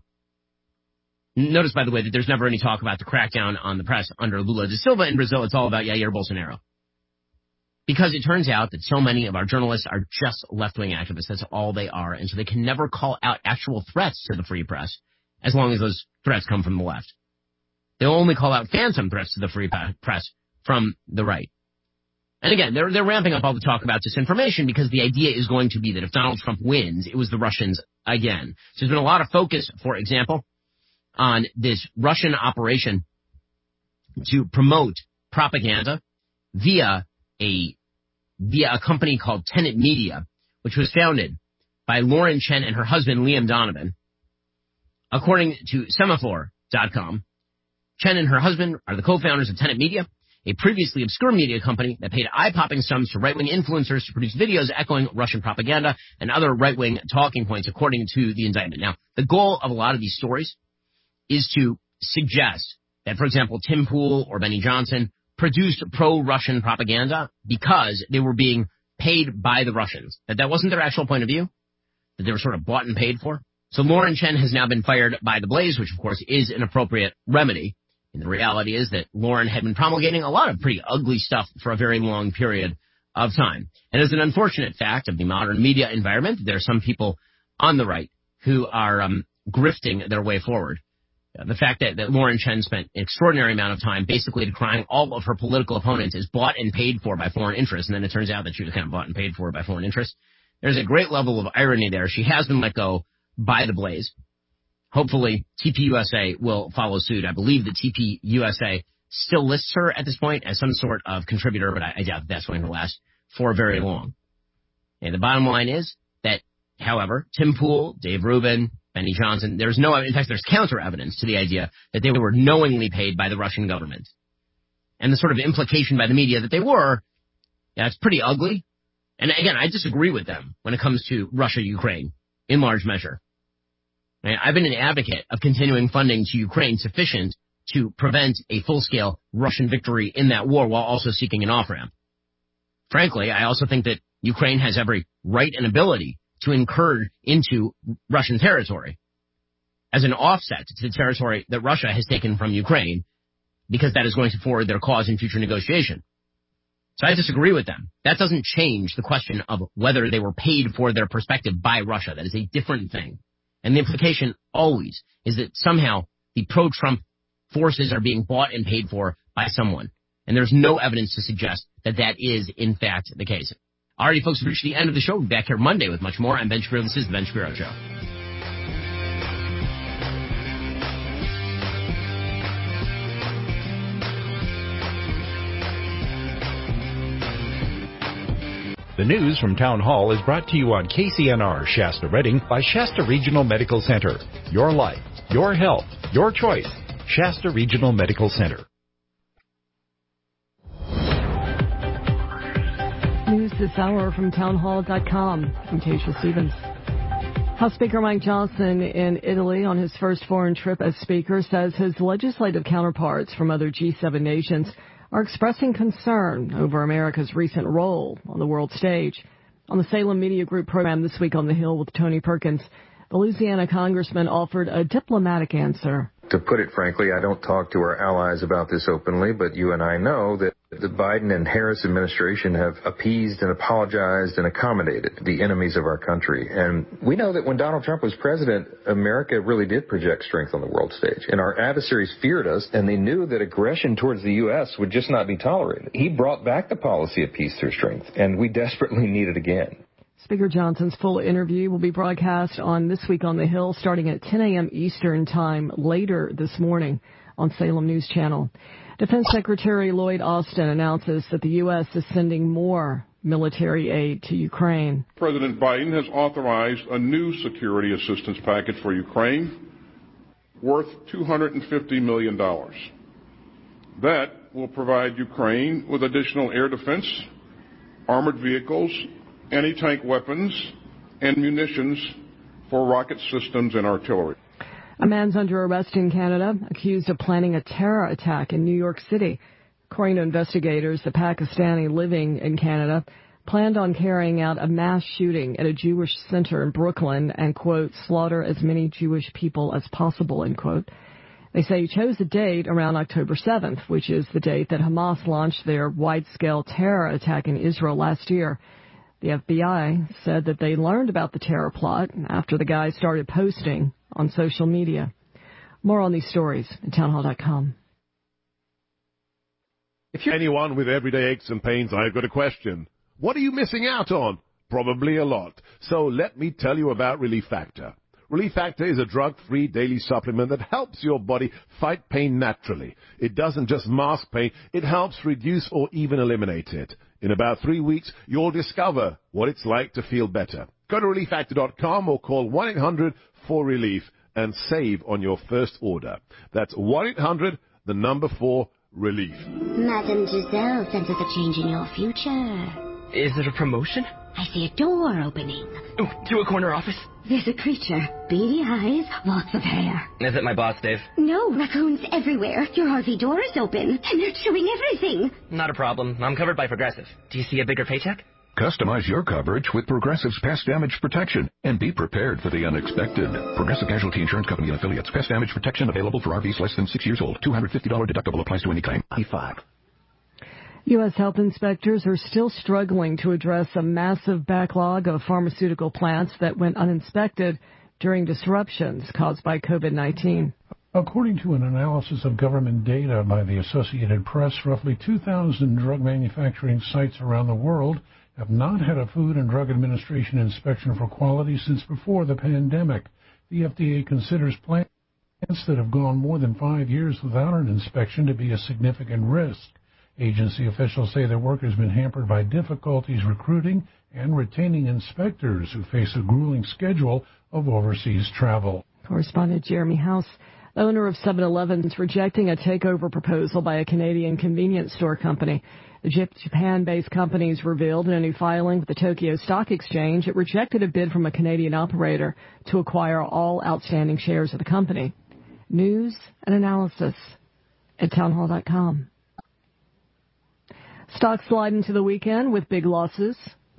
Notice, by the way, that there's never any talk about the crackdown on the press under Lula da Silva in Brazil. It's all about Jair Bolsonaro. Because it turns out that so many of our journalists are just left-wing activists. That's all they are. And so they can never call out actual threats to the free press as long as those threats come from the left. They'll only call out phantom threats to the free press from the right. And again, they're ramping up all the talk about disinformation because the idea is going to be that if Donald Trump wins, it was the Russians again. So there's been a lot of focus, for example, on this Russian operation to promote propaganda via a company called Tenet Media, which was founded by Lauren Chen and her husband, Liam Donovan. According to Semaphore.com, Chen and her husband are the co-founders of Tenet Media, a previously obscure media company that paid eye-popping sums to right-wing influencers to produce videos echoing Russian propaganda and other right-wing talking points, according to the indictment. Now, the goal of a lot of these stories is to suggest that, for example, Tim Pool or Benny Johnson produced pro-Russian propaganda because they were being paid by the Russians. That wasn't their actual point of view, that they were sort of bought and paid for. So Lauren Chen has now been fired by The Blaze, which, of course, is an appropriate remedy. And the reality is that Lauren had been promulgating a lot of pretty ugly stuff for a very long period of time. And as an unfortunate fact of the modern media environment, there are some people on the right who are grifting their way forward. The fact that Lauren Chen spent an extraordinary amount of time basically decrying all of her political opponents is bought and paid for by foreign interests, and then it turns out that she was kind of bought and paid for by foreign interests. There's a great level of irony there. She has been let go by The Blaze. Hopefully, TPUSA will follow suit. I believe that TPUSA still lists her at this point as some sort of contributor, but I doubt that that's going to last for very long. And the bottom line is that, however, Tim Pool, Dave Rubin, Benny Johnson, in fact, there's counter evidence to the idea that they were knowingly paid by the Russian government. And the sort of implication by the media that they were, it's pretty ugly. And again, I disagree with them when it comes to Russia-Ukraine, in large measure. I've been an advocate of continuing funding to Ukraine sufficient to prevent a full-scale Russian victory in that war while also seeking an off-ramp. Frankly, I also think that Ukraine has every right and ability to incur into Russian territory as an offset to the territory that Russia has taken from Ukraine, because that is going to forward their cause in future negotiation. So I disagree with them. That doesn't change the question of whether they were paid for their perspective by Russia. That is a different thing. And the implication always is that somehow the pro-Trump forces are being bought and paid for by someone. And there's no evidence to suggest that that is, in fact, the case. All righty, folks, we've reached the end of the show. We'll be back here Monday with much more. I'm Ben Shapiro. This is The Ben Shapiro Show. The news from Town Hall is brought to you on KCNR Shasta Redding by Shasta Regional Medical Center. Your life, your health, your choice. Shasta Regional Medical Center. News this hour from townhall.com. I'm Tasha Stevens. House Speaker Mike Johnson in Italy on his first foreign trip as Speaker says his legislative counterparts from other G7 nations are expressing concern over America's recent role on the world stage. On the Salem Media Group program This Week on the Hill with Tony Perkins, the Louisiana congressman offered a diplomatic answer. To put it frankly, I don't talk to our allies about this openly, but you and I know that the Biden and Harris administration have appeased and apologized and accommodated the enemies of our country. And we know that when Donald Trump was president, America really did project strength on the world stage. And our adversaries feared us, and they knew that aggression towards the U.S. would just not be tolerated. He brought back the policy of peace through strength, and we desperately need it again. Speaker Johnson's full interview will be broadcast on This Week on the Hill starting at 10 a.m. Eastern Time later this morning on Salem News Channel. Defense Secretary Lloyd Austin announces that the U.S. is sending more military aid to Ukraine. President Biden has authorized a new security assistance package for Ukraine worth $250 million. That will provide Ukraine with additional air defense, armored vehicles, anti-tank weapons, and munitions for rocket systems and artillery. A man's under arrest in Canada, accused of planning a terror attack in New York City. According to investigators, the Pakistani living in Canada planned on carrying out a mass shooting at a Jewish center in Brooklyn and, quote, slaughter as many Jewish people as possible, end quote. They say he chose a date around October 7th, which is the date that Hamas launched their wide-scale terror attack in Israel last year. The FBI said that they learned about the terror plot after the guy started posting on social media. More on these stories at townhall.com. If you're anyone with everyday aches and pains, I've got a question. What are you missing out on? Probably a lot. So let me tell you about Relief Factor. Relief Factor is a drug-free daily supplement that helps your body fight pain naturally. It doesn't just mask pain, it helps reduce or even eliminate it. In about 3 weeks, you'll discover what it's like to feel better. Go to ReliefFactor.com or call 1-800-4RELIEF and save on your first order. That's 1-800-4-RELIEF. Madame Giselle senses a change in your future. Is it a promotion? I see a door opening. Ooh, to a corner office? There's a creature. Beady eyes, lots of hair. Is it my boss, Dave? No, raccoons everywhere. Your RV door is open, and they're chewing everything. Not a problem. I'm covered by Progressive. Do you see a bigger paycheck? Customize your coverage with Progressive's Pest Damage Protection and be prepared for the unexpected. Progressive Casualty Insurance Company and Affiliates. Pest Damage Protection available for RVs less than 6 years old. $250 deductible applies to any claim. I-5. U.S. health inspectors are still struggling to address a massive backlog of pharmaceutical plants that went uninspected during disruptions caused by COVID-19. According to an analysis of government data by the Associated Press, roughly 2,000 drug manufacturing sites around the world have not had a Food and Drug Administration inspection for quality since before the pandemic. The FDA considers plants that have gone more than 5 years without an inspection to be a significant risk. Agency officials say their work has been hampered by difficulties recruiting and retaining inspectors who face a grueling schedule of overseas travel. Correspondent Jeremy House, owner of 7-Eleven, is rejecting a takeover proposal by a Canadian convenience store company. The Japan-based company has revealed in a new filing with the Tokyo Stock Exchange it rejected a bid from a Canadian operator to acquire all outstanding shares of the company. News and analysis at townhall.com. Stocks slide into the weekend with big losses.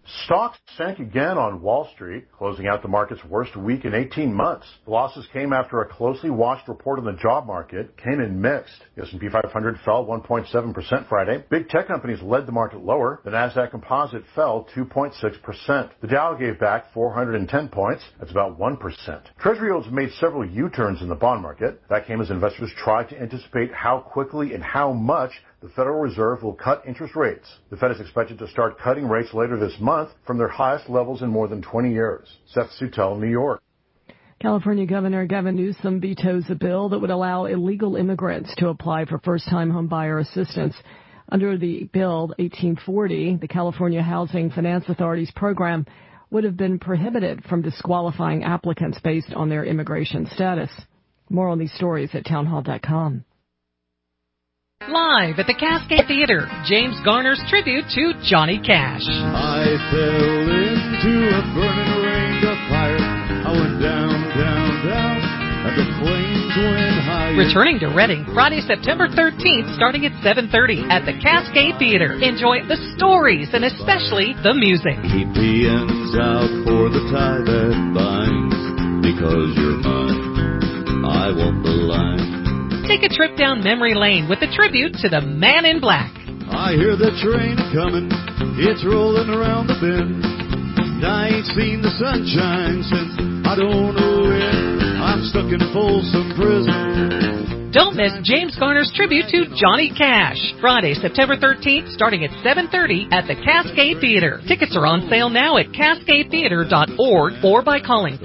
Stocks sank again on Wall Street, closing out the market's worst week in 18 months. The losses came after a closely watched report on the job market came in mixed. The S&P 500 fell 1.7% Friday. Big tech companies led the market lower. The Nasdaq Composite fell 2.6%. The Dow gave back 410 points. That's about 1%. Treasury yields made several U-turns in the bond market. That came as investors tried to anticipate how quickly and how much the Federal Reserve will cut interest rates. The Fed is expected to start cutting rates later this month from their highest levels in more than 20 years. Seth Sutel, New York. California Governor Gavin Newsom vetoes a bill that would allow illegal immigrants to apply for first-time homebuyer assistance. Under the bill 1840, the California Housing Finance Authority's program would have been prohibited from disqualifying applicants based on their immigration status. More on these stories at townhall.com. Live at the Cascade Theater, James Garner's tribute to Johnny Cash. I fell into a burning range of fire. I went down, down, down, and the flames went higher. Returning to Reading Friday, September 13th, starting at 7:30 at the Cascade Theater. Enjoy the stories and especially the music. Keep the ends out for the tie that binds. Because you're mine, I walk the line. Take a trip down memory lane with a tribute to the Man in Black. I hear the train coming, it's rolling around the bend. And I ain't seen the sunshine since I don't know when. I'm stuck in Folsom Prison. Don't miss James Garner's tribute to Johnny Cash. Friday, September 13th, starting at 7:30 at the Cascade Theater. Tickets are on sale now at cascadetheater.org or by calling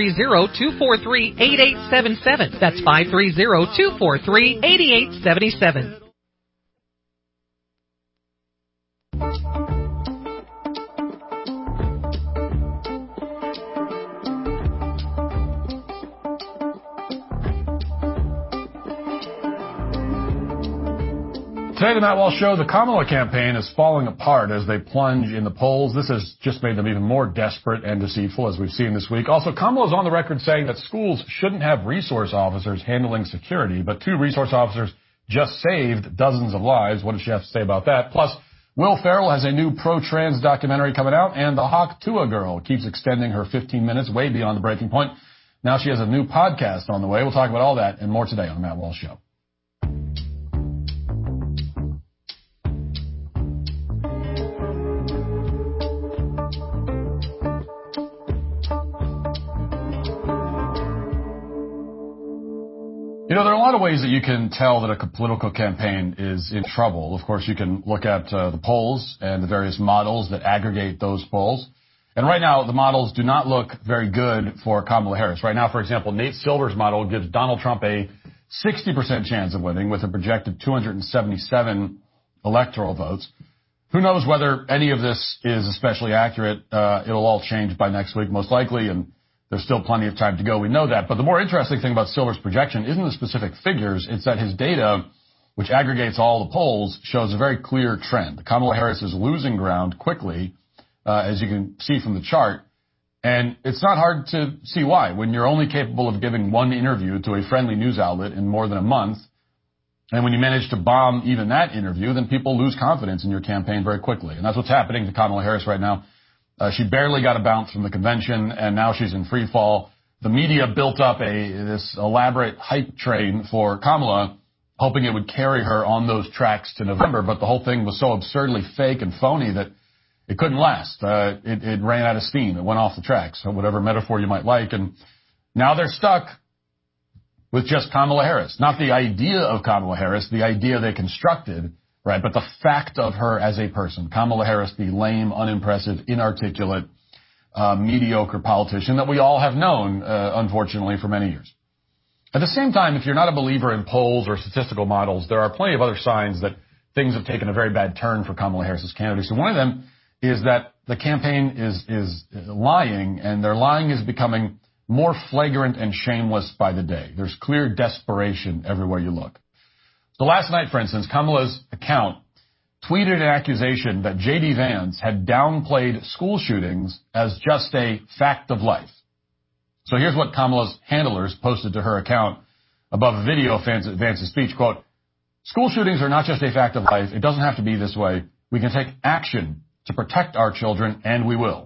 530-243-8877. That's 530-243-8877. Today, the Matt Walsh Show, the Kamala campaign is falling apart as they plunge in the polls. This has just made them even more desperate and deceitful, as we've seen this week. Also, Kamala is on the record saying that schools shouldn't have resource officers handling security, but 2 resource officers just saved dozens of lives. What does she have to say about that? Plus, Will Ferrell has a new pro-trans documentary coming out, and the Hawk Tuah girl keeps extending her 15 minutes way beyond the breaking point. Now she has a new podcast on the way. We'll talk about all that and more today on the Matt Walsh Show. You know, there are a lot of ways that you can tell that a political campaign is in trouble. Of course, you can look at the polls and the various models that aggregate those polls. And right now, the models do not look very good for Kamala Harris. Right now, for example, Nate Silver's model gives Donald Trump a 60% chance of winning with a projected 277 electoral votes. Who knows whether any of this is especially accurate? It'll all change by next week, most likely, and there's still plenty of time to go. We know that. But the more interesting thing about Silver's projection isn't the specific figures. It's that his data, which aggregates all the polls, shows a very clear trend. Kamala Harris is losing ground quickly, as you can see from the chart. And it's not hard to see why. When you're only capable of giving one interview to a friendly news outlet in more than a month, and when you manage to bomb even that interview, then people lose confidence in your campaign very quickly. And that's what's happening to Kamala Harris right now. She barely got a bounce from the convention, and now she's in free fall. The media built up this elaborate hype train for Kamala, hoping it would carry her on those tracks to November, but the whole thing was so absurdly fake and phony that it couldn't last. It ran out of steam. It went off the tracks, so whatever metaphor you might like. And now they're stuck with just Kamala Harris. Not the idea of Kamala Harris, the idea they constructed, right, but the fact of her as a person. Kamala Harris, the lame, unimpressive, inarticulate, mediocre politician that we all have known, unfortunately, for many years. At the same time, if you're not a believer in polls or statistical models, there are plenty of other signs that things have taken a very bad turn for Kamala Harris's candidacy. One of them is that the campaign is lying, and their lying is becoming more flagrant and shameless by the day. There's clear desperation everywhere you look. So last night, for instance, Kamala's account tweeted an accusation that J.D. Vance had downplayed school shootings as just a fact of life. So here's what Kamala's handlers posted to her account above a video of Vance's speech, quote, "School shootings are not just a fact of life. It doesn't have to be this way. We can take action to protect our children, and we will.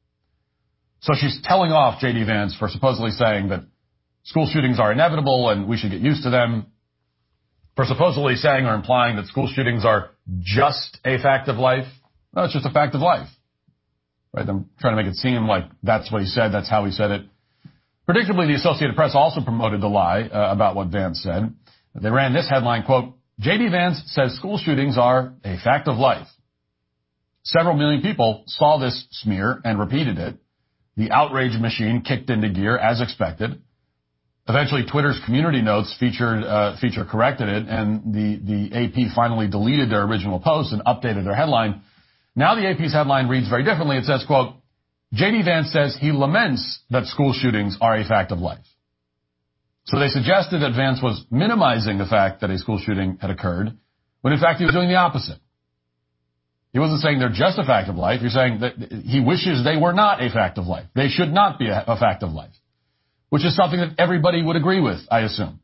So she's telling off J.D. Vance for supposedly saying that school shootings are inevitable and we should get used to them, for supposedly saying or implying that school shootings are just a fact of life. No, it's just a fact of life. Right? I'm trying to make it seem like that's what he said, that's how he said it. Predictably, the Associated Press also promoted the lie about what Vance said. They ran this headline, quote, J.D. Vance says school shootings are a fact of life. Several million people saw this smear and repeated it. The outrage machine kicked into gear as expected. Eventually, Twitter's community notes feature corrected it, and the AP finally deleted their original post and updated their headline. Now the AP's headline reads very differently. It says, quote, J.D. Vance says he laments that school shootings are a fact of life. So they suggested that Vance was minimizing the fact that a school shooting had occurred, when in fact he was doing the opposite. He wasn't saying they're just a fact of life. You're saying that he wishes they were not a fact of life. They should not be a fact of life, which is something that everybody would agree with, I assume.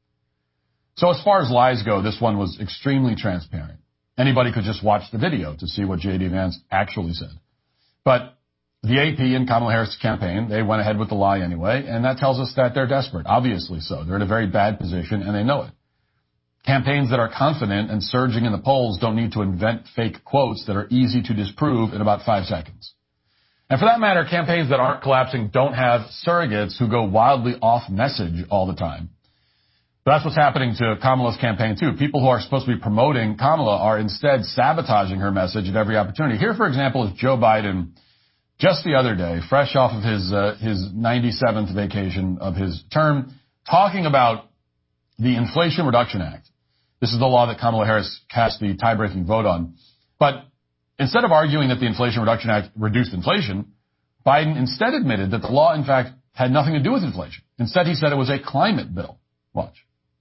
So as far as lies go, this one was extremely transparent. Anybody could just watch the video to see what J.D. Vance actually said. But the AP and Kamala Harris campaign, they went ahead with the lie anyway, and that tells us that they're desperate. Obviously so. They're in a very bad position, and they know it. Campaigns that are confident and surging in the polls don't need to invent fake quotes that are easy to disprove in about 5 seconds. And for that matter, campaigns that aren't collapsing don't have surrogates who go wildly off message all the time. But that's what's happening to Kamala's campaign too. People who are supposed to be promoting Kamala are instead sabotaging her message at every opportunity. Here, for example, is Joe Biden just the other day, fresh off of his 97th vacation of his term, talking about the Inflation Reduction Act. This is the law that Kamala Harris cast the tie-breaking vote on. But instead of arguing that the Inflation Reduction Act reduced inflation, Biden instead admitted that the law, in fact, had nothing to do with inflation. Instead, he said it was a climate bill. Watch.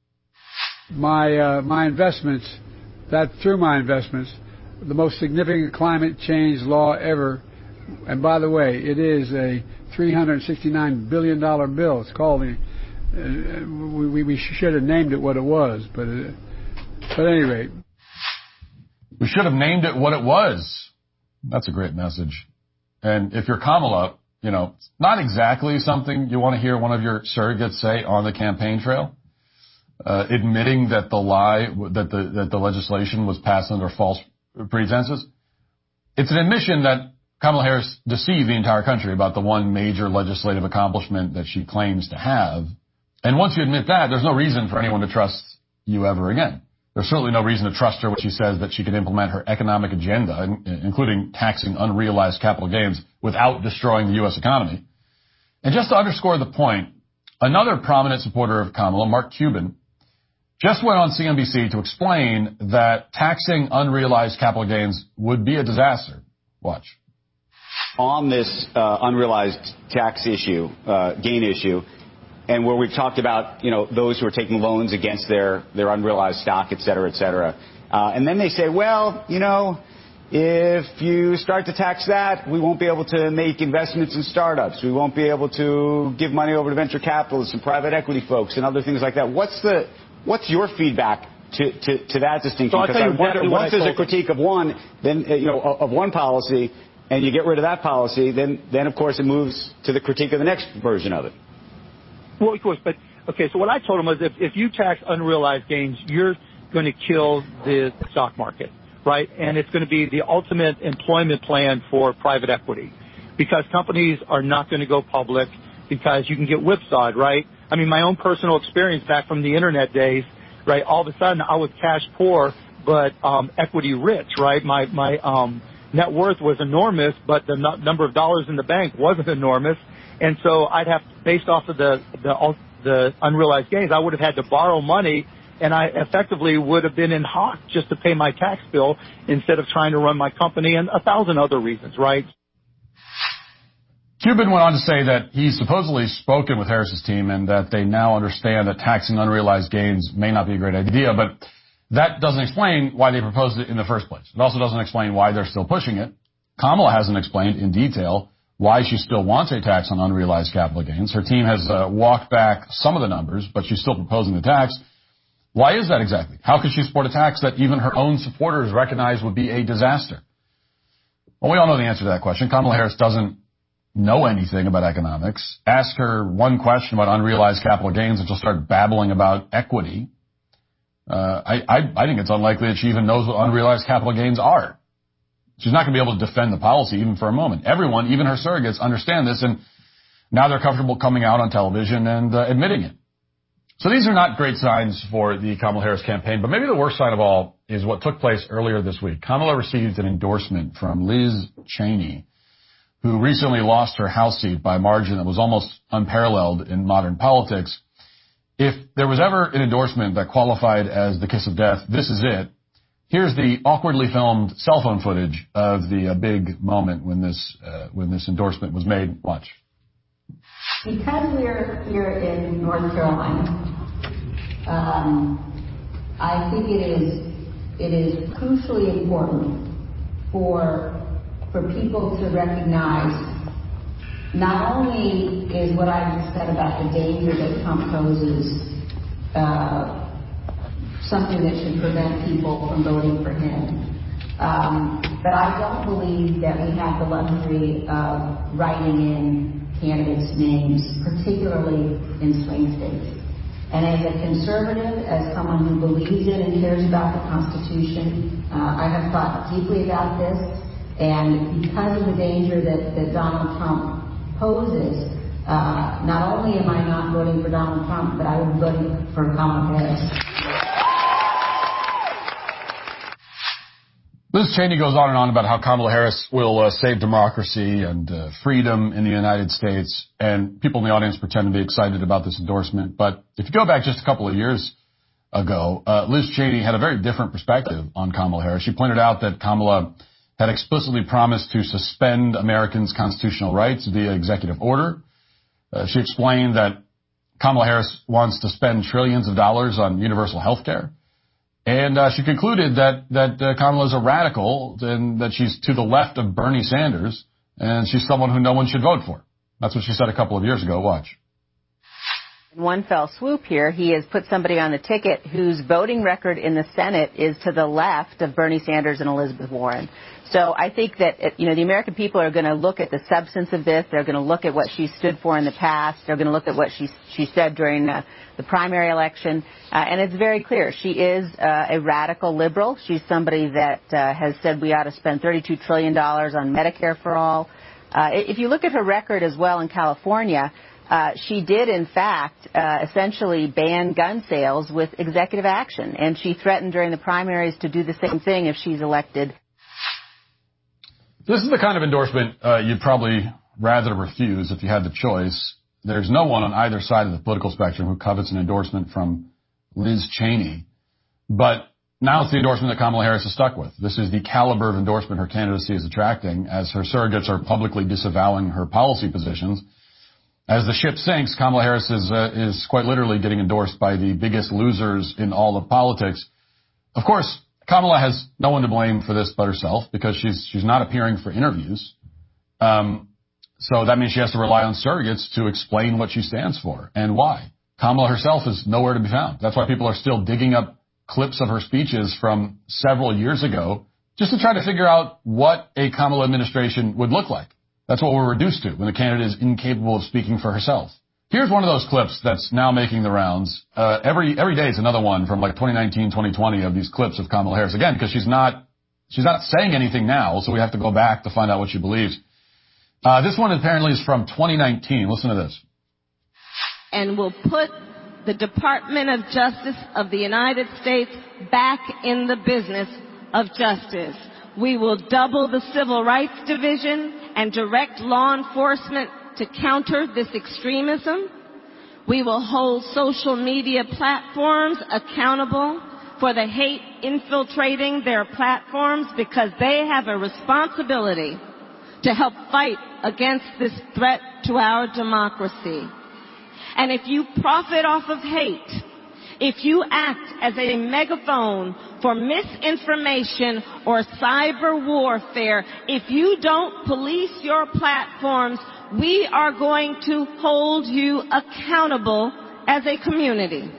My investments, through my investments, the most significant climate change law ever. And by the way, it is a $369 billion bill. It's called we should have named it what it was, but at any rate. We should have named it what it was. That's a great message. And if you're Kamala, you know, it's not exactly something you want to hear one of your surrogates say on the campaign trail. Admitting that the lie, that the legislation was passed under false pretenses. It's an admission that Kamala Harris deceived the entire country about the one major legislative accomplishment that she claims to have. And once you admit that, there's no reason for anyone to trust you ever again. There's certainly no reason to trust her when she says that she can implement her economic agenda, including taxing unrealized capital gains, without destroying the U.S. economy. And just to underscore the point, another prominent supporter of Kamala, Mark Cuban, just went on CNBC to explain that taxing unrealized capital gains would be a disaster. Watch. On this unrealized tax issue, gain issue, and where we've talked about, you know, those who are taking loans against their unrealized stock, et cetera, et cetera. And then they say, well, you know, if you start to tax that, we won't be able to make investments in startups. We won't be able to give money over to venture capitalists and private equity folks and other things like that. What's your feedback to that distinction? So because I wonder, once there's a critique of one, then of one policy, and you get rid of that policy, then of course it moves to the critique of the next version of it. Well, of course, but okay. So what I told him was, if you tax unrealized gains, you're going to kill the stock market, right? And it's going to be the ultimate employment plan for private equity, because companies are not going to go public because you can get whipsawed, right? I mean, my own personal experience back from the internet days, right? All of a sudden, I was cash poor, but equity rich, right? My net worth was enormous, but the number of dollars in the bank wasn't enormous. And so I'd have, based off of the unrealized gains, I would have had to borrow money, and I effectively would have been in hock just to pay my tax bill instead of trying to run my company, and 1,000 other reasons, right? Cuban went on to say that he's supposedly spoken with Harris's team and that they now understand that taxing unrealized gains may not be a great idea, but that doesn't explain why they proposed it in the first place. It also doesn't explain why they're still pushing it. Kamala hasn't explained in detail why she still wants a tax on unrealized capital gains. Her team has walked back some of the numbers, but she's still proposing the tax. Why is that exactly? How could she support a tax that even her own supporters recognize would be a disaster? Well, we all know the answer to that question. Kamala Harris doesn't know anything about economics. Ask her one question about unrealized capital gains and she'll start babbling about equity. I think it's unlikely that she even knows what unrealized capital gains are. She's not going to be able to defend the policy even for a moment. Everyone, even her surrogates, understand this, and now they're comfortable coming out on television and admitting it. So these are not great signs for the Kamala Harris campaign, but maybe the worst sign of all is what took place earlier this week. Kamala received an endorsement from Liz Cheney, who recently lost her House seat by a margin that was almost unparalleled in modern politics. If there was ever an endorsement that qualified as the kiss of death, this is it. Here's the awkwardly filmed cell phone footage of the big moment when this endorsement was made. Watch. Because we're here in North Carolina, I think it is crucially important for people to recognize not only is what I just said about the danger that Trump poses something that should prevent people from voting for him, but I don't believe that we have the luxury of writing in candidates' names, particularly in swing states. And as a conservative, as someone who believes in and cares about the Constitution, I have thought deeply about this, and because of the danger that Donald Trump poses, not only am I not voting for Donald Trump, but I will be voting for Kamala Harris. Liz Cheney goes on and on about how Kamala Harris will save democracy and freedom in the United States, and people in the audience pretend to be excited about this endorsement. But if you go back just a couple of years ago, Liz Cheney had a very different perspective on Kamala Harris. She pointed out that Kamala had explicitly promised to suspend Americans' constitutional rights via executive order. She explained that Kamala Harris wants to spend trillions of dollars on universal health care. And she concluded that Kamala is a radical and that she's to the left of Bernie Sanders, and she's someone who no one should vote for. That's what she said a couple of years ago. Watch. In one fell swoop here, he has put somebody on the ticket whose voting record in the Senate is to the left of Bernie Sanders and Elizabeth Warren. So I think that, the American people are going to look at the substance of this. They're going to look at what she stood for in the past. They're going to look at what she said during the primary election. And it's very clear. She is a radical liberal. She's somebody that has said we ought to spend $32 trillion on Medicare for all. If you look at her record as well in California, she did, in fact, essentially ban gun sales with executive action. And she threatened during the primaries to do the same thing if she's elected. This is the kind of endorsement you'd probably rather refuse if you had the choice. There's no one on either side of the political spectrum who covets an endorsement from Liz Cheney. But now it's the endorsement that Kamala Harris is stuck with. This is the caliber of endorsement her candidacy is attracting as her surrogates are publicly disavowing her policy positions. As the ship sinks, Kamala Harris is quite literally getting endorsed by the biggest losers in all of politics. Of course, Kamala has no one to blame for this but herself because she's not appearing for interviews. So that means she has to rely on surrogates to explain what she stands for and why. Kamala herself is nowhere to be found. That's why people are still digging up clips of her speeches from several years ago just to try to figure out what a Kamala administration would look like. That's what we're reduced to when the candidate is incapable of speaking for herself. Here's one of those clips that's now making the rounds. Every day is another one from like 2019, 2020 of these clips of Kamala Harris. Again, because she's not saying anything now, so we have to go back to find out what she believes. This one apparently is from 2019. Listen to this. And will put the Department of Justice of the United States back in the business of justice. We will double the Civil Rights Division and direct law enforcement to counter this extremism. We will hold social media platforms accountable for the hate infiltrating their platforms because they have a responsibility to help fight against this threat to our democracy. And if you profit off of hate, if you act as a megaphone for misinformation or cyber warfare, if you don't police your platforms, we are going to hold you accountable as a community.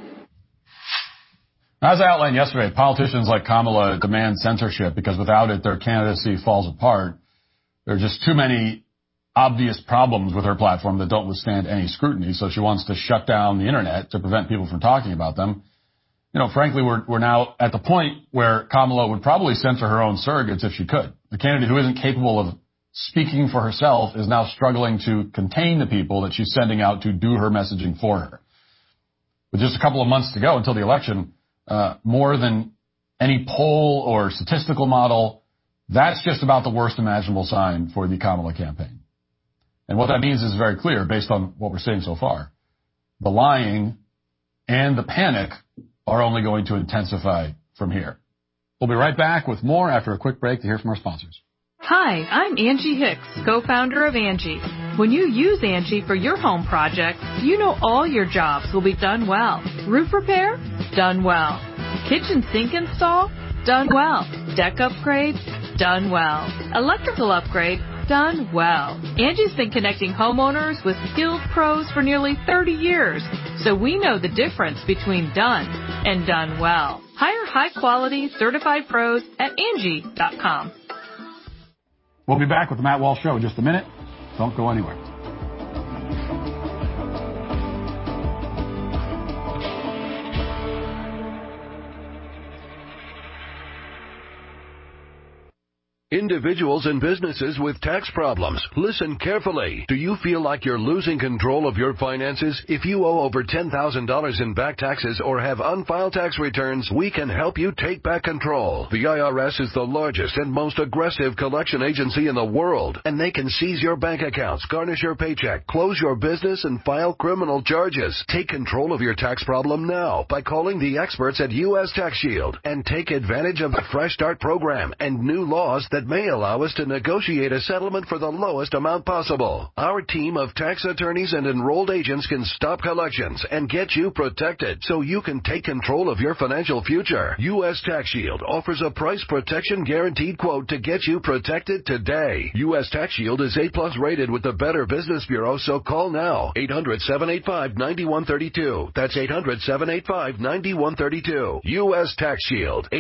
As I outlined yesterday, politicians like Kamala demand censorship because without it, their candidacy falls apart. There are just too many obvious problems with her platform that don't withstand any scrutiny, so she wants to shut down the internet to prevent people from talking about them. Frankly, we're now at the point where Kamala would probably censor her own surrogates if she could. The candidate who isn't capable of speaking for herself is now struggling to contain the people that she's sending out to do her messaging for her. With just a couple of months to go until the election, more than any poll or statistical model, that's just about the worst imaginable sign for the Kamala campaign. And what that means is very clear based on what we're seeing so far. The lying and the panic are only going to intensify from here. We'll be right back with more after a quick break to hear from our sponsors. Hi, I'm Angie Hicks, co-founder of Angie. When you use Angie for your home project, you know all your jobs will be done well. Roof repair? Done well. Kitchen sink install? Done well. Deck upgrade? Done well. Electrical upgrade? Done well. Angie's been connecting homeowners with skilled pros for nearly 30 years, so we know the difference between done and done well. Hire high-quality, certified pros at Angie.com. We'll be back with the Matt Walsh Show in just a minute. Don't go anywhere. Individuals and businesses with tax problems, listen carefully. Do you feel like you're losing control of your finances? If you owe over $10,000 in back taxes or have unfiled tax returns, we can help you take back control. The IRS is the largest and most aggressive collection agency in the world, and they can seize your bank accounts, garnish your paycheck, close your business, and file criminal charges. Take control of your tax problem now by calling the experts at U.S. Tax Shield and take advantage of the Fresh Start program and new laws that may allow us to negotiate a settlement for the lowest amount possible. Our team of tax attorneys and enrolled agents can stop collections and get you protected so you can take control of your financial future. U.S. Tax Shield offers a price protection guaranteed quote to get you protected today. U.S. Tax Shield is A+ rated with the Better Business Bureau, so call now. 800-785-9132. That's 800-785-9132. U.S. Tax Shield.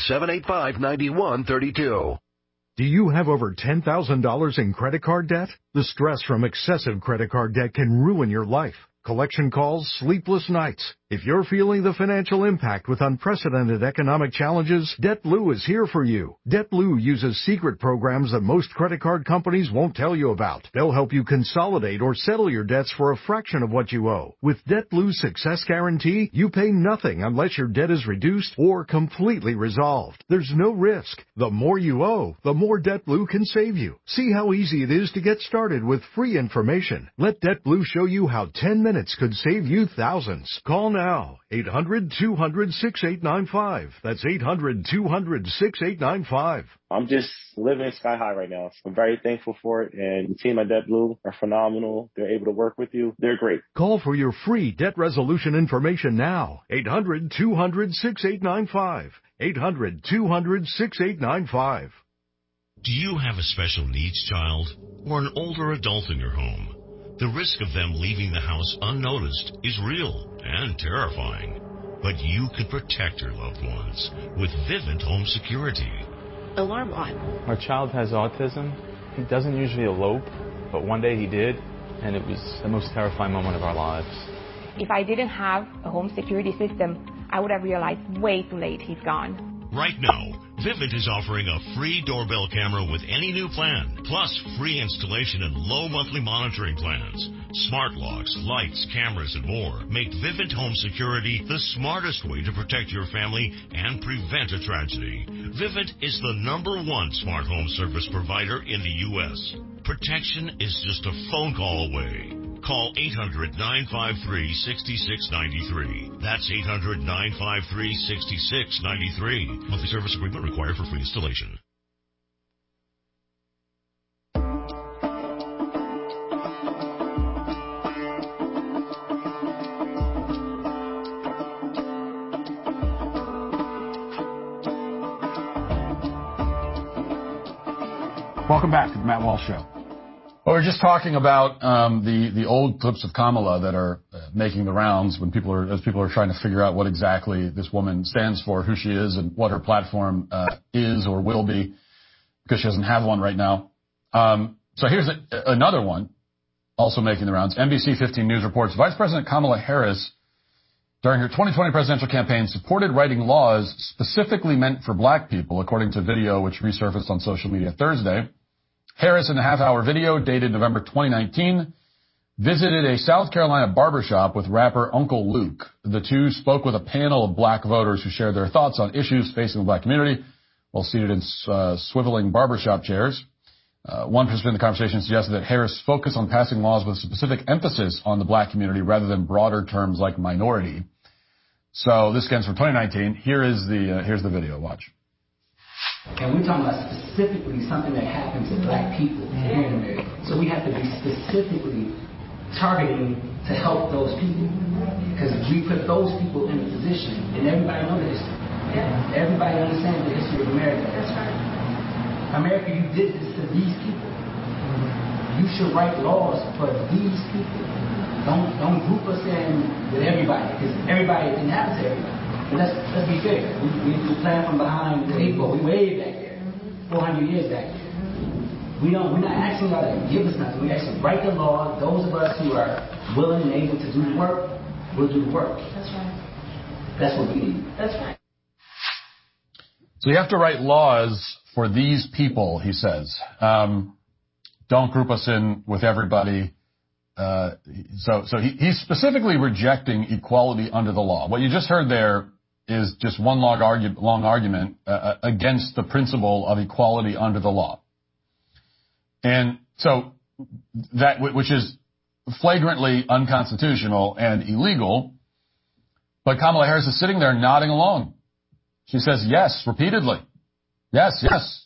800-785-9132. Do you have over $10,000 in credit card debt? The stress from excessive credit card debt can ruin your life. Collection calls, sleepless nights. If you're feeling the financial impact with unprecedented economic challenges, DebtBlue is here for you. DebtBlue uses secret programs that most credit card companies won't tell you about. They'll help you consolidate or settle your debts for a fraction of what you owe. With DebtBlue's Success Guarantee, you pay nothing unless your debt is reduced or completely resolved. There's no risk. The more you owe, the more DebtBlue can save you. See how easy it is to get started with free information. Let DebtBlue show you how 10 minutes could save you thousands. Call now. 800-200-6895. That's 800-200-6895. I'm just living sky high right now. I'm very thankful for it, and the team at DebtBlue are phenomenal. They're able to work with you. They're great. Call for your free debt resolution information now. 800-200-6895. 800-200-6895. Do you have a special needs child or an older adult in your home? The risk of them leaving the house unnoticed is real and terrifying, but you can protect your loved ones with Vivint Home Security. Alarm on. Our child has autism. He doesn't usually elope, but one day he did, and it was the most terrifying moment of our lives. If I didn't have a home security system, I would have realized way too late he's gone. Right now, Vivint is offering a free doorbell camera with any new plan, plus free installation and low monthly monitoring plans. Smart locks, lights, cameras, and more make Vivint Home Security the smartest way to protect your family and prevent a tragedy. Vivint is the #1 smart home service provider in the U.S. Protection is just a phone call away. Call 800-953-6693. That's 800-953-6693. Monthly service agreement required for free installation. Welcome back to the Matt Walsh Show. Well, we're just talking about the old clips of Kamala that are making the rounds when people are trying to figure out what exactly this woman stands for, who she is, and what her platform is or will be, because she doesn't have one right now. So here's another one, also making the rounds. NBC 15 News reports Vice President Kamala Harris, during her 2020 presidential campaign, supported writing laws specifically meant for black people, according to video which resurfaced on social media Thursday. Harris, in a half-hour video dated November 2019, visited a South Carolina barbershop with rapper Uncle Luke. The two spoke with a panel of black voters who shared their thoughts on issues facing the black community while seated in swiveling barbershop chairs. One participant in the conversation suggested that Harris focus on passing laws with specific emphasis on the black community rather than broader terms like minority. So this again is from 2019. Here's the video. Watch. And we're talking about specifically something that happens to black people here in America. So we have to be specifically targeting to help those people. Because we put those people in a position, and everybody knows the history. Yeah. Everybody understands the history of America. That's right. America, you did this to these people. You should write laws for these people. Don't group us in with everybody, because everybody didn't happen to everybody. And let's be fair. We plan from behind the eight ball. We way back there, 400 years back there. We're not asking y'all to give us nothing. We actually write the law. Those of us who are willing and able to do the work, will do the work. That's right. That's what we need. That's right. So you have to write laws for these people, he says. Don't group us in with everybody. So he's specifically rejecting equality under the law. What you just heard there is just one long argument against the principle of equality under the law. And so that, which is flagrantly unconstitutional and illegal, but Kamala Harris is sitting there nodding along. She says yes repeatedly. Yes.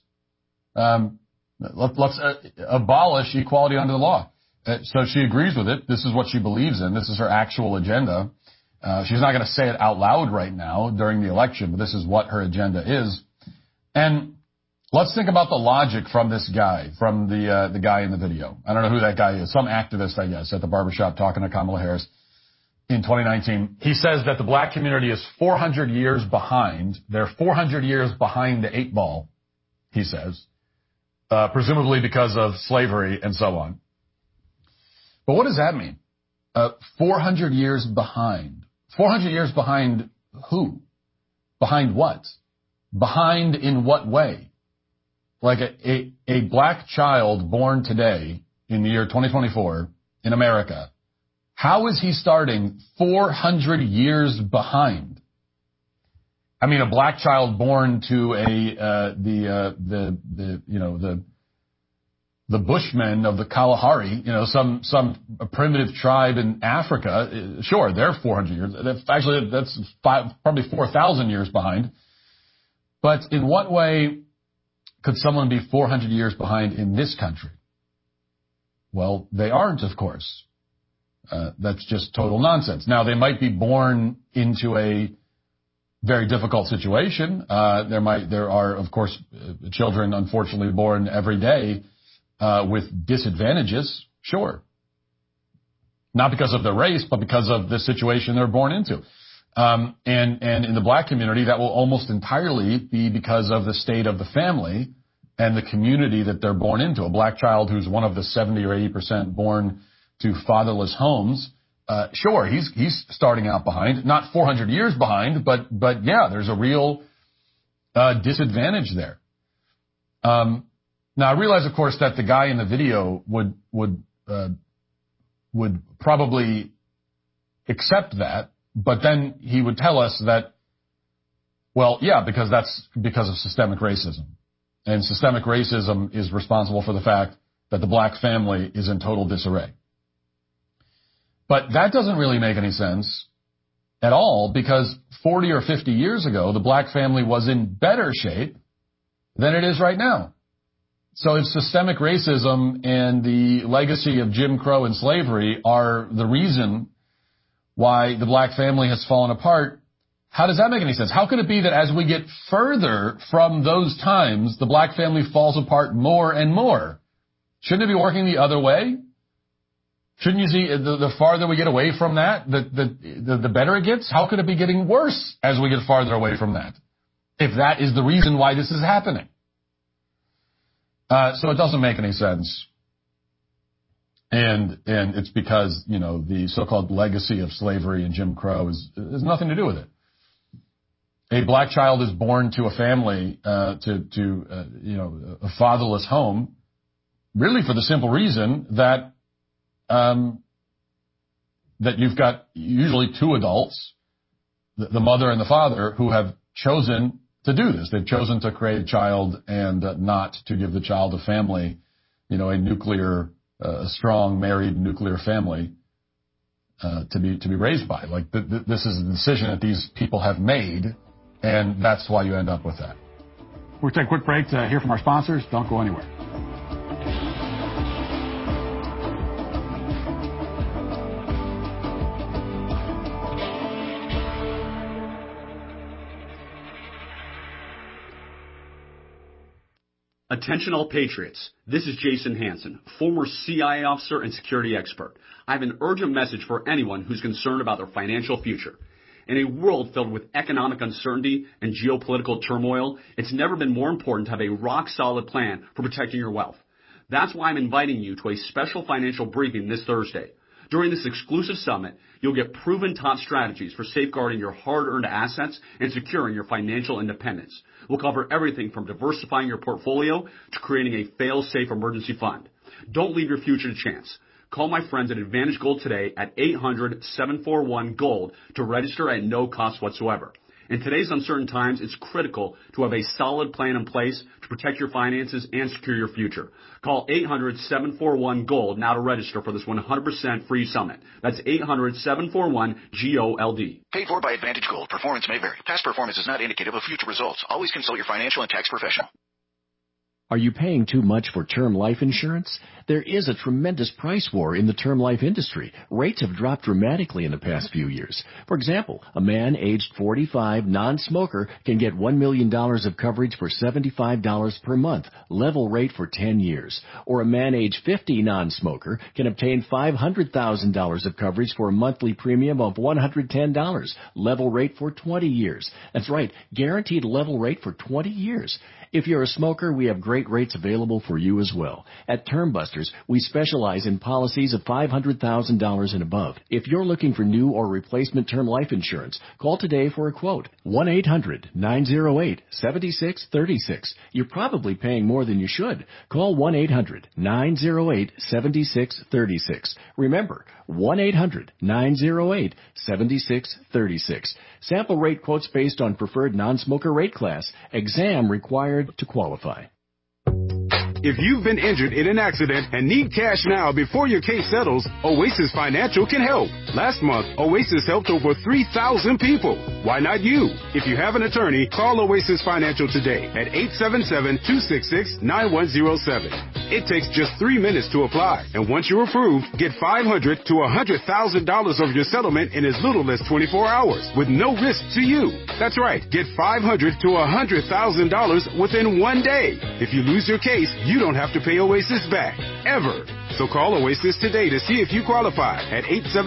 Let's abolish equality under the law. So she agrees with it. This is what she believes in. This is her actual agenda. She's not going to say it out loud right now during the election, but this is what her agenda is. And let's think about the logic from this guy, from the guy in the video. I don't know who that guy is. Some activist, I guess, at the barbershop talking to Kamala Harris in 2019. He says that the black community is 400 years behind. They're 400 years behind the eight ball, he says, presumably because of slavery and so on. But what does that mean? 400 years behind. 400 years behind who? Behind what? Behind in what way? Like a black child born today in the year 2024 in America, how is he starting 400 years behind? I mean, a black child born to the Bushmen of the Kalahari, some primitive tribe in Africa, sure, they're 400 years. That's probably 4,000 years behind. But in what way could someone be 400 years behind in this country? Well, they aren't, of course. That's just total nonsense. Now, they might be born into a very difficult situation. There are, of course, children, unfortunately, born every day with disadvantages, sure. Not because of their race, but because of the situation they're born into. And in the black community, that will almost entirely be because of the state of the family and the community that they're born into. A black child who's one of the 70 or 80% born to fatherless homes, sure, he's starting out behind, not 400 years behind, but yeah, there's a real disadvantage there. Now I realize, of course, that the guy in the video would probably accept that, but then he would tell us that, well, yeah, because that's because of systemic racism. And systemic racism is responsible for the fact that the black family is in total disarray. But that doesn't really make any sense at all, because 40 or 50 years ago, the black family was in better shape than it is right now. So if systemic racism and the legacy of Jim Crow and slavery are the reason why the black family has fallen apart, how does that make any sense? How could it be that as we get further from those times, the black family falls apart more and more? Shouldn't it be working the other way? Shouldn't you see the farther we get away from that, the better it gets? How could it be getting worse as we get farther away from that, if that is the reason why this is happening? So it doesn't make any sense. And it's because, the so-called legacy of slavery and Jim Crow has nothing to do with it. A black child is born to a family, a fatherless home, really for the simple reason that you've got usually two adults, the mother and the father, who have chosen to do this. They've chosen to create a child and not to give the child a family, a strong married nuclear family to be raised by. This is a decision that these people have made, and that's why you end up with that. We'll take a quick break to hear from our sponsors. Don't go anywhere. Attention all patriots. This is Jason Hansen, former CIA officer and security expert. I have an urgent message for anyone who's concerned about their financial future. In a world filled with economic uncertainty and geopolitical turmoil, it's never been more important to have a rock-solid plan for protecting your wealth. That's why I'm inviting you to a special financial briefing this Thursday. During this exclusive summit, you'll get proven top strategies for safeguarding your hard-earned assets and securing your financial independence. We'll cover everything from diversifying your portfolio to creating a fail-safe emergency fund. Don't leave your future to chance. Call my friends at Advantage Gold today at 800-741-GOLD to register at no cost whatsoever. In today's uncertain times, it's critical to have a solid plan in place to protect your finances and secure your future. Call 800-741-GOLD now to register for this 100% free summit. That's 800-741-GOLD. Paid for by Advantage Gold. Performance may vary. Past performance is not indicative of future results. Always consult your financial and tax professional. Are you paying too much for term life insurance? There is a tremendous price war in the term life industry. Rates have dropped dramatically in the past few years. For example, a man aged 45, non-smoker, can get $1 million of coverage for $75 per month, level rate for 10 years. Or a man aged 50, non-smoker, can obtain $500,000 of coverage for a monthly premium of $110, level rate for 20 years. That's right, guaranteed level rate for 20 years. If you're a smoker, we have great rates available for you as well. At Term Busters, we specialize in policies of $500,000 and above. If you're looking for new or replacement term life insurance, call today for a quote. 1-800-908-7636. You're probably paying more than you should. Call 1-800-908-7636. Remember, 1-800-908-7636. Sample rate quotes based on preferred non-smoker rate class. Exam required to qualify. If you've been injured in an accident and need cash now before your case settles, Oasis Financial can help. Last month, Oasis helped over 3,000 people. Why not you? If you have an attorney, call Oasis Financial today at 877-266-9107. It takes just 3 minutes to apply, and once you're approved, get $500 to $100,000 of your settlement in as little as 24 hours with no risk to you. That's right, get $500 to $100,000 within 1 day. If you lose your case, you don't have to pay Oasis back, ever. So call Oasis today to see if you qualify at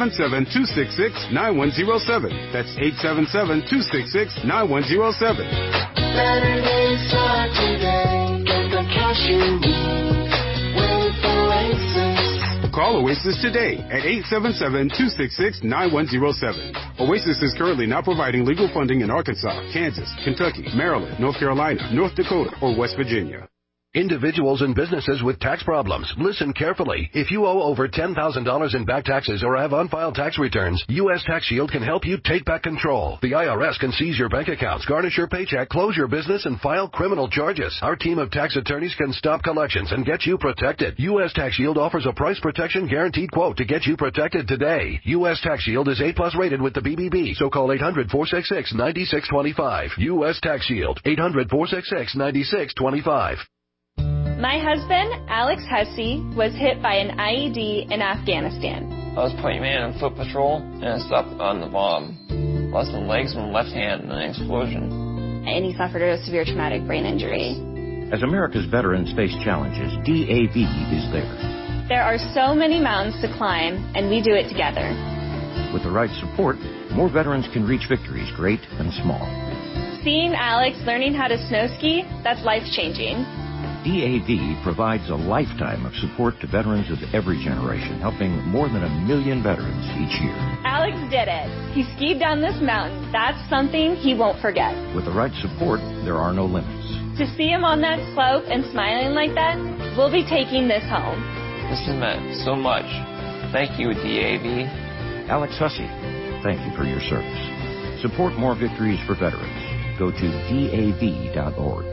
877-266-9107. That's 877-266-9107. Better days start today. Get the cash you need with Oasis. Call Oasis today at 877-266-9107. Oasis is currently not providing legal funding in Arkansas, Kansas, Kentucky, Maryland, North Carolina, North Dakota, or West Virginia. Individuals and businesses with tax problems, listen carefully. If you owe over $10,000 in back taxes or have unfiled tax returns, U.S. Tax Shield can help you take back control. The IRS can seize your bank accounts, garnish your paycheck, close your business, and file criminal charges. Our team of tax attorneys can stop collections and get you protected. U.S. Tax Shield offers a price protection guaranteed quote to get you protected today. U.S. Tax Shield is A+ rated with the BBB, so call 800-466-9625. U.S. Tax Shield, 800-466-9625. My husband, Alex Hussey, was hit by an IED in Afghanistan. I was point man on foot patrol, and I stepped on the bomb. Lost my legs and my left hand in an explosion. And he suffered a severe traumatic brain injury. As America's veterans face challenges, DAV is there. There are so many mountains to climb, and we do it together. With the right support, more veterans can reach victories, great and small. Seeing Alex learning how to snow ski, that's life-changing. DAV provides a lifetime of support to veterans of every generation, helping more than 1 million veterans each year. Alex did it. He skied down this mountain. That's something he won't forget. With the right support, there are no limits. To see him on that slope and smiling like that, we'll be taking this home. This has meant so much. Thank you, DAV. Alex Hussey, thank you for your service. Support more victories for veterans. Go to DAV.org.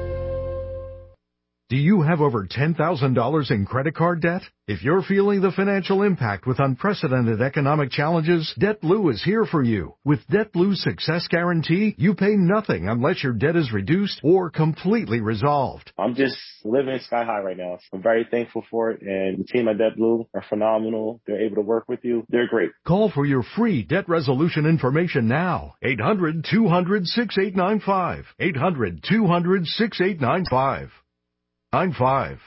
Do you have over $10,000 in credit card debt? If you're feeling the financial impact with unprecedented economic challenges, DebtBlue is here for you. With DebtBlue's Success Guarantee, you pay nothing unless your debt is reduced or completely resolved. I'm just living sky high right now. I'm very thankful for it, and the team at DebtBlue are phenomenal. They're able to work with you. They're great. Call for your free debt resolution information now. 800-200-6895. 800-200-6895. 95.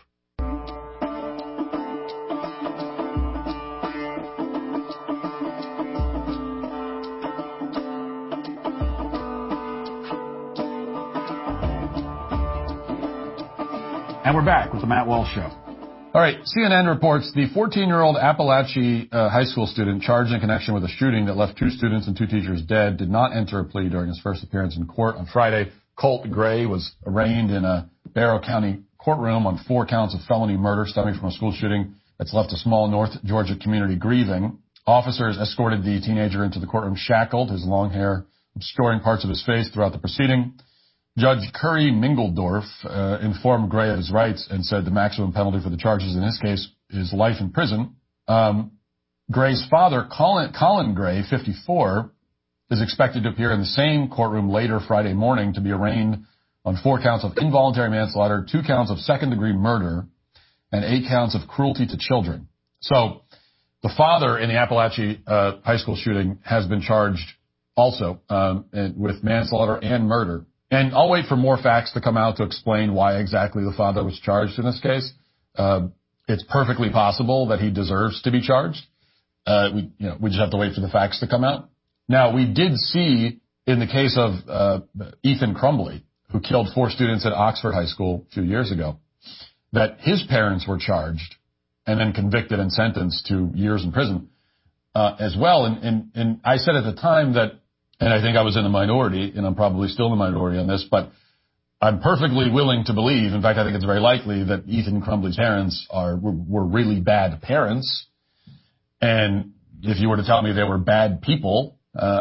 And we're back with the Matt Walsh Show. All right, CNN reports the 14-year-old Appalachia high school student charged in connection with a shooting that left 2 students and 2 teachers dead did not enter a plea during his first appearance in court on Friday. Colt Gray was arraigned in a Barrow County courtroom on 4 counts of felony murder stemming from a school shooting that's left a small North Georgia community grieving. Officers escorted the teenager into the courtroom shackled, his long hair obscuring parts of his face throughout the proceeding. Judge Curry Mingledorf informed Gray of his rights and said the maximum penalty for the charges in his case is life in prison. Gray's father, Colin Gray, 54, is expected to appear in the same courtroom later Friday morning to be arraigned on 4 counts of involuntary manslaughter, 2 counts of second-degree murder, and 8 counts of cruelty to children. So the father in the Appalachia high school shooting has been charged also with manslaughter and murder. And I'll wait for more facts to come out to explain why exactly the father was charged in this case. It's perfectly possible that he deserves to be charged. We just have to wait for the facts to come out. Now, we did see in the case of Ethan Crumbley, who killed 4 students at Oxford High School a few years ago, that his parents were charged and then convicted and sentenced to years in prison as well. And I said at the time that, and I think I was in the minority, and I'm probably still in the minority on this, but I'm perfectly willing to believe, in fact, I think it's very likely that Ethan Crumbley's parents were really bad parents. And if you were to tell me they were bad people,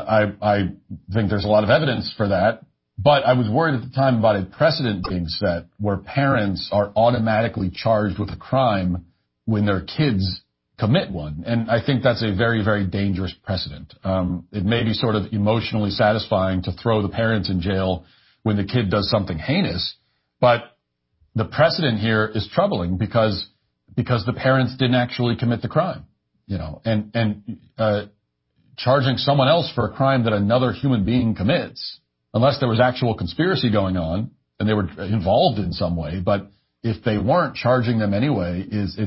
I think there's a lot of evidence for that. But I was worried at the time about a precedent being set where parents are automatically charged with a crime when their kids commit one. And I think that's a very, very dangerous precedent. It may be sort of emotionally satisfying to throw the parents in jail when the kid does something heinous, but the precedent here is troubling because the parents didn't actually commit the crime, and charging someone else for a crime that another human being commits, unless there was actual conspiracy going on and they were involved in some way. But if they weren't, charging them anyway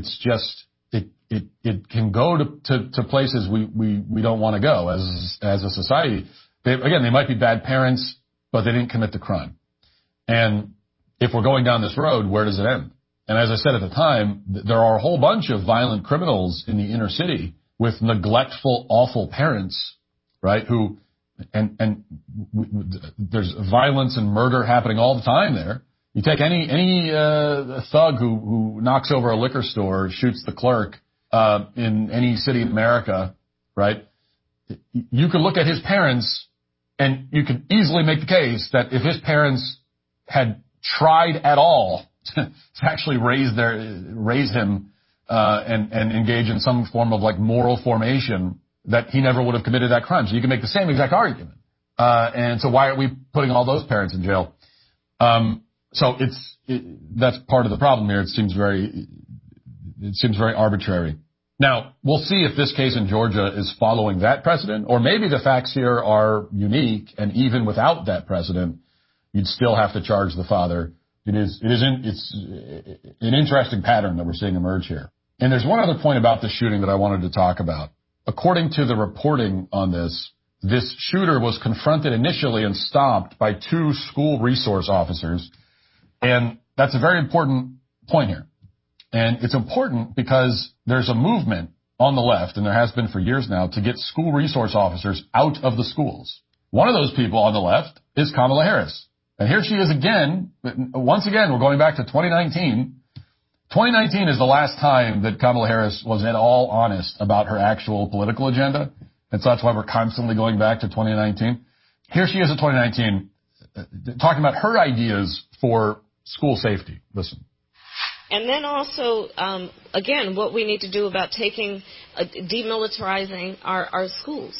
it can go to places we don't want to go as a society. They might be bad parents, but they didn't commit the crime. And if we're going down this road, where does it end? And as I said at the time, there are a whole bunch of violent criminals in the inner city with neglectful, awful parents, right? And there's violence and murder happening all the time there. You take any thug who knocks over a liquor store, shoots the clerk in any city in America, right? You could look at his parents, and you could easily make the case that if his parents had tried at all to actually raise him and engage in some form of like moral formation, that he never would have committed that crime. So you can make the same exact argument. And so why are we putting all those parents in jail? So that's part of the problem here. It seems very arbitrary. Now, we'll see if this case in Georgia is following that precedent, or maybe the facts here are unique, and even without that precedent, you'd still have to charge the father. It's an interesting pattern that we're seeing emerge here. And there's one other point about the shooting that I wanted to talk about. According to the reporting on this shooter was confronted initially and stopped by 2 school resource officers. And That's a very important point here. And it's important because there's a movement on the left, and there has been for years now, to get school resource officers out of the schools. One of those people on the left is Kamala Harris. And here she is again. Once again, we're going back to 2019. 2019 is the last time that Kamala Harris was at all honest about her actual political agenda. And so that's why we're constantly going back to 2019. Here she is in 2019 talking about her ideas for school safety. Listen. And then also, again, what we need to do about demilitarizing our schools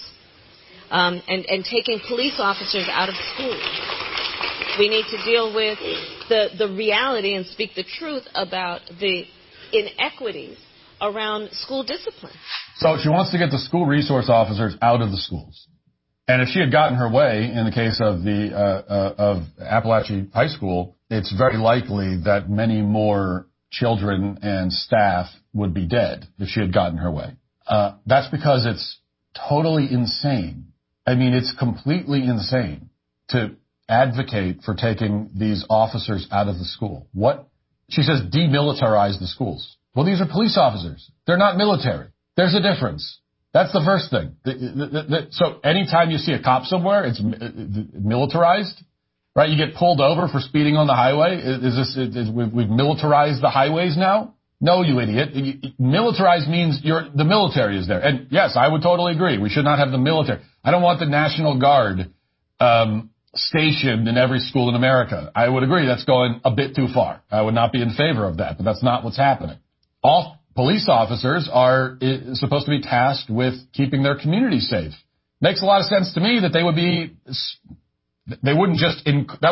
and taking police officers out of schools. We need to deal with the reality and speak the truth about the inequities around school discipline. So she wants to get the school resource officers out of the schools. And if she had gotten her way in the case of the of Appalachia High School, it's very likely that many more children and staff would be dead if she had gotten her way. That's because it's totally insane. I mean, it's completely insane to advocate for taking these officers out of the school. What? She says demilitarize the schools. Well, these are police officers. They're not military. There's a difference. That's the first thing. So anytime you see a cop somewhere, it's militarized, right? You get pulled over for speeding on the highway. We've militarized the highways now? No, you idiot. Militarized means the military is there. And yes, I would totally agree. We should not have the military. I don't want the National Guard stationed in every school in America. I would agree that's going a bit too far. I would not be in favor of that, but that's not what's happening. All police officers are supposed to be tasked with keeping their community safe. Makes a lot of sense to me that that wouldn't just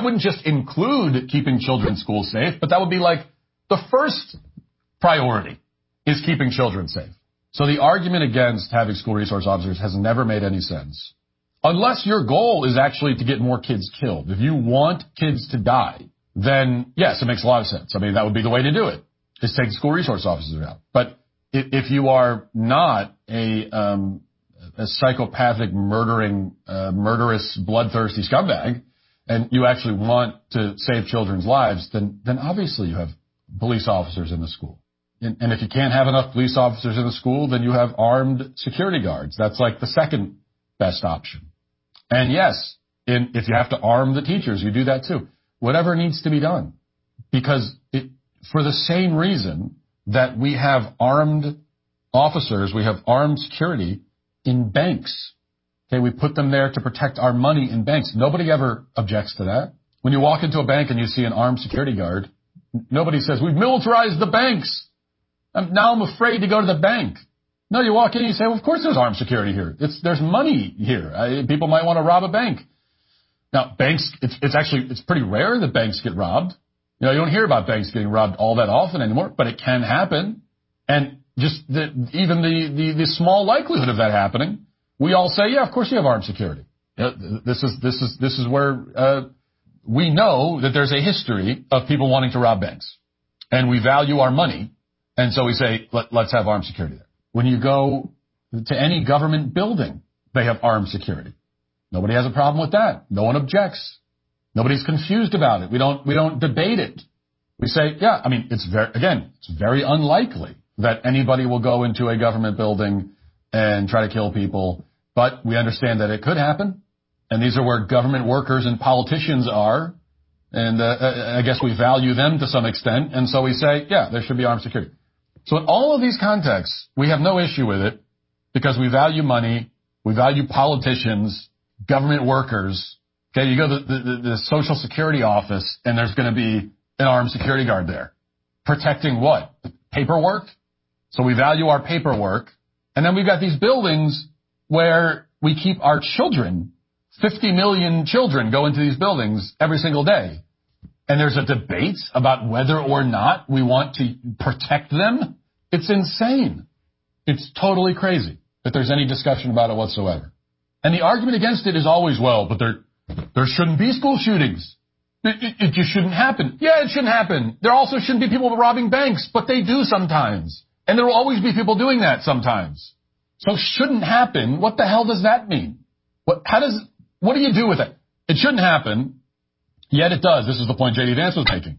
include keeping children in school safe, but that would be like the first priority is keeping children safe. So the argument against having school resource officers has never made any sense. Unless your goal is actually to get more kids killed. If you want kids to die, then yes, it makes a lot of sense. I mean, that would be the way to do it, is take school resource officers out. But if you are not a psychopathic, murderous, bloodthirsty scumbag, and you actually want to save children's lives, then obviously you have police officers in the school. And if you can't have enough police officers in the school, then you have armed security guards. That's like the second best option. And yes, if you have to arm the teachers, you do that too. Whatever needs to be done. Because for the same reason that we have armed officers, we have armed security in banks. Okay, we put them there to protect our money in banks. Nobody ever objects to that. When you walk into a bank and you see an armed security guard, nobody says, we've militarized the banks. Now I'm afraid to go to the bank. No, you walk in and you say, well, of course there's armed security here. There's money here. People might want to rob a bank. Now, banks, it's pretty rare that banks get robbed. You know, you don't hear about banks getting robbed all that often anymore, but it can happen. And just even the small likelihood of that happening, we all say, yeah, of course you have armed security. This is where we know that there's a history of people wanting to rob banks. And we value our money. And so we say, let's have armed security there. When you go to any government building, they have armed security. Nobody has a problem with that. No one objects. Nobody's confused about it. We don't debate it. We say, yeah, I mean, it's very unlikely that anybody will go into a government building and try to kill people, but we understand that it could happen. And these are where government workers and politicians are. And I guess we value them to some extent. And so we say, yeah, there should be armed security. So in all of these contexts, we have no issue with it because we value money, we value politicians, government workers. Okay, you go to the Social Security office and there's going to be an armed security guard there. Protecting what? Paperwork? So we value our paperwork. And then we've got these buildings where we keep our children. 50 million children go into these buildings every single day. And there's a debate about whether or not we want to protect them. It's insane. It's totally crazy that there's any discussion about it whatsoever. And the argument against it is always, well, but there shouldn't be school shootings. It just shouldn't happen. Yeah, it shouldn't happen. There also shouldn't be people robbing banks, but they do sometimes. And there will always be people doing that sometimes. So shouldn't happen. What the hell does that mean? What do you do with it? It shouldn't happen. Yet it does. This is the point J.D. Vance was making.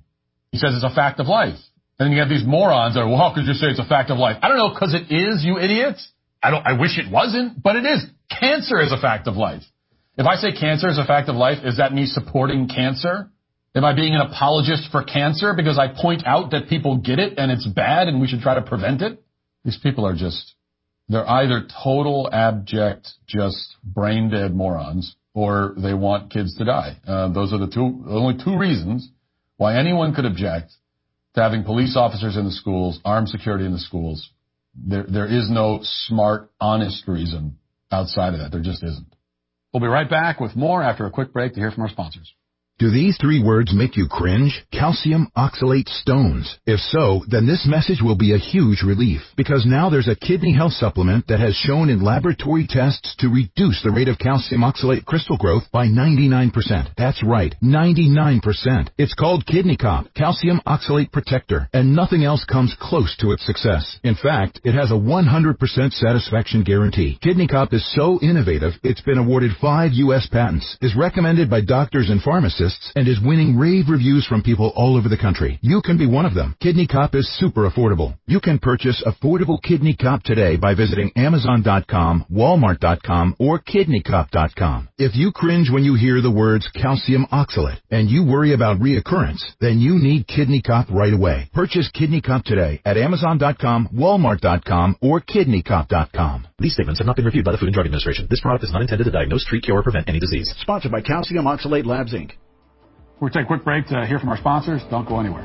He says it's a fact of life. And then you have these morons that are, well, how could you say it's a fact of life? I don't know, because it is, you idiots. I wish it wasn't, but it is. Cancer is a fact of life. If I say cancer is a fact of life, is that me supporting cancer? Am I being an apologist for cancer because I point out that people get it and it's bad and we should try to prevent it? These people are they're either total abject, just brain dead morons, or they want kids to die. Those are the only two reasons why anyone could object to having police officers in the schools, armed security in the schools. There is no smart, honest reason outside of that. There just isn't. We'll be right back with more after a quick break to hear from our sponsors. Do these 3 words make you cringe? Calcium oxalate stones. If so, then this message will be a huge relief, because now there's a kidney health supplement that has shown in laboratory tests to reduce the rate of calcium oxalate crystal growth by 99%. That's right, 99%. It's called Kidney Cop, Calcium Oxalate Protector, and nothing else comes close to its success. In fact, it has a 100% satisfaction guarantee. Kidney Cop is so innovative, it's been awarded 5 U.S. patents, is recommended by doctors and pharmacists, and is winning rave reviews from people all over the country. You can be one of them. Kidney Cop is super affordable. You can purchase affordable Kidney Cop today by visiting Amazon.com, Walmart.com, or KidneyCop.com. If you cringe when you hear the words calcium oxalate and you worry about reoccurrence, then you need Kidney Cop right away. Purchase Kidney Cop today at Amazon.com, Walmart.com, or KidneyCop.com. These statements have not been reviewed by the Food and Drug Administration. This product is not intended to diagnose, treat, cure, or prevent any disease. Sponsored by Calcium Oxalate Labs, Inc. We'll take a quick break to hear from our sponsors. Don't go anywhere.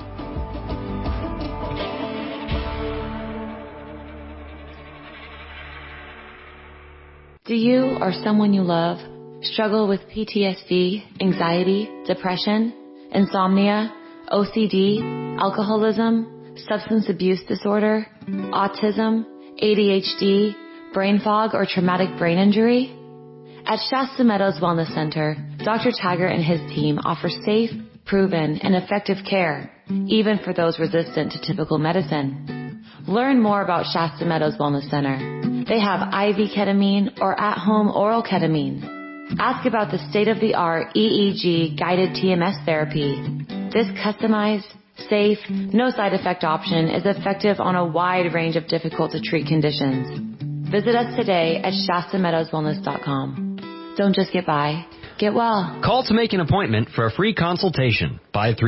Do you or someone you love struggle with PTSD, anxiety, depression, insomnia, OCD, alcoholism, substance abuse disorder, autism, ADHD, brain fog, or traumatic brain injury? At Shasta Meadows Wellness Center, Dr. Taggart and his team offer safe, proven, and effective care, even for those resistant to typical medicine. Learn more about Shasta Meadows Wellness Center. They have IV ketamine or at-home oral ketamine. Ask about the state-of-the-art EEG guided TMS therapy. This customized, safe, no side effect option is effective on a wide range of difficult to treat conditions. Visit us today at ShastaMeadowsWellness.com. Don't just get by. Get well. Call to make an appointment for a free consultation.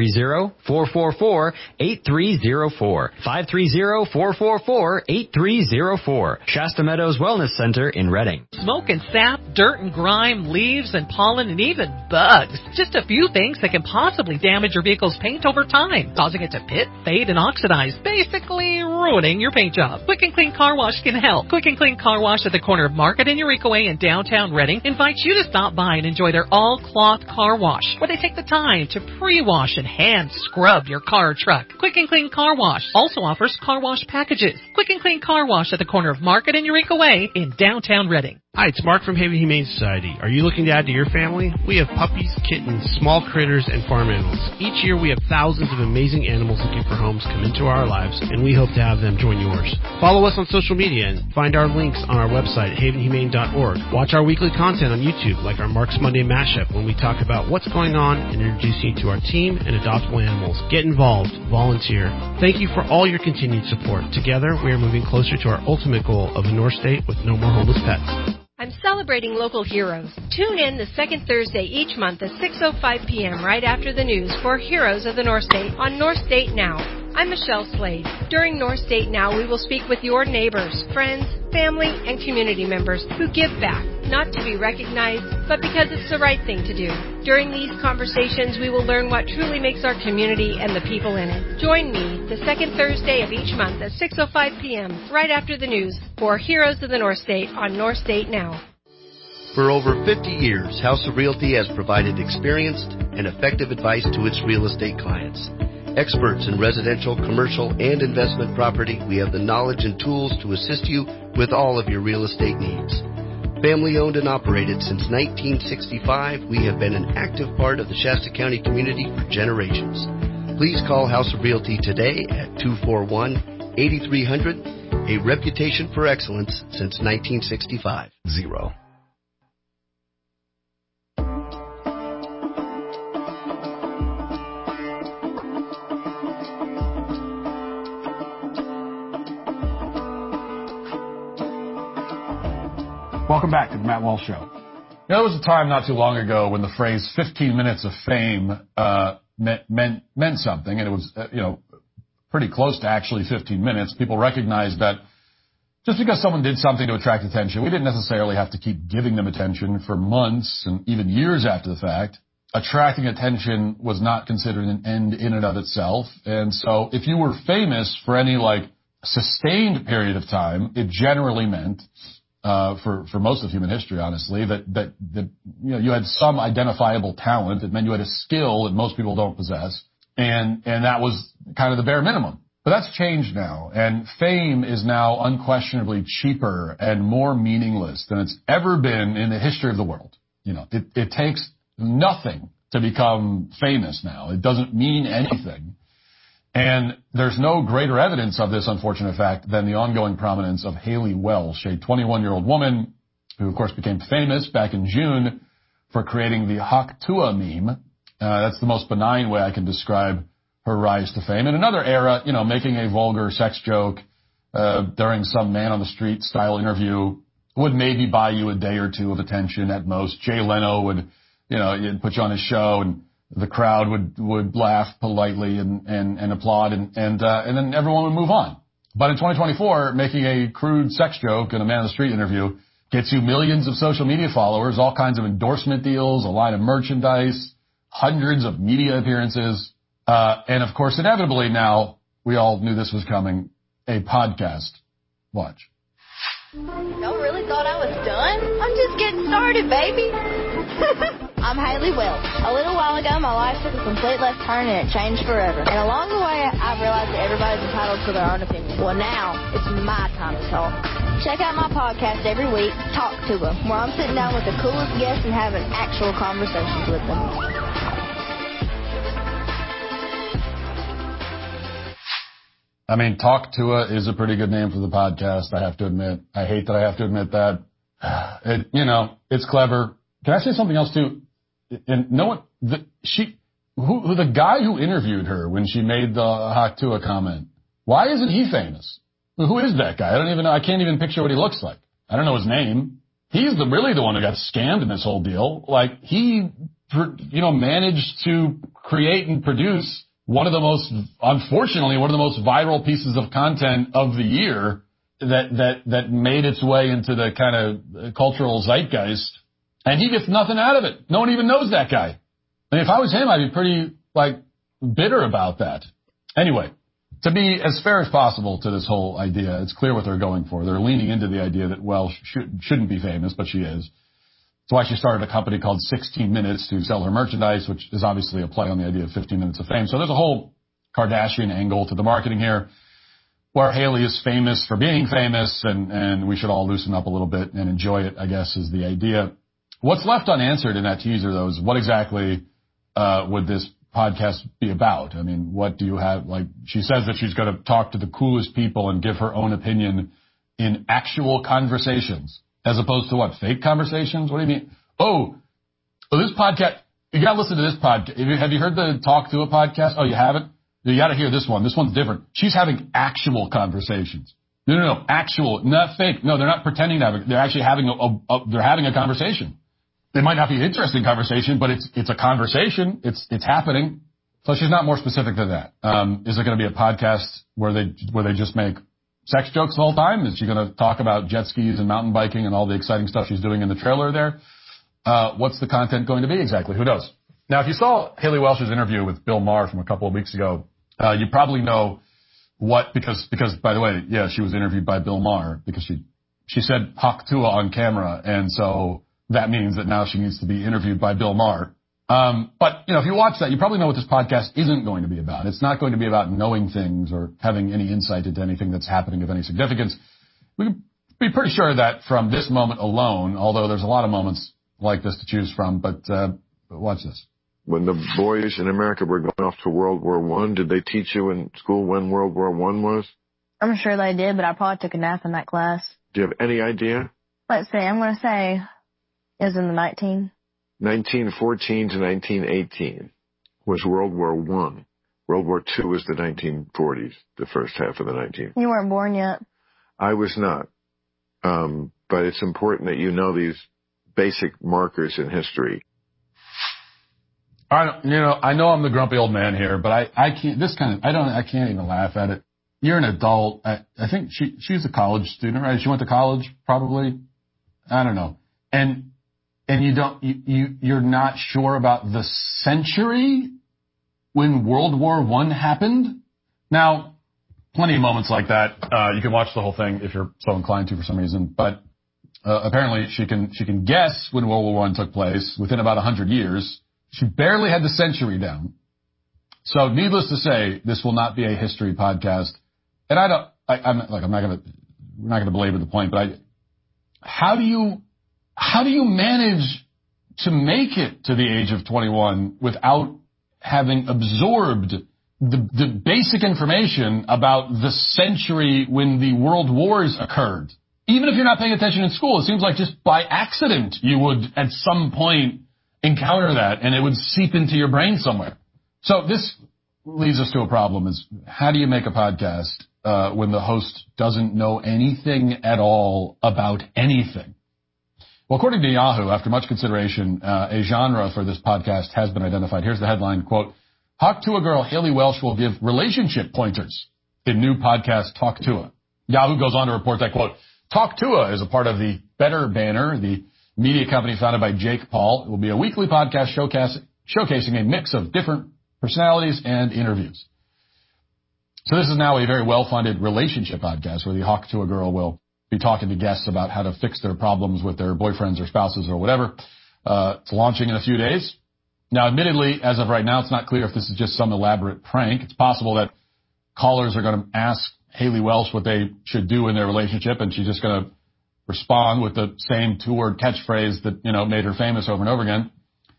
530-444-8304. 530-444-8304. Shasta Meadows Wellness Center in Reading. Smoke and sap, dirt and grime, leaves and pollen, and even bugs. Just a few things that can possibly damage your vehicle's paint over time, causing it to pit, fade, and oxidize, basically ruining your paint job. Quick and Clean Car Wash can help. Quick and Clean Car Wash at the corner of Market and Eureka Way in downtown Reading invites you to stop by and enjoy their all-cloth car wash, where they take the time to pre-wash and hand scrub your car or truck. Quick and Clean Car Wash also offers car wash packages. Quick and Clean Car Wash at the corner of Market and Eureka Way in downtown Reading. Hi, it's Mark from Haven Humane Society. Are you looking to add to your family? We have puppies, kittens, small critters, and farm animals. Each year we have thousands of amazing animals looking for homes come into our lives, and we hope to have them join yours. Follow us on social media and find our links on our website, havenhumane.org. Watch our weekly content on YouTube, like our Mark's Monday Mashup, when we talk about what's going on and introduce you to our team and adoptable animals. Get involved. Volunteer. Thank you for all your continued support. Together, we are moving closer to our ultimate goal of a North State with no more homeless pets. I'm celebrating local heroes. Tune in the second Thursday each month at 6:05 p.m. right after the news for Heroes of the North State on North State Now. I'm Michelle Slade. During North State Now, we will speak with your neighbors, friends, family, and community members who give back, not to be recognized, but because it's the right thing to do. During these conversations, we will learn what truly makes our community and the people in it. Join me the second Thursday of each month at 6:05 p.m. right after the news for Heroes of the North State on North State Now. For over 50 years, House of Realty has provided experienced and effective advice to its real estate clients. Experts in residential, commercial, and investment property, we have the knowledge and tools to assist you with all of your real estate needs. Family owned and operated since 1965, we have been an active part of the Shasta County community for generations. Please call House of Realty today at 241-8300, a reputation for excellence since 1965. Welcome back to the Matt Walsh Show. There was a time not too long ago when the phrase 15 minutes of fame meant something, and it was, pretty close to actually 15 minutes. People recognized that just because someone did something to attract attention, we didn't necessarily have to keep giving them attention for months and even years after the fact. Attracting attention was not considered an end in and of itself. And so if you were famous for any sustained period of time, it generally meant, for most of human history, honestly, that you had some identifiable talent. It meant you had a skill that most people don't possess. And that was kind of the bare minimum. But that's changed now, and fame is now unquestionably cheaper and more meaningless than it's ever been in the history of the world. It takes nothing to become famous now. It doesn't mean anything. And there's no greater evidence of this unfortunate fact than the ongoing prominence of Haley Welsh, a 21-year-old woman who, of course, became famous back in June for creating the Hawk Tuah meme. That's the most benign way I can describe her rise to fame. In another era, making a vulgar sex joke during some man on the street style interview would maybe buy you a day or two of attention at most. Jay Leno would, you'd put you on his show and the crowd would laugh politely and applaud and then everyone would move on. But in 2024, making a crude sex joke in a man on the street interview gets you millions of social media followers, all kinds of endorsement deals, a line of merchandise, hundreds of media appearances. And of course, inevitably now, we all knew this was coming, a podcast. Watch. Y'all really thought I was done? I'm just getting started, baby. I'm Haley Welsh. A little while ago, my life took a complete left turn and it changed forever. And along the way, I've realized that everybody's entitled to their own opinion. Well, now, it's my time to talk. Check out my podcast every week, Talk to Them, where I'm sitting down with the coolest guests and having actual conversations with them. I mean, Talk Tuah is a pretty good name for the podcast, I have to admit. I hate that I have to admit that. It's clever. Can I say something else too? And the guy who interviewed her when she made the Hawk Tuah comment, why isn't he famous? Who is that guy? I don't even know. I can't even picture what he looks like. I don't know his name. He's really the one who got scammed in this whole deal. He managed to create and produce unfortunately, one of the most viral pieces of content of the year that made its way into the kind of cultural zeitgeist. And he gets nothing out of it. No one even knows that guy. And if I was him, I'd be pretty, bitter about that. Anyway, to be as fair as possible to this whole idea, it's clear what they're going for. They're leaning into the idea that Welsh shouldn't be famous, but she is. That's why she started a company called 16 Minutes to sell her merchandise, which is obviously a play on the idea of 15 minutes of fame. So there's a whole Kardashian angle to the marketing here, where Haley is famous for being famous, and we should all loosen up a little bit and enjoy it, I guess, is the idea. What's left unanswered in that teaser, though, is what exactly would this podcast be about? I mean, what do you have? She says that she's going to talk to the coolest people and give her own opinion in actual conversations. As opposed to what? Fake conversations? What do you mean? Oh, this podcast, you gotta listen to this podcast. Have you heard the Talk Tuah podcast? Oh, you haven't? You gotta hear this one. This one's different. She's having actual conversations. No, actual, not fake. No, they're not pretending to have it. They're actually having they're having a conversation. It might not be an interesting conversation, but it's a conversation. It's happening. So she's not more specific than that. Is it gonna be a podcast where they just make sex jokes the whole time? Is she going to talk about jet skis and mountain biking and all the exciting stuff she's doing in the trailer there? What's the content going to be exactly? Who knows? Now, if you saw Haley Welsh's interview with Bill Maher from a couple of weeks ago, you probably know because by the way, yeah, she was interviewed by Bill Maher because she said Hawk Tuah on camera, and so that means that now she needs to be interviewed by Bill Maher. But, if you watch that, you probably know what this podcast isn't going to be about. It's not going to be about knowing things or having any insight into anything that's happening of any significance. We can be pretty sure that from this moment alone, although there's a lot of moments like this to choose from, but watch this. When the boys in America were going off to World War I, did they teach you in school when World War I was? I'm sure they did, but I probably took a nap in that class. Do you have any idea? Let's see, I'm going to say it was in the 1914 to 1918 was World War I. World War II was the 1940s, the first half of the 19th. You weren't born yet. I was not. but it's important that you know these basic markers in history. I know I'm the grumpy old man here, but I can't even laugh at it. You're an adult. I think she's a college student, right? She went to college, probably. I don't know. And you're not sure about the century when World War I happened? Now, plenty of moments like that. You can watch the whole thing if you're so inclined to for some reason, but apparently she can guess when World War I took place within about 100 years. She barely had the century down. So needless to say, this will not be a history podcast. And we're not going to belabor the point, but how do you manage to make it to the age of 21 without having absorbed the basic information about the century when the world wars occurred? Even if you're not paying attention in school, it seems like just by accident you would at some point encounter that and it would seep into your brain somewhere. So this leads us to a problem: is how do you make a podcast when the host doesn't know anything at all about anything? Well, according to Yahoo, after much consideration, a genre for this podcast has been identified. Here's the headline, quote, "Talk to a Girl Haley Welsh will give relationship pointers in new podcast Talk to A." Yahoo goes on to report that, quote, "Talk to A is a part of the Better banner, the media company founded by Jake Paul. It will be a weekly podcast showcasing a mix of different personalities and interviews." So this is now a very well-funded relationship podcast where the Talk to a Girl will be talking to guests about how to fix their problems with their boyfriends or spouses or whatever. It's launching in a few days. Now, admittedly, as of right now, it's not clear if this is just some elaborate prank. It's possible that callers are going to ask Haley Welsh what they should do in their relationship, and she's just going to respond with the same two-word catchphrase that, made her famous over and over again.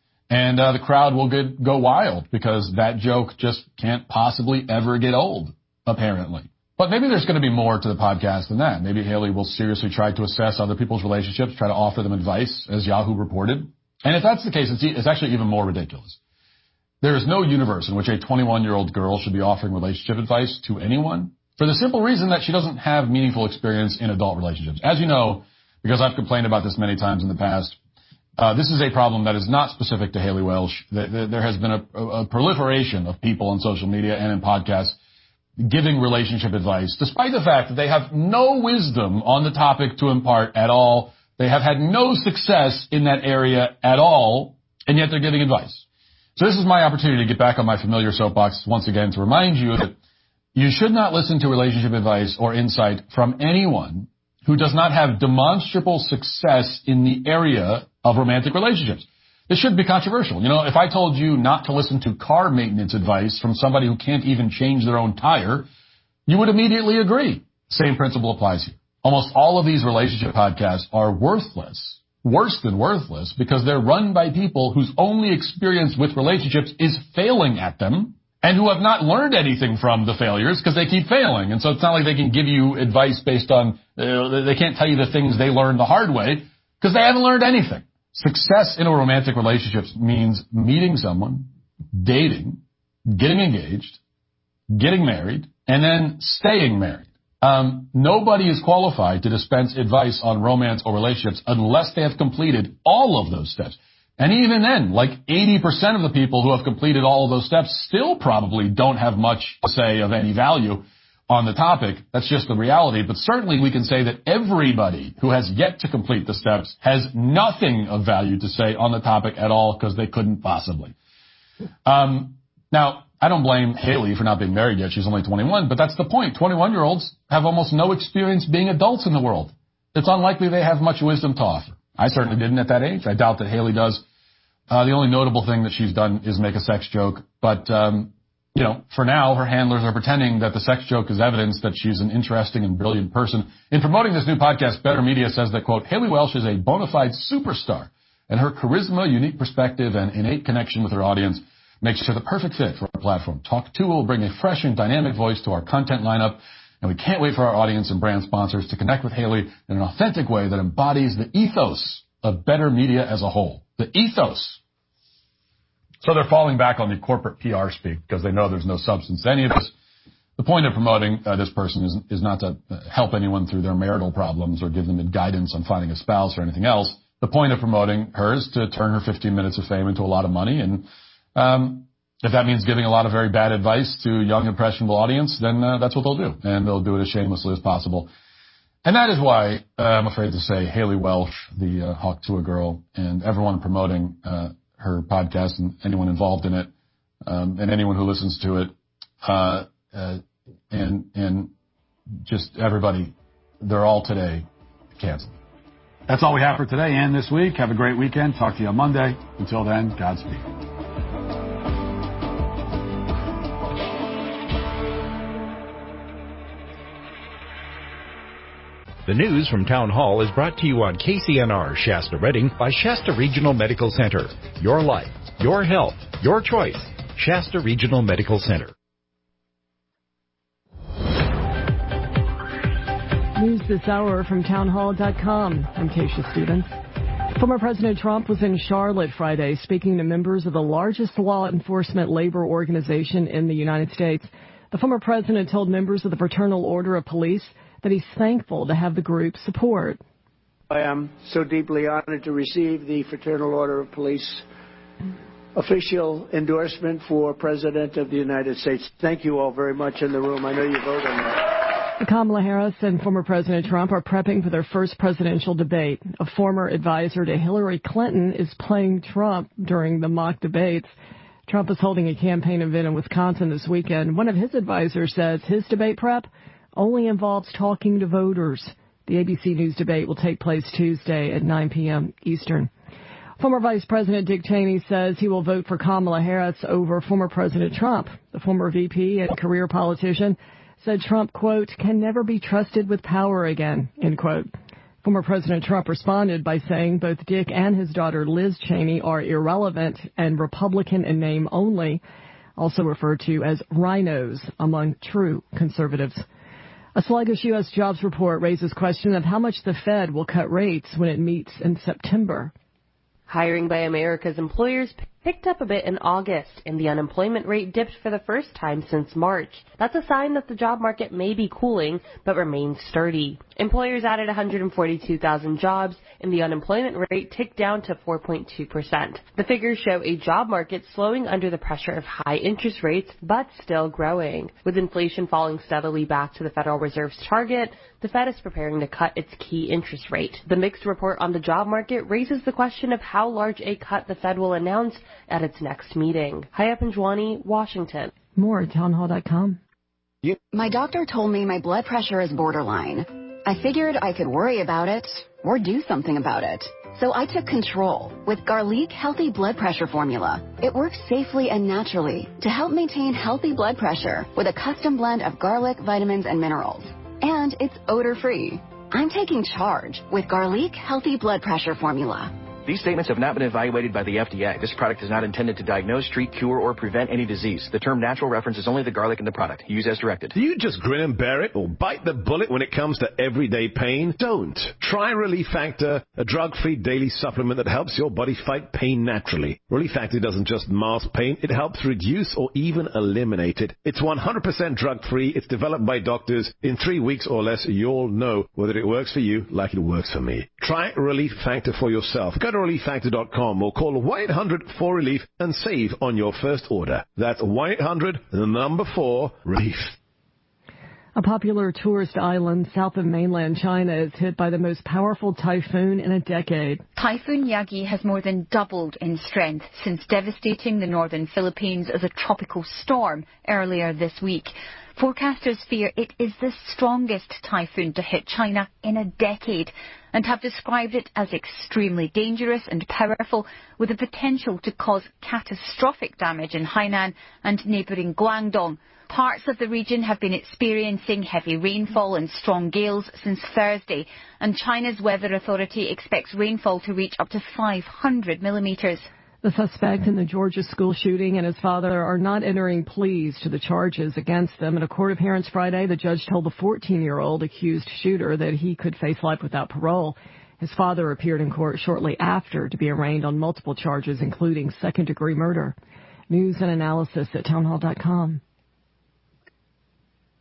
And the crowd will go wild because that joke just can't possibly ever get old, apparently. But maybe there's going to be more to the podcast than that. Maybe Haley will seriously try to assess other people's relationships, try to offer them advice, as Yahoo reported. And if that's the case, it's actually even more ridiculous. There is no universe in which a 21-year-old girl should be offering relationship advice to anyone, for the simple reason that she doesn't have meaningful experience in adult relationships. As you know, because I've complained about this many times in the past, this is a problem that is not specific to Haley Welsh. There has been a proliferation of people on social media and in podcasts giving relationship advice, despite the fact that they have no wisdom on the topic to impart at all. They have had no success in that area at all, and yet they're giving advice. So this is my opportunity to get back on my familiar soapbox once again to remind you that you should not listen to relationship advice or insight from anyone who does not have demonstrable success in the area of romantic relationships. This shouldn't be controversial. If I told you not to listen to car maintenance advice from somebody who can't even change their own tire, you would immediately agree. Same principle applies here. Almost all of these relationship podcasts are worthless, worse than worthless, because they're run by people whose only experience with relationships is failing at them, and who have not learned anything from the failures because they keep failing. And so it's not like they can give you advice based on, they can't tell you the things they learned the hard way because they haven't learned anything. Success in a romantic relationship means meeting someone, dating, getting engaged, getting married, and then staying married. Nobody is qualified to dispense advice on romance or relationships unless they have completed all of those steps. And even then, like 80% of the people who have completed all of those steps still probably don't have much to say of any value on the topic. That's just the reality. But certainly we can say that everybody who has yet to complete the steps has nothing of value to say on the topic at all because they couldn't possibly. Now, I don't blame Haley for not being married yet. She's only 21, but that's the point. 21-year-olds have almost no experience being adults in the world. It's unlikely they have much wisdom to offer. I certainly didn't at that age. I doubt that Haley does. The only notable thing that she's done is make a sex joke. But, for now, her handlers are pretending that the sex joke is evidence that she's an interesting and brilliant person. In promoting this new podcast, Better Media says that, quote, "Haley Welsh is a bona fide superstar, and her charisma, unique perspective, and innate connection with her audience makes her the perfect fit for our platform. Talk 2 will bring a fresh and dynamic voice to our content lineup, and we can't wait for our audience and brand sponsors to connect with Haley in an authentic way that embodies the ethos of Better Media as a whole." The ethos. So they're falling back on the corporate PR speak because they know there's no substance to any of this. The point of promoting this person is not to help anyone through their marital problems or give them guidance on finding a spouse or anything else. The point of promoting her is to turn her 15 minutes of fame into a lot of money. And if that means giving a lot of very bad advice to a young, impressionable audience, then that's what they'll do. And they'll do it as shamelessly as possible. And that is why I'm afraid to say Haley Welsh, the Hawk Tuah girl, and everyone promoting her podcast and anyone involved in it, and anyone who listens to it, and just everybody, they're all today canceled. That's all we have for today and this week. Have a great weekend. Talk to you on Monday. Until then, Godspeed. The news from Town Hall is brought to you on KCNR Shasta Redding by Shasta Regional Medical Center. Your life, your health, your choice. Shasta Regional Medical Center. News this hour from townhall.com. I'm Keisha Stevens. Former President Trump was in Charlotte Friday speaking to members of the largest law enforcement labor organization in the United States. The former president told members of the Fraternal Order of Police that he's thankful to have the group's support. I am so deeply honored to receive the Fraternal Order of Police official endorsement for President of the United States. Thank you all very much in the room. I know you vote on that. Kamala Harris and former President Trump are prepping for their first presidential debate. A former advisor to Hillary Clinton is playing Trump during the mock debates. Trump is holding a campaign event in Wisconsin this weekend. One of his advisors says his debate prep only involves talking to voters. The ABC News debate will take place Tuesday at 9 p.m. Eastern. Former Vice President Dick Cheney says he will vote for Kamala Harris over former President Trump. The former VP and career politician said Trump, quote, can never be trusted with power again, end quote. Former President Trump responded by saying both Dick and his daughter Liz Cheney are irrelevant and Republican in name only, also referred to as rhinos among true conservatives. A sluggish U.S. jobs report raises question of how much the Fed will cut rates when it meets in September. Hiring by America's employers picked up a bit in August, and the unemployment rate dipped for the first time since March. That's a sign that the job market may be cooling, but remains sturdy. Employers added 142,000 jobs, and the unemployment rate ticked down to 4.2%. The figures show a job market slowing under the pressure of high interest rates, but still growing. With inflation falling steadily back to the Federal Reserve's target, the Fed is preparing to cut its key interest rate. The mixed report on the job market raises the question of how large a cut the Fed will announce at its next meeting. Hayat Panjwani, Washington. More at townhall.com. My doctor told me my blood pressure is borderline. I figured I could worry about it or do something about it. So I took control with Garlic Healthy Blood Pressure Formula. It works safely and naturally to help maintain healthy blood pressure with a custom blend of garlic, vitamins, and minerals. And it's odor-free. I'm taking charge with Garlic Healthy Blood Pressure Formula. These statements have not been evaluated by the FDA. This product is not intended to diagnose, treat, cure, or prevent any disease. The term natural references only the garlic in the product. Use as directed. Do you just grin and bear it or bite the bullet when it comes to everyday pain? Don't. Try Relief Factor, a drug-free daily supplement that helps your body fight pain naturally. Relief Factor doesn't just mask pain, it helps reduce or even eliminate it. It's 100% drug-free. It's developed by doctors. In 3 weeks or less, you'll know whether it works for you like it works for me. Try Relief Factor for yourself. Go to ReliefFactor.com or call 1-800-4RELIEF and save on your first order. That's 1-800-4-RELIEF. A popular tourist island south of mainland China is hit by the most powerful typhoon in a decade. Typhoon Yagi has more than doubled in strength since devastating the northern Philippines as a tropical storm earlier this week. Forecasters fear it is the strongest typhoon to hit China in a decade and have described it as extremely dangerous and powerful, with the potential to cause catastrophic damage in Hainan and neighbouring Guangdong. Parts of the region have been experiencing heavy rainfall and strong gales since Thursday, and China's weather authority expects rainfall to reach up to 500 millimetres. The suspect in the Georgia school shooting and his father are not entering pleas to the charges against them. In a court appearance Friday, the judge told the 14-year-old accused shooter that he could face life without parole. His father appeared in court shortly after to be arraigned on multiple charges, including second-degree murder. News and analysis at townhall.com.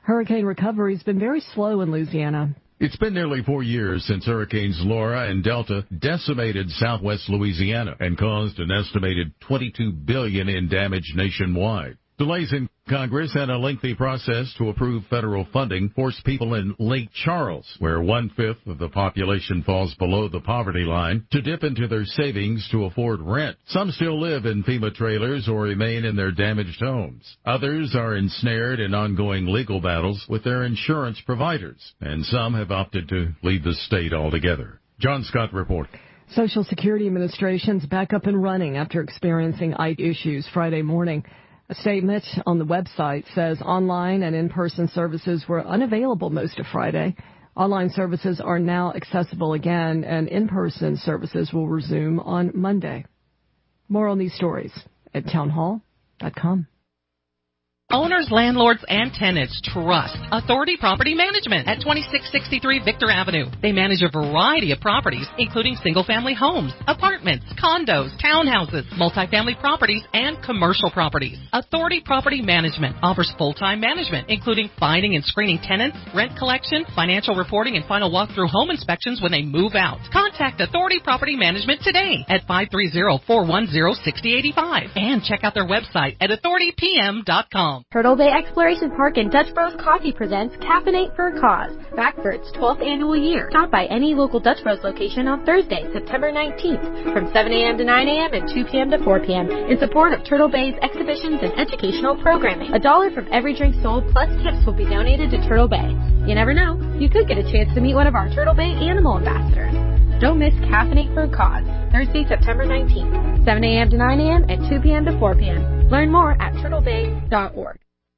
Hurricane recovery has been very slow in Louisiana. It's been nearly 4 years since Hurricanes Laura and Delta decimated southwest Louisiana and caused an estimated $22 billion in damage nationwide. Delays in Congress and a lengthy process to approve federal funding forced people in Lake Charles, where 1/5 of the population falls below the poverty line, to dip into their savings to afford rent. Some still live in FEMA trailers or remain in their damaged homes. Others are ensnared in ongoing legal battles with their insurance providers, and some have opted to leave the state altogether. John Scott reports. Social Security Administration's back up and running after experiencing IT issues Friday morning. A statement on the website says online and in-person services were unavailable most of Friday. Online services are now accessible again, and in-person services will resume on Monday. More on these stories at townhall.com. Owners, landlords, and tenants trust Authority Property Management at 2663 Victor Avenue. They manage a variety of properties, including single-family homes, apartments, condos, townhouses, multifamily properties, and commercial properties. Authority Property Management offers full-time management, including finding and screening tenants, rent collection, financial reporting, and final walkthrough home inspections when they move out. Contact Authority Property Management today at 530-410-6085 and check out their website at authoritypm.com. Turtle Bay Exploration Park and Dutch Bros Coffee presents Caffeinate for a Cause, back for its 12th annual year. Stop by any local Dutch Bros location on Thursday, September 19th, from 7 a.m. to 9 a.m. and 2 p.m. to 4 p.m. in support of Turtle Bay's exhibitions and educational programming. $1 from every drink sold plus tips will be donated to Turtle Bay. You never know, you could get a chance to meet one of our Turtle Bay animal ambassadors. Don't miss Caffeinate for a Cause, Thursday, September 19th, 7 a.m. to 9 a.m. and 2 p.m. to 4 p.m. Learn more at turtlebay.org.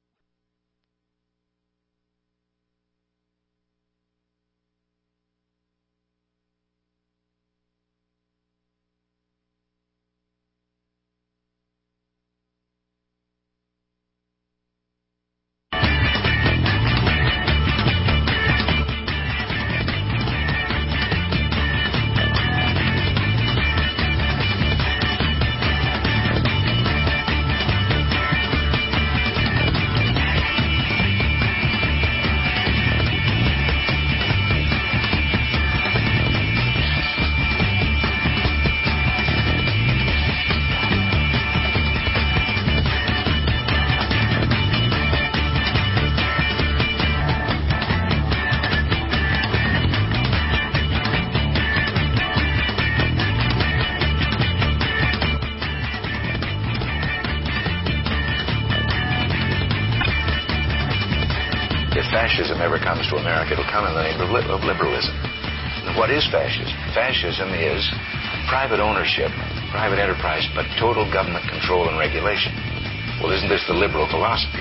Fascism ever comes to America, it'll come in the name of liberalism. What is fascism? Fascism is private ownership, private enterprise, but total government control and regulation. Well, isn't this the liberal philosophy?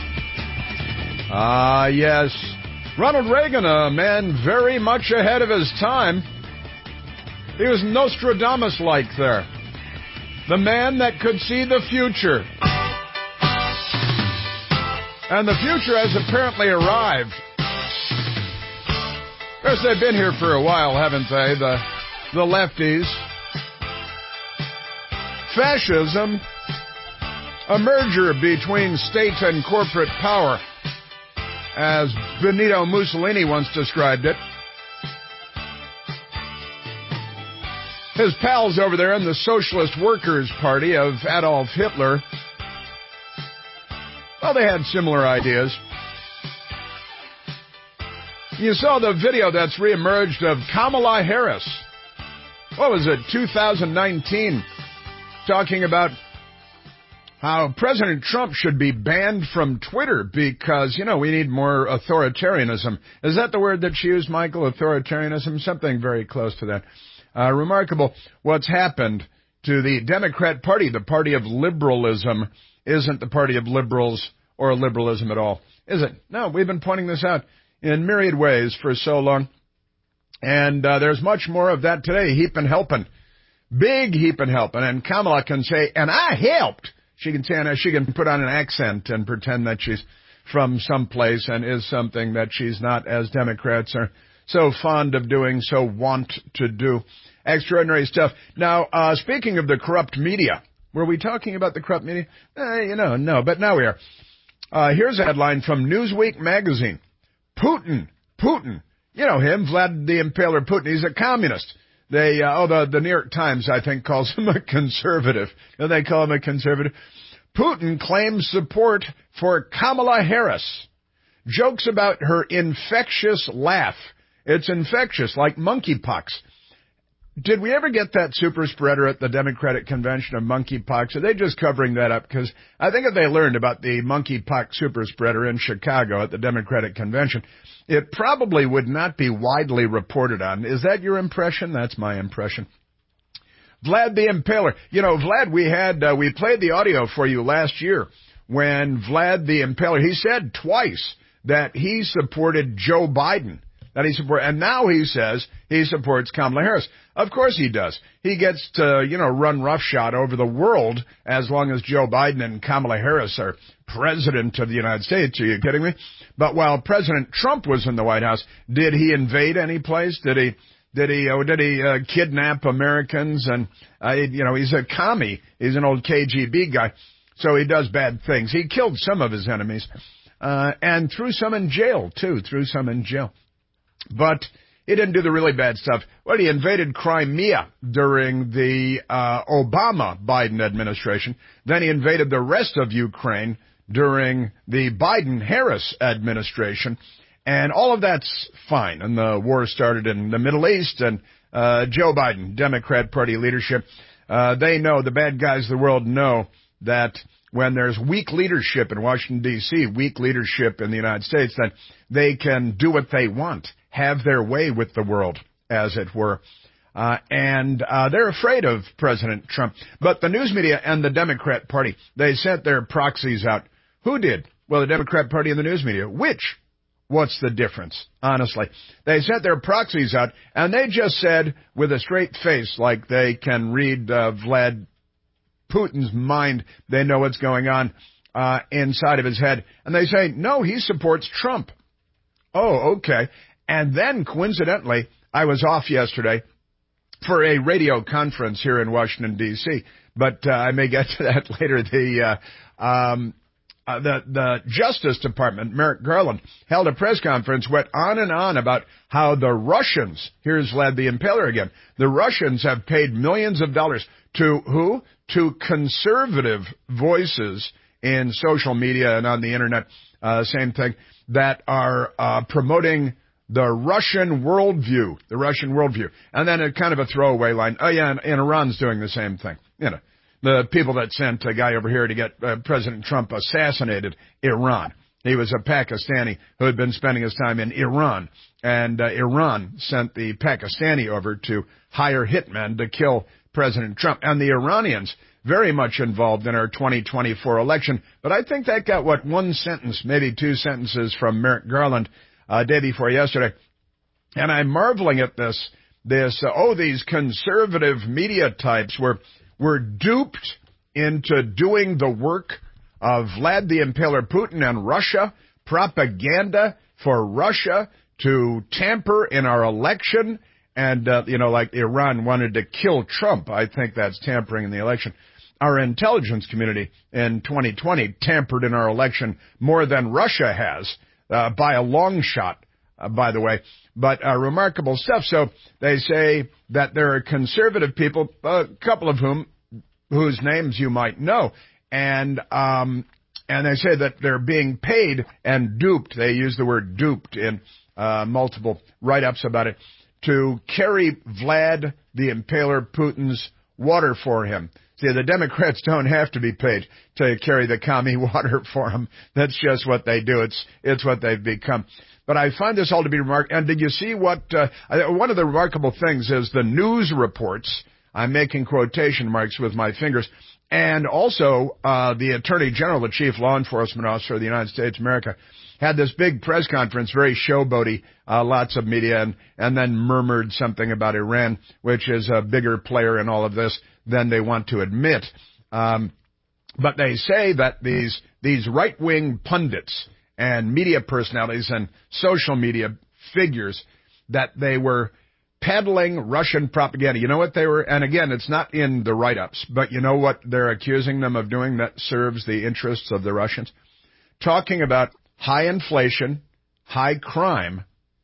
Yes. Ronald Reagan, a man very much ahead of his time. He was Nostradamus-like there. The man that could see the future. And the future has apparently arrived. Of course, they've been here for a while, haven't they? The lefties. Fascism, a merger between state and corporate power, as Benito Mussolini once described it. His pals over there in the Socialist Workers' Party of Adolf Hitler, well, they had similar ideas. You saw the video that's reemerged of Kamala Harris. What was it, 2019, talking about how President Trump should be banned from Twitter because, we need more authoritarianism. Is that the word that she used, Michael? Authoritarianism? Something very close to that. Remarkable what's happened to the Democrat Party. The party of liberalism isn't the party of liberals or liberalism at all, is it? No, we've been pointing this out in myriad ways for so long. And there's much more of that today, heaping helping. Big heaping helping. And Kamala can say, and I helped. She can say, and she can put on an accent and pretend that she's from someplace and is something that she's not, as Democrats are so fond of doing, so want to do. Extraordinary stuff. Now, speaking of the corrupt media, were we talking about the corrupt media? No, but now we are. Here's a headline from Newsweek magazine. Putin, you know him, Vlad the Impaler Putin, he's a communist. The New York Times, I think, calls him a conservative. They call him a conservative. Putin claims support for Kamala Harris. Jokes about her infectious laugh. It's infectious, like monkeypox. Did we ever get that super spreader at the Democratic Convention of monkeypox? Are they just covering that up? Because I think if they learned about the monkeypox super spreader in Chicago at the Democratic Convention, it probably would not be widely reported on. Is that your impression? That's my impression. Vlad the Impaler. You know, Vlad, we played the audio for you last year when Vlad the Impaler, he said twice that he supported Joe Biden. And now he says he supports Kamala Harris. Of course he does. He gets to, run roughshod over the world as long as Joe Biden and Kamala Harris are president of the United States. Are you kidding me? But while President Trump was in the White House, did he invade any place? Did he kidnap Americans? And, he's a commie. He's an old KGB guy. So he does bad things. He killed some of his enemies, and threw some in jail, too. But he didn't do the really bad stuff. Well, he invaded Crimea during the Obama-Biden administration. Then he invaded the rest of Ukraine during the Biden-Harris administration. And all of that's fine. And the war started in the Middle East. And Joe Biden, Democrat Party leadership, they know, the bad guys of the world know that when there's weak leadership in Washington, D.C., weak leadership in the United States, then they can do what they want, have their way with the world, as it were. And they're afraid of President Trump. But the news media and the Democrat Party, they sent their proxies out. Who did? Well, the Democrat Party and the news media. Which? What's the difference, honestly? They sent their proxies out, and they just said, with a straight face, like they can read Vlad Putin's mind, they know what's going on inside of his head. And they say, no, he supports Trump. Oh, okay. And then, coincidentally, I was off yesterday for a radio conference here in Washington, D.C., but I may get to that later. The Justice Department, Merrick Garland, held a press conference, went on and on about how the Russians, here's Vlad the Impaler again, the Russians have paid millions of dollars to who? To conservative voices in social media and on the internet, same thing, that are promoting the Russian worldview, And then a kind of a throwaway line, oh yeah, and Iran's doing the same thing. The people that sent a guy over here to get President Trump assassinated, Iran. He was a Pakistani who had been spending his time in Iran, and Iran sent the Pakistani over to hire hitmen to kill President Trump. And the Iranians, very much involved in our 2024 election. But I think that got, one sentence, maybe two sentences from Merrick Garland day before yesterday. And I'm marveling at these conservative media types were duped into doing the work of Vlad the Impaler Putin and Russia, propaganda for Russia to tamper in our election. And, like Iran wanted to kill Trump. I think that's tampering in the election. Our intelligence community in 2020 tampered in our election more than Russia has, by a long shot, by the way. But remarkable stuff. So they say that there are conservative people, a couple of whose names you might know, and they say that they're being paid and duped. They use the word duped in multiple write-ups about it, to carry Vlad the Impaler Putin's water for him. See, the Democrats don't have to be paid to carry the commie water for him. That's just what they do. It's what they've become. But I find this all to be remarkable. And did you see what, one of the remarkable things is the news reports. I'm making quotation marks with my fingers. And also, the Attorney General, the Chief Law Enforcement Officer of the United States of America, had this big press conference, very showboaty, lots of media, and then murmured something about Iran, which is a bigger player in all of this than they want to admit. But they say that these right-wing pundits and media personalities and social media figures, that they were peddling Russian propaganda. You know what they were? And again, it's not in the write-ups, but you know what they're accusing them of doing that serves the interests of the Russians? talking about high inflation, high crime,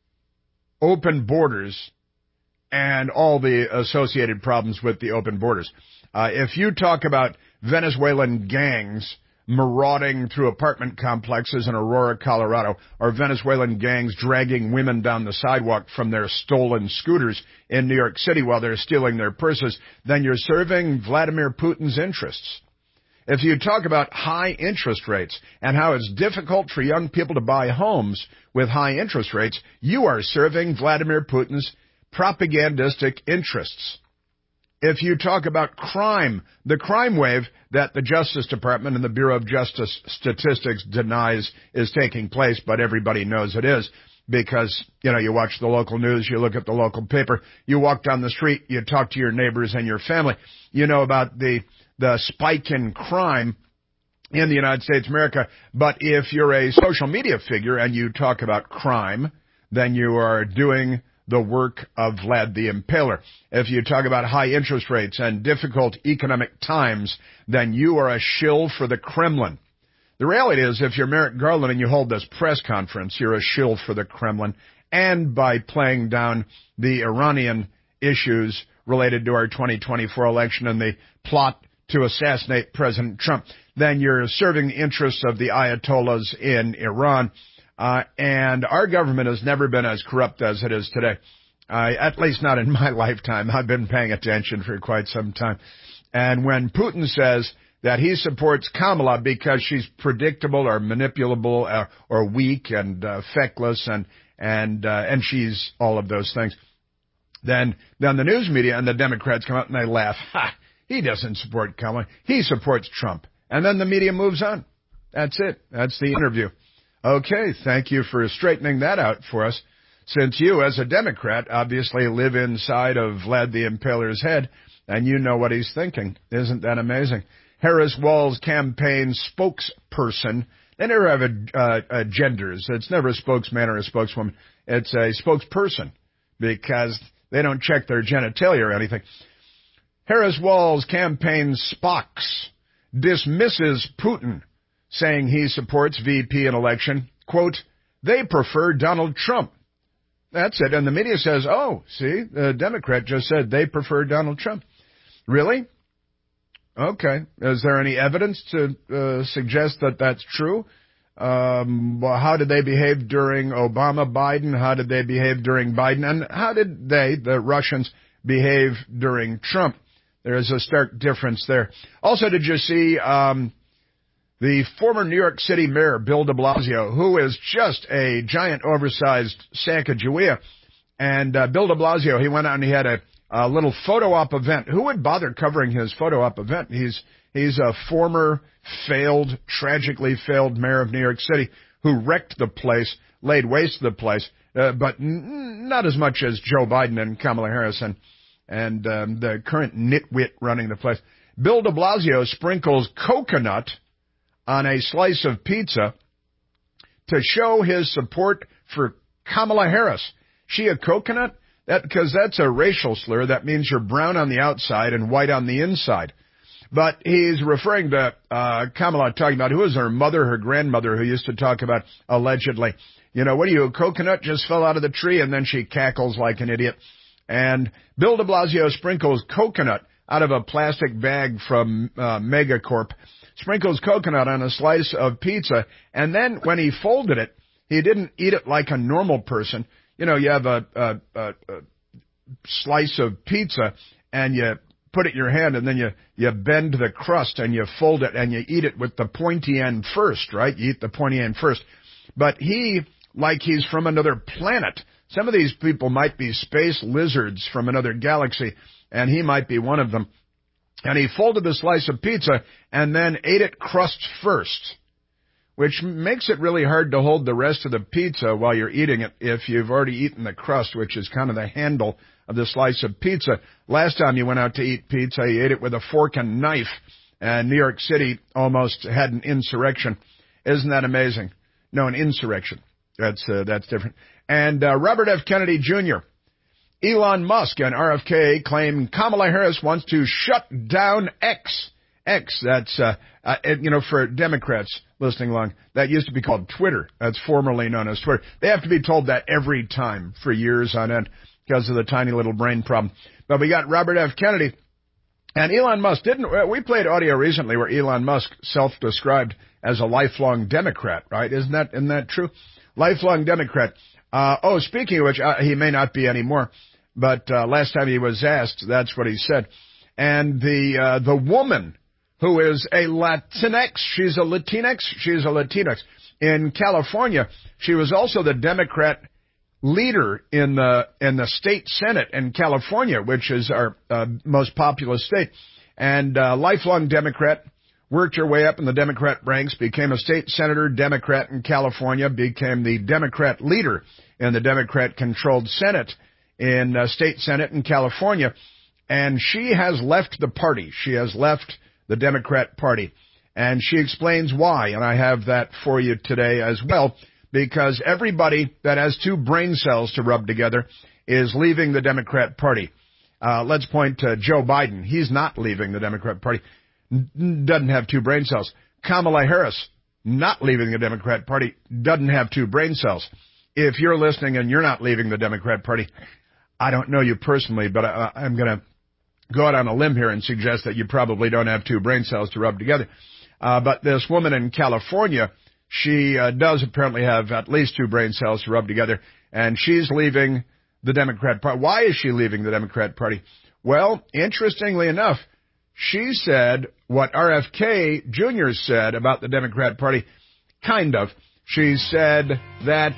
open borders, and all the associated problems with the open borders. If you talk about Venezuelan gangs marauding through apartment complexes in Aurora, Colorado, or Venezuelan gangs dragging women down the sidewalk from their stolen scooters in New York City while they're stealing their purses, then you're serving Vladimir Putin's interests. If you talk about high interest rates and how it's difficult for young people to buy homes with high interest rates, you are serving Vladimir Putin's propagandistic interests. If you talk about crime, the crime wave that the Justice Department and the Bureau of Justice Statistics denies is taking place, but everybody knows it is because, you watch the local news, you look at the local paper, you walk down the street, you talk to your neighbors and your family. You know about the spike in crime in the United States of America, but if you're a social media figure and you talk about crime, then you are doing the work of Vlad the Impaler. If you talk about high interest rates and difficult economic times, then you are a shill for the Kremlin. The reality is, if you're Merrick Garland and you hold this press conference, you're a shill for the Kremlin. And by playing down the Iranian issues related to our 2024 election and the plot to assassinate President Trump, then you're serving the interests of the Ayatollahs in Iran. And our government has never been as corrupt as it is today. At least not in my lifetime. I've been paying attention for quite some time. And when Putin says that he supports Kamala because she's predictable or manipulable or weak and feckless and she's all of those things, then the news media and the Democrats come out and they laugh. Ha! He doesn't support Kamala. He supports Trump. And then the media moves on. That's it. That's the interview. Okay, thank you for straightening that out for us. Since you, as a Democrat, obviously live inside of Vlad the Impaler's head, and you know what he's thinking. Isn't that amazing? Harris Wall's campaign spokesperson, they never have genders. It's never a spokesman or a spokeswoman. It's a spokesperson because they don't check their genitalia or anything. Harris Wall's campaign Spox dismisses Putin, saying he supports VP in election. Quote, they prefer Donald Trump. That's it. And the media says, oh, see, the Democrat just said they prefer Donald Trump. Really? Okay. Is there any evidence to suggest that that's true? Well, how did they behave during Obama, Biden? How did they behave during Biden? And how did they, the Russians, behave during Trump? There is a stark difference there. Also, did you see the former New York City mayor, Bill de Blasio, who is just a giant oversized Sacagawea. And Bill de Blasio, he went out and he had a little photo op event. Who would bother covering his photo op event? He's a former tragically failed mayor of New York City who wrecked the place, laid waste to the place, but not as much as Joe Biden and Kamala Harris and the current nitwit running the place. Bill de Blasio sprinkles coconut on a slice of pizza to show his support for Kamala Harris. She a coconut? Because that's a racial slur. That means you're brown on the outside and white on the inside. But he's referring to Kamala, talking about who is her mother, her grandmother, who used to talk about allegedly, what are you, a coconut just fell out of the tree? And then she cackles like an idiot. And Bill de Blasio sprinkles coconut out of a plastic bag from Megacorp, sprinkles coconut on a slice of pizza, and then when he folded it, he didn't eat it like a normal person. You have a slice of pizza, and you put it in your hand, and then you bend the crust, and you fold it, and you eat it with the pointy end first, right? You eat the pointy end first. But he's from another planet. Some of these people might be space lizards from another galaxy, and he might be one of them. And he folded the slice of pizza and then ate it crust first, which makes it really hard to hold the rest of the pizza while you're eating it if you've already eaten the crust, which is kind of the handle of the slice of pizza. Last time you went out to eat pizza, you ate it with a fork and knife, and New York City almost had an insurrection. Isn't that amazing? No, an insurrection. That's different. And Robert F. Kennedy Jr., Elon Musk and RFK claim Kamala Harris wants to shut down X X, that's, for Democrats listening along, that used to be called Twitter. That's formerly known as Twitter. They have to be told that every time for years on end because of the tiny little brain problem. But we got Robert F. Kennedy and Elon Musk. We played audio recently where Elon Musk self-described as a lifelong Democrat, right? Isn't that true? Lifelong Democrat. Speaking of which, he may not be anymore, but last time he was asked, that's what he said. And the woman who is a Latinx, she's a Latinx in California. She was also the Democrat leader in the state Senate in California, which is our most populous state. And lifelong Democrat, worked her way up in the Democrat ranks, became a state senator, Democrat in California, became the Democrat leader in the Democrat-controlled Senate in state Senate in California. And she has left the party. She has left the Democrat Party. And she explains why, and I have that for you today as well, because everybody that has two brain cells to rub together is leaving the Democrat Party. Let's point to Joe Biden. He's not leaving the Democrat Party. Doesn't have two brain cells. Kamala Harris, not leaving the Democrat Party, doesn't have two brain cells. If you're listening and you're not leaving the Democrat Party, I don't know you personally, but I'm going to go out on a limb here and suggest that you probably don't have two brain cells to rub together. But this woman in California, she does apparently have at least two brain cells to rub together, and she's leaving the Democrat Party. Why is she leaving the Democrat Party? Well, interestingly enough, she said what RFK Jr. said about the Democrat Party, kind of. She said that,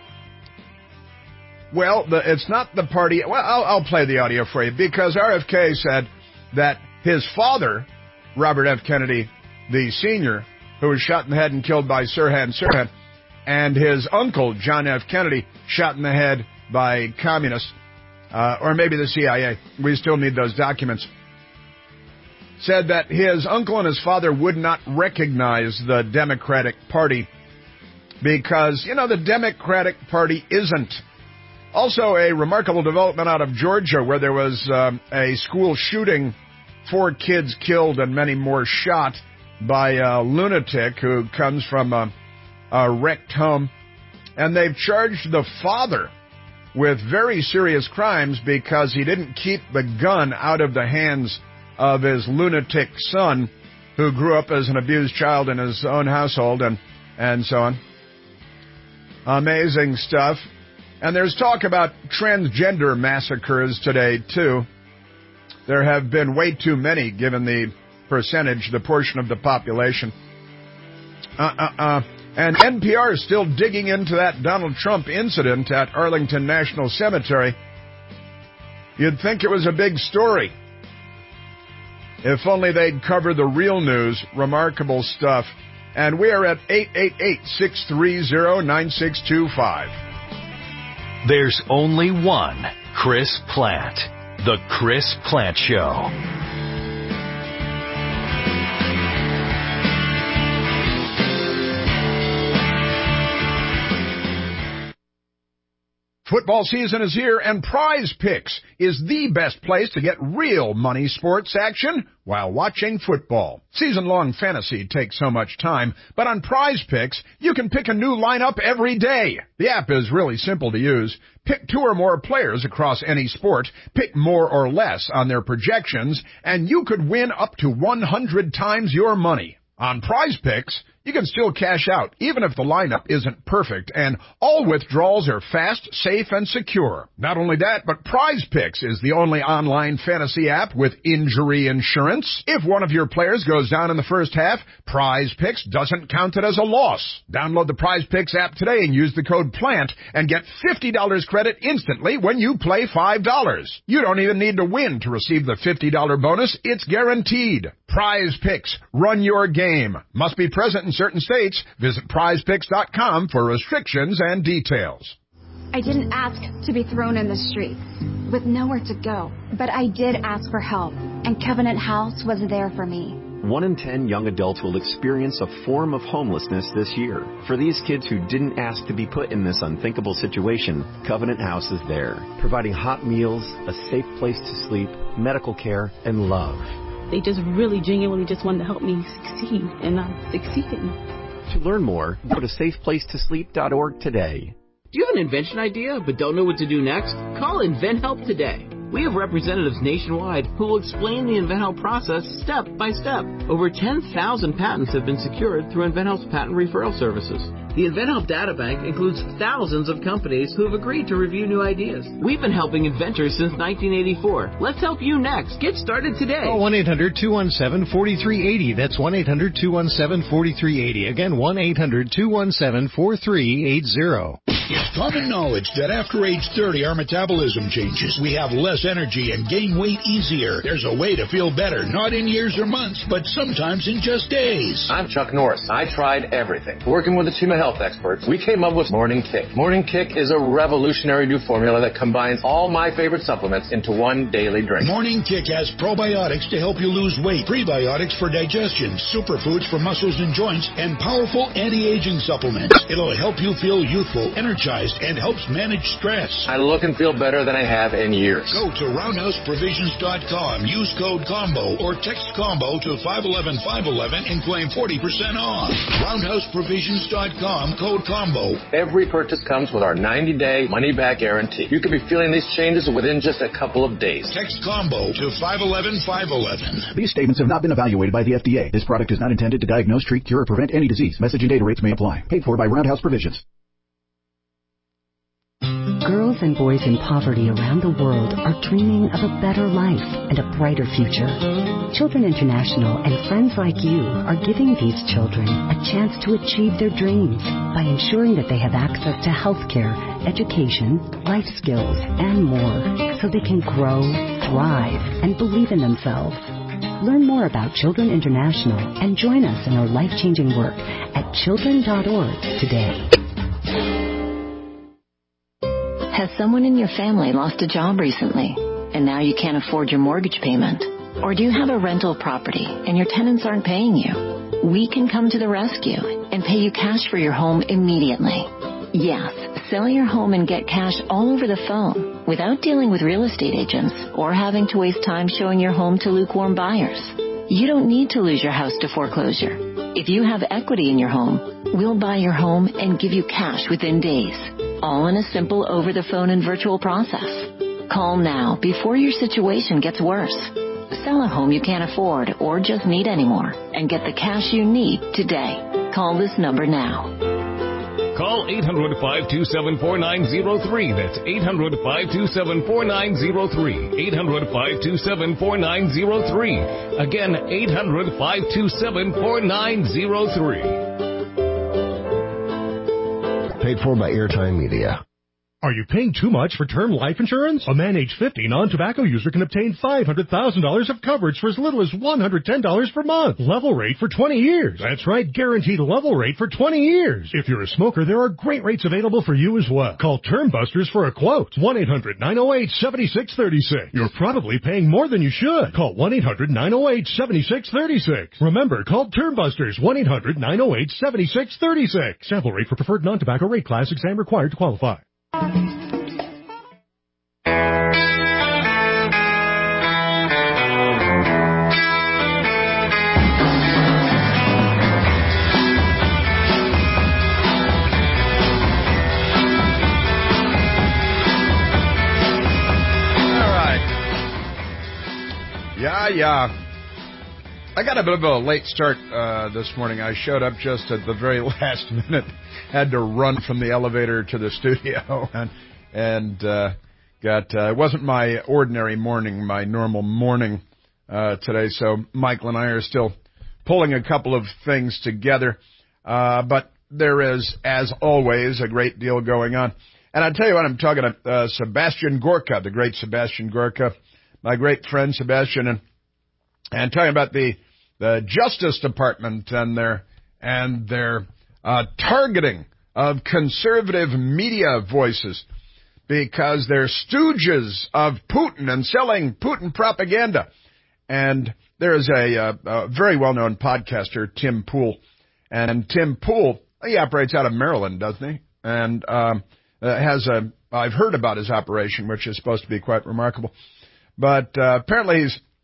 it's not the party. Well, I'll play the audio for you, because RFK said that his father, Robert F. Kennedy, the senior, who was shot in the head and killed by Sirhan Sirhan, and his uncle, John F. Kennedy, shot in the head by communists, or maybe the CIA. We still need those documents. Said that his uncle and his father would not recognize the Democratic Party because, the Democratic Party isn't. Also, a remarkable development out of Georgia where there was a school shooting, 4 kids killed and many more shot by a lunatic who comes from a wrecked home. And they've charged the father with very serious crimes because he didn't keep the gun out of the hands of his lunatic son, who grew up as an abused child in his own household, and so on. Amazing stuff. And there's talk about transgender massacres today, too. There have been way too many, given the portion of the population. And NPR is still digging into that Donald Trump incident at Arlington National Cemetery. You'd think it was a big story. If only they'd cover the real news. Remarkable stuff. And we are at 888-630-9625. There's only one Chris Plante. The Chris Plante Show. Football season is here, and Prize Picks is the best place to get real money sports action while watching football. Season-long fantasy takes so much time, but on Prize Picks, you can pick a new lineup every day. The app is really simple to use. Pick 2 or more players across any sport, pick more or less on their projections, and you could win up to 100 times your money. On Prize Picks, you can still cash out, even if the lineup isn't perfect, and all withdrawals are fast, safe, and secure. Not only that, but Prize Picks is the only online fantasy app with injury insurance. If one of your players goes down in the first half, Prize Picks doesn't count it as a loss. Download the Prize Picks app today and use the code PLANT and get $50 credit instantly when you play $5. You don't even need to win to receive the $50 bonus. It's guaranteed. Prize Picks. Run your game. Must be present in certain states. Visit prizepicks.com for restrictions and details. I didn't ask to be thrown in the streets with nowhere to go, but I did ask for help, and Covenant House was there for me. 1 in 10 young adults will experience a form of homelessness this year. For these kids who didn't ask to be put in this unthinkable situation, Covenant House is there, providing hot meals, a safe place to sleep, medical care, and love. They just really genuinely just wanted to help me succeed, and I'm succeeding. To learn more, go to safeplacetosleep.org today. Do you have an invention idea but don't know what to do next? Call InventHelp today. We have representatives nationwide who will explain the InventHelp process step by step. Over 10,000 patents have been secured through InventHelp's patent referral services. The InventHelp Databank includes thousands of companies who have agreed to review new ideas. We've been helping inventors since 1984. Let's help you next. Get started today. Call 1-800-217-4380. That's 1-800-217-4380. Again, 1-800-217-4380. It's common knowledge that after age 30, our metabolism changes. We have less energy and gain weight easier. There's a way to feel better, not in years or months, but sometimes in just days. I'm Chuck Norris. I tried everything. Working with the team of health experts, we came up with Morning Kick. Morning Kick is a revolutionary new formula that combines all my favorite supplements into one daily drink. Morning Kick has probiotics to help you lose weight, prebiotics for digestion, superfoods for muscles and joints, and powerful anti-aging supplements. It'll help you feel youthful, energized, and helps manage stress. I look and feel better than I have in years. Go to RoundhouseProvisions.com, use code COMBO, or text COMBO to 511-511 and claim 40% off. RoundhouseProvisions.com, code COMBO. Every purchase comes with our 90-day money-back guarantee. You could be feeling these changes within just a couple of days. Text COMBO to 511-511. These statements have not been evaluated by the FDA. This product is not intended to diagnose, treat, cure, or prevent any disease. Message and data rates may apply. Paid for by Roundhouse Provisions. Girls and boys in poverty around the world are dreaming of a better life and a brighter future. Children International and friends like you are giving these children a chance to achieve their dreams by ensuring that they have access to health care, education, life skills, and more, so they can grow, thrive, and believe in themselves. Learn more about Children International and join us in our life-changing work at children.org today. Has someone in your family lost a job recently, and now you can't afford your mortgage payment? Or do you have a rental property and your tenants aren't paying you? We can come to the rescue and pay you cash for your home immediately. Yes, sell your home and get cash all over the phone without dealing with real estate agents or having to waste time showing your home to lukewarm buyers. You don't need to lose your house to foreclosure. If you have equity in your home, we'll buy your home and give you cash within days, all in a simple over-the-phone and virtual process. Call now before your situation gets worse. Sell a home you can't afford or just need anymore and get the cash you need today. Call this number now. Call 800-527-4903. That's 800-527-4903. 800-527-4903. Again, 800-527-4903. Paid for by Airtime Media. Are you paying too much for term life insurance? A man age 50 non-tobacco user can obtain $500,000 of coverage for as little as $110 per month. Level rate for 20 years. That's right, guaranteed level rate for 20 years. If you're a smoker, there are great rates available for you as well. Call Term Busters for a quote. 1-800-908-7636. You're probably paying more than you should. Call 1-800-908-7636. Remember, call Term Busters. 1-800-908-7636. Sample rate for preferred non-tobacco rate class. Exam required to qualify. Yeah. I got a bit of a late start this morning. I showed up just at the very last minute. Had to run from the elevator to the studio, and it wasn't my ordinary morning, my normal morning today. So Michael and I are still pulling a couple of things together, but there is, as always, a great deal going on. And I tell you what, I'm talking to Sebastian Gorka, the great Sebastian Gorka, my great friend Sebastian, and talking about the Justice Department and their targeting of conservative media voices because they're stooges of Putin and selling Putin propaganda. And there is a very well-known podcaster, Tim Pool. And Tim Pool, he operates out of Maryland, doesn't he? And I've heard about his operation, which is supposed to be quite remarkable. But apparently he's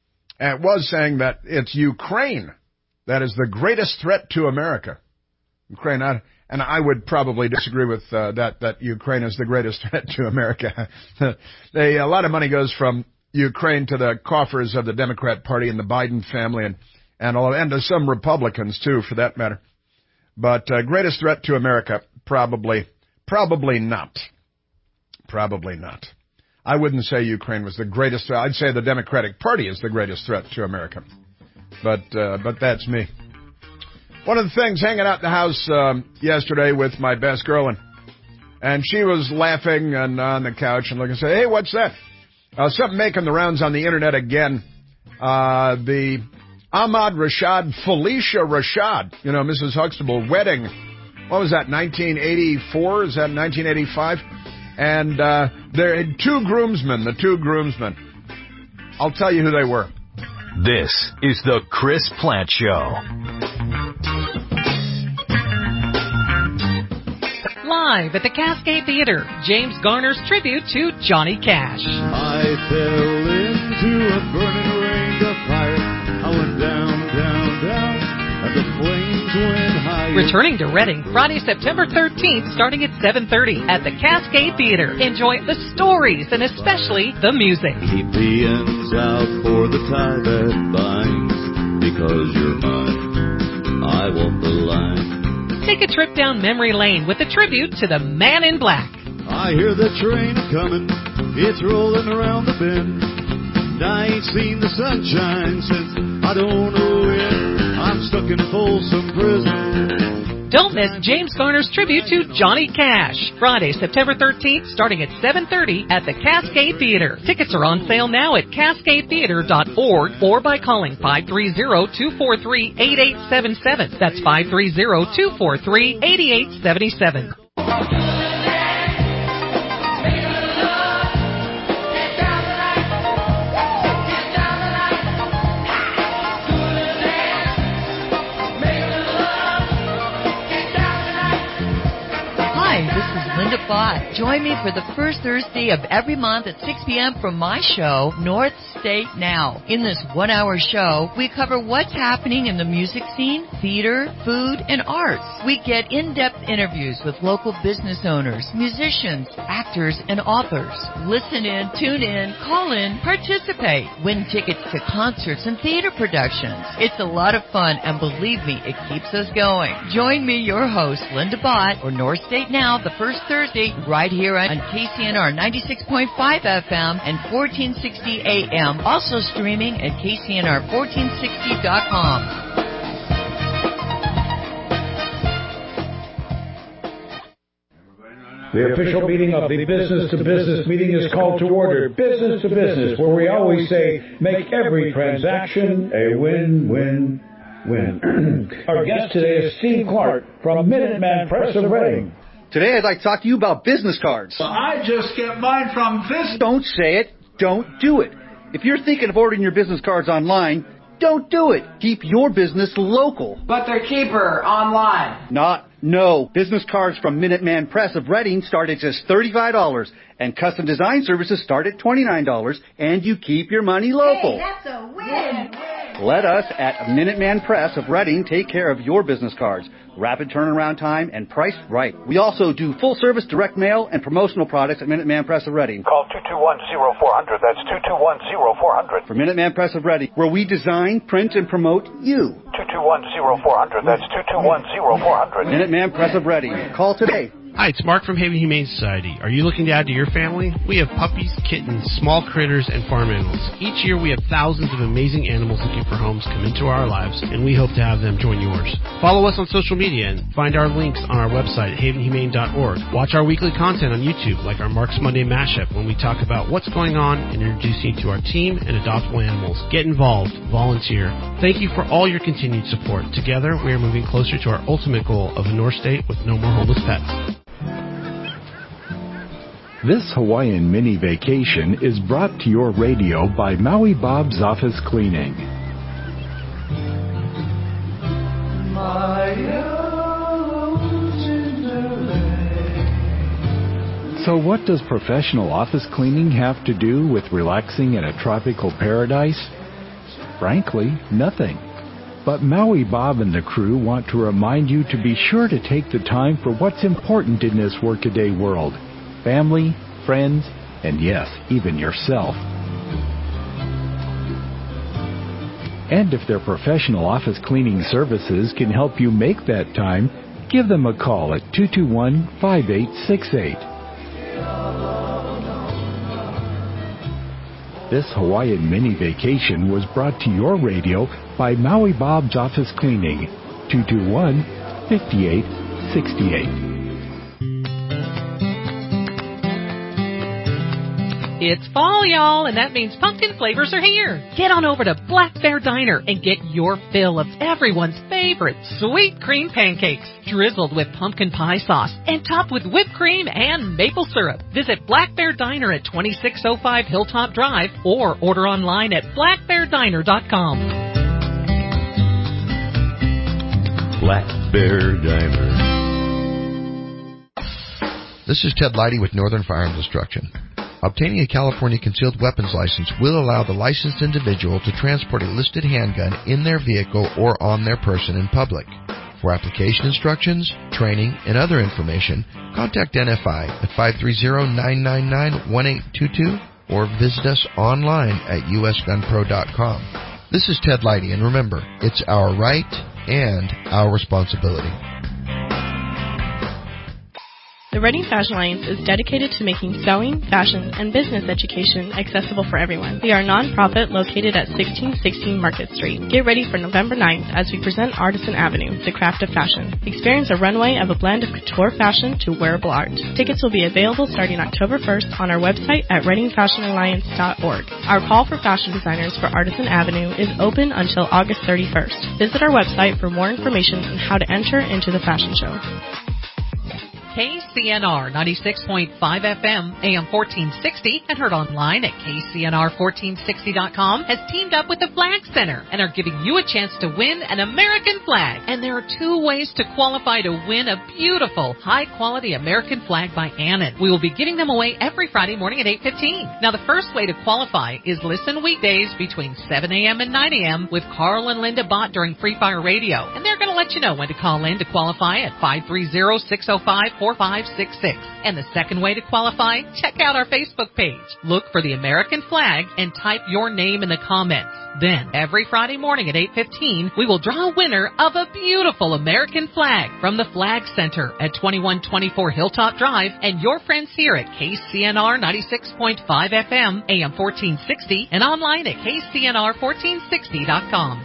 And it was saying that it's Ukraine that is the greatest threat to America. Ukraine, and I would probably disagree with that Ukraine is the greatest threat to America. A lot of money goes from Ukraine to the coffers of the Democrat Party and the Biden family and to some Republicans, too, for that matter. But greatest threat to America, probably not. Probably not. I wouldn't say Ukraine was the greatest threat. I'd say the Democratic Party is the greatest threat to America. But that's me. One of the things, hanging out in the house yesterday with my best girl, and she was laughing and on the couch and looking and say, hey, what's that? Something making the rounds on the internet again. The Ahmad Rashad, Felicia Rashad, Mrs. Huxtable wedding. What was that, 1984? Is that 1985? And there are the two groomsmen. I'll tell you who they were. This is the Chris Plante Show. Live at the Cascade Theater, James Garner's tribute to Johnny Cash. I fell into a burning range of fire. I went down, and the flames went higher. Returning to Reading, Friday, September 13th, starting at 7:30 at the Cascade Theater. Enjoy the stories and especially the music. Keep the ends out for the tie that binds, because you're mine. I want the line. Take a trip down memory lane with a tribute to the Man in Black. I hear the train coming, it's rolling around the bend. And I ain't seen the sunshine since I don't know when. I'm stuck in Folsom Prison. Don't miss James Garner's tribute to Johnny Cash. Friday, September 13th, starting at 7:30 at the Cascade Theater. Tickets are on sale now at cascadetheater.org or by calling 530-243-8877. That's 530-243-8877. Join me for the first Thursday of every month at 6 p.m. for my show, North State Now. In this one-hour show, we cover what's happening in the music scene, theater, food, and arts. We get in-depth interviews with local business owners, musicians, actors, and authors. Listen in, tune in, call in, participate, win tickets to concerts and theater productions. It's a lot of fun, and believe me, it keeps us going. Join me, your host, Linda Bott, for North State Now, the first Thursday, right here on KCNR 96.5 FM and 1460 AM. Also streaming at KCNR1460.com. The official meeting of the Business to Business meeting is called to order. Business to Business, where we always say, make every transaction a win-win-win. Our guest today is Steve Clark from Minuteman Press of Reading. Today I'd like to talk to you about business cards. Well, I just get mine from this. Don't say it. Don't do it. If you're thinking of ordering your business cards online, don't do it. Keep your business local. But they're cheaper online. No. Business cards from Minuteman Press of Reading start at just $35, and custom design services start at $29, and you keep your money local. Hey, that's a win. Let us at Minuteman Press of Reading take care of your business cards. Rapid turnaround time and priced right. We also do full-service direct mail and promotional products at Minuteman Press of Reading. Call 221-0400. That's 221-0400. For Minuteman Press of Reading, where we design, print, and promote you. 221-0400. That's 221-0400. Minuteman Press of Reading. Call today. Hi, it's Mark from Haven Humane Society. Are you looking to add to your family? We have puppies, kittens, small critters, and farm animals. Each year we have thousands of amazing animals looking for homes come into our lives, and we hope to have them join yours. Follow us on social media and find our links on our website, havenhumane.org. Watch our weekly content on YouTube, like our Mark's Monday Mashup, when we talk about what's going on and introduce you to our team and adoptable animals. Get involved. Volunteer. Thank you for all your continued support. Together, we are moving closer to our ultimate goal of a North State with no more homeless pets. This Hawaiian mini vacation is brought to your radio by Maui Bob's Office Cleaning. So what does professional office cleaning have to do with relaxing in a tropical paradise? frankly, nothing. But Maui Bob and the crew want to remind you to be sure to take the time for what's important in this workaday world. Family, friends, and yes, even yourself. And if their professional office cleaning services can help you make that time, give them a call at 221-5868. This Hawaiian mini vacation was brought to your radio by Maui Bob's Office Cleaning, 221-5868. It's fall, y'all, and that means pumpkin flavors are here. Get on over to Black Bear Diner and get your fill of everyone's favorite sweet cream pancakes, drizzled with pumpkin pie sauce and topped with whipped cream and maple syrup. Visit Black Bear Diner at 2605 Hilltop Drive or order online at blackbeardiner.com. Black Bear Diner. This is Ted Leidy with Northern Firearms Instruction. Obtaining a California concealed weapons license will allow the licensed individual to transport a listed handgun in their vehicle or on their person in public. For application instructions, training, and other information, contact NFI at 530-999-1822 or visit us online at usgunpro.com. This is Ted Leidy, and remember, it's our right and our responsibility. The Reading Fashion Alliance is dedicated to making sewing, fashion, and business education accessible for everyone. We are a non-profit located at 1616 Market Street. Get ready for November 9th as we present Artisan Avenue, the craft of fashion. Experience a runway of a blend of couture fashion to wearable art. Tickets will be available starting October 1st on our website at readingfashionalliance.org. Our call for fashion designers for Artisan Avenue is open until August 31st. Visit our website for more information on how to enter into the fashion show. KCNR 96.5 FM, AM 1460, and heard online at KCNR1460.com, has teamed up with the Flag Center and are giving you a chance to win an American flag. And there are 2 ways to qualify to win a beautiful, high-quality American flag by Annan. We will be giving them away every Friday morning at 8:15. Now, the first way to qualify is listen weekdays between 7 a.m. and 9 a.m. with Carl and Linda Bott during Free Fire Radio. And they're going to let you know when to call in to qualify at 530-605-4566. And the second way to qualify, check out our Facebook page. Look for the American flag and type your name in the comments. Then, every Friday morning at 8:15, we will draw a winner of a beautiful American flag from the Flag Center at 2124 Hilltop Drive and your friends here at KCNR 96.5 FM, AM 1460, and online at KCNR1460.com.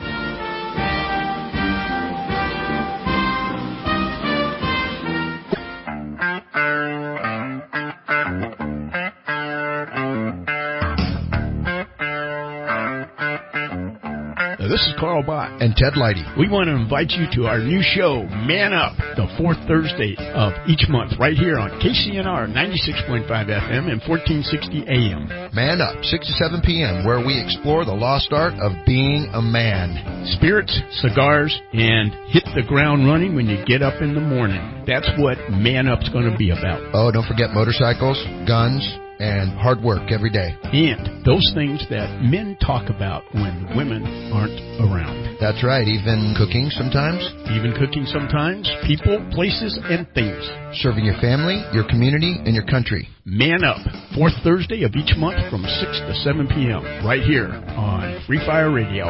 This is Carl Bott and Ted Leidy. We want to invite you to our new show, Man Up, the 4th Thursday of each month, right here on KCNR 96.5 FM and 1460 AM. Man Up, 6 to 7 p.m., where we explore the lost art of being a man. Spirits, cigars, and hit the ground running when you get up in the morning. That's what Man Up's going to be about. Oh, don't forget motorcycles, guns, and hard work every day. And those things that men talk about when women aren't around. That's right, even cooking sometimes. Even cooking sometimes. People, places, and things. Serving your family, your community, and your country. Man Up, 4th Thursday of each month from 6 to 7 p.m. right here on Free Fire Radio.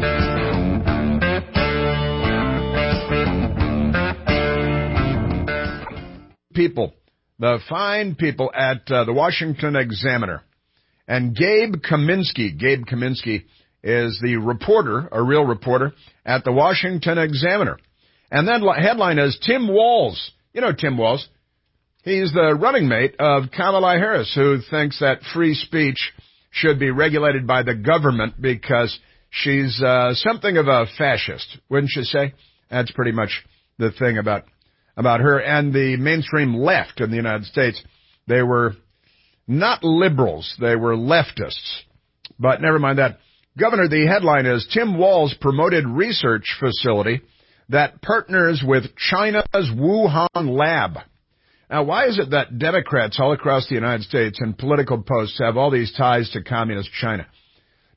People. The fine people at the Washington Examiner. And Gabe Kaminsky is the reporter, a real reporter, at the Washington Examiner. And that headline is Tim Walz. You know Tim Walz. He's the running mate of Kamala Harris, who thinks that free speech should be regulated by the government because she's something of a fascist, wouldn't you say? That's pretty much the thing about her and the mainstream left in the United States. They were not liberals. They were leftists. But never mind that. Governor, the headline is Tim Walz promoted research facility that partners with China's Wuhan lab. Now, why is it that Democrats all across the United States in political posts have all these ties to communist China?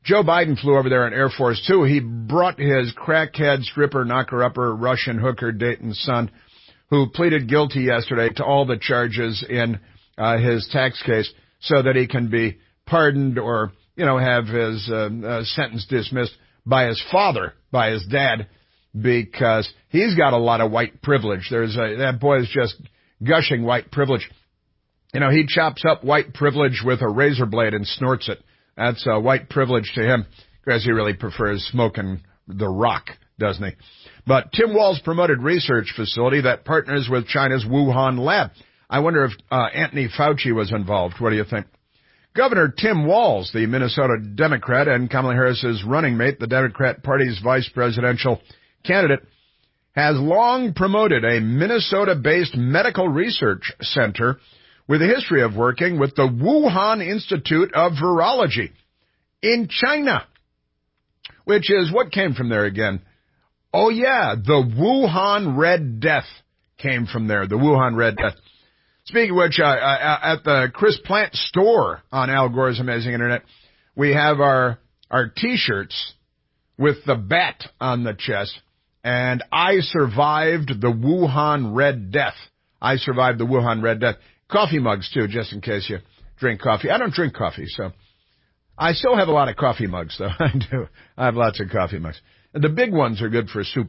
Joe Biden flew over there in Air Force Two. He brought his crackhead, stripper, knocker-upper, Russian hooker, Dayton's son, who pleaded guilty yesterday to all the charges in his tax case so that he can be pardoned or, have his sentence dismissed by his father, by his dad, because he's got a lot of white privilege. That boy is just gushing white privilege. He chops up white privilege with a razor blade and snorts it. That's white privilege to him, because he really prefers smoking the rock, doesn't he? But Tim Walz promoted research facility that partners with China's Wuhan lab. I wonder if Anthony Fauci was involved. What do you think? Governor Tim Walz, the Minnesota Democrat and Kamala Harris's running mate, the Democrat Party's vice presidential candidate, has long promoted a Minnesota-based medical research center with a history of working with the Wuhan Institute of Virology in China, which is what came from there again. Oh, yeah, the Wuhan Red Death came from there, the Wuhan Red Death. Speaking of which, at the Chris Plant store on Al Gore's Amazing Internet, we have our T-shirts with the bat on the chest, and I survived the Wuhan Red Death. I survived the Wuhan Red Death. Coffee mugs, too, just in case you drink coffee. I don't drink coffee, so I still have a lot of coffee mugs, though. I do. I have lots of coffee mugs. And the big ones are good for soup.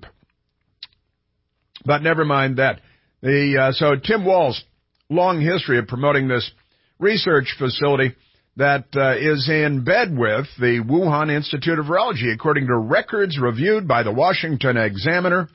But never mind that. So Tim Walz, long history of promoting this research facility that is in bed with the Wuhan Institute of Virology, according to records reviewed by the Washington Examiner.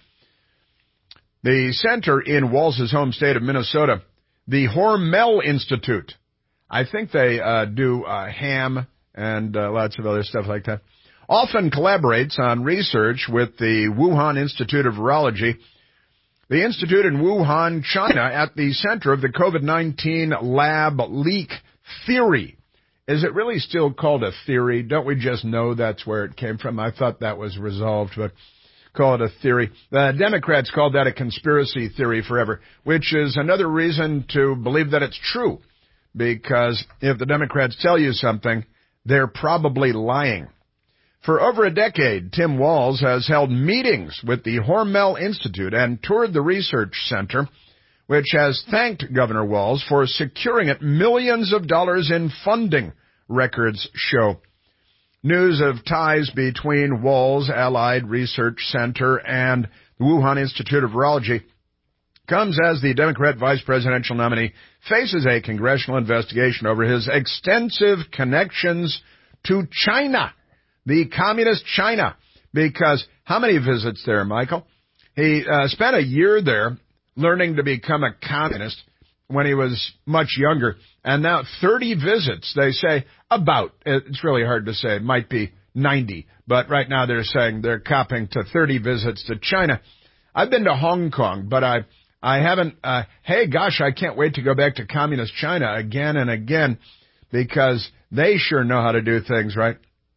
The center in Walz's home state of Minnesota, the Hormel Institute. I think they do ham and lots of other stuff like that. Often collaborates on research with the Wuhan Institute of Virology. The institute in Wuhan, China, at the center of the COVID-19 lab leak theory. Is it really still called a theory? Don't we just know that's where it came from? I thought that was resolved, but call it a theory. The Democrats called that a conspiracy theory forever, which is another reason to believe that it's true. Because if the Democrats tell you something, they're probably lying. For over a decade, Tim Walz has held meetings with the Hormel Institute and toured the research center, which has thanked Governor Walz for securing it millions of dollars in funding, records show. News of ties between Walz Allied Research Center and the Wuhan Institute of Virology comes as the Democrat vice presidential nominee faces a congressional investigation over his extensive connections to China, the communist China. Because how many visits there, Michael? He spent a year there learning to become a communist when he was much younger. And now 30 visits, they say, about. It's really hard to say. It might be 90. But right now they're saying they're copping to 30 visits to China. I've been to Hong Kong, but I haven't. Hey, gosh, I can't wait to go back to communist China again and again because they sure know how to do things, right?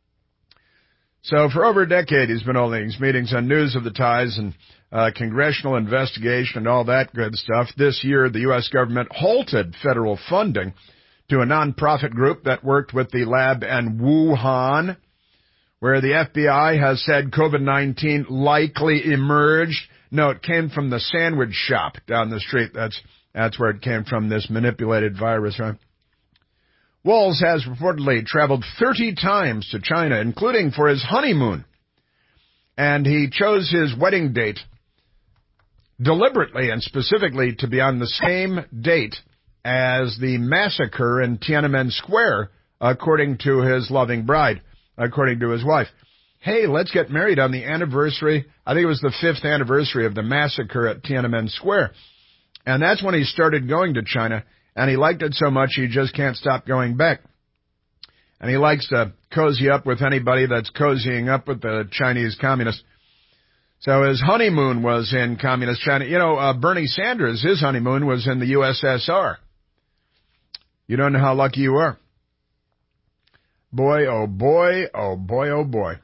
So for over a decade, he's been holding these meetings on news of the ties and congressional investigation and all that good stuff. This year, the U.S. government halted federal funding to a nonprofit group that worked with the lab in Wuhan, where the FBI has said COVID-19 likely emerged. No, it came from the sandwich shop down the street. That's where it came from, this manipulated virus, right? Walz has reportedly traveled 30 times to China, including for his honeymoon. And he chose his wedding date deliberately and specifically to be on the same date as the massacre in Tiananmen Square, according to his loving bride, according to his wife. Hey, let's get married on the anniversary. I think it was the 5th anniversary of the massacre at Tiananmen Square. And that's when he started going to China. And he liked it so much he just can't stop going back. And he likes to cozy up with anybody that's cozying up with the Chinese communists. So his honeymoon was in communist China. You know, Bernie Sanders, his honeymoon was in the USSR. You don't know how lucky you are. Boy, oh boy, oh boy, oh boy.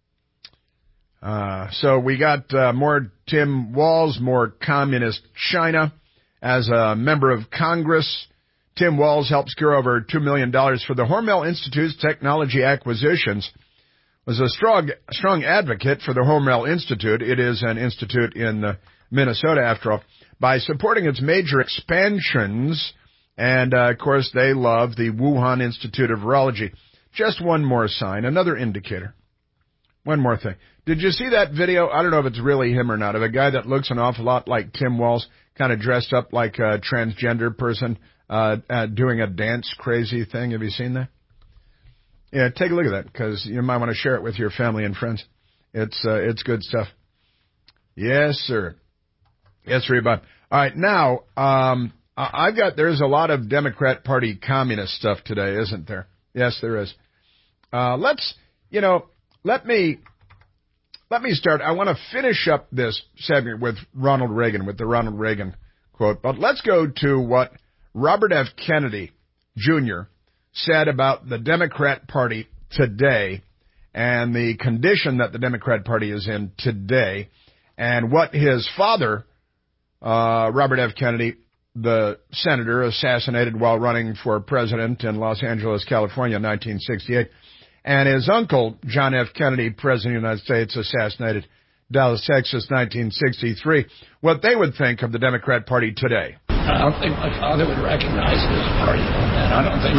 So we got more Tim Walz, more communist China. As a member of Congress, Tim Walz helped secure over $2 million for the Hormel Institute's technology acquisitions. was a strong advocate for the Hormel Institute. It is an institute in Minnesota, after all, by supporting its major expansions. And, of course, they love the Wuhan Institute of Virology. Just one more sign, another indicator. One more thing. Did you see that video? I don't know if it's really him or not, of a guy that looks an awful lot like Tim Walz, kind of dressed up like a transgender person, doing a dance crazy thing. Have you seen that? Yeah, take a look at that, because you might want to share it with your family and friends. It's good stuff. Yes, sir. Yes, sir, Bob. All right, now, there's a lot of Democrat Party communist stuff today, isn't there? Yes, there is. Let me start. I want to finish up this segment with Ronald Reagan, with the Ronald Reagan quote. But let's go to what Robert F. Kennedy, Jr., said about the Democrat Party today and the condition that the Democrat Party is in today, and what his father, Robert F. Kennedy, the senator assassinated while running for president in Los Angeles, California in 1968, and his uncle, John F. Kennedy, president of the United States, assassinated Dallas, Texas, 1963, what they would think of the Democrat Party today. I don't think my father would recognize this party, and I don't think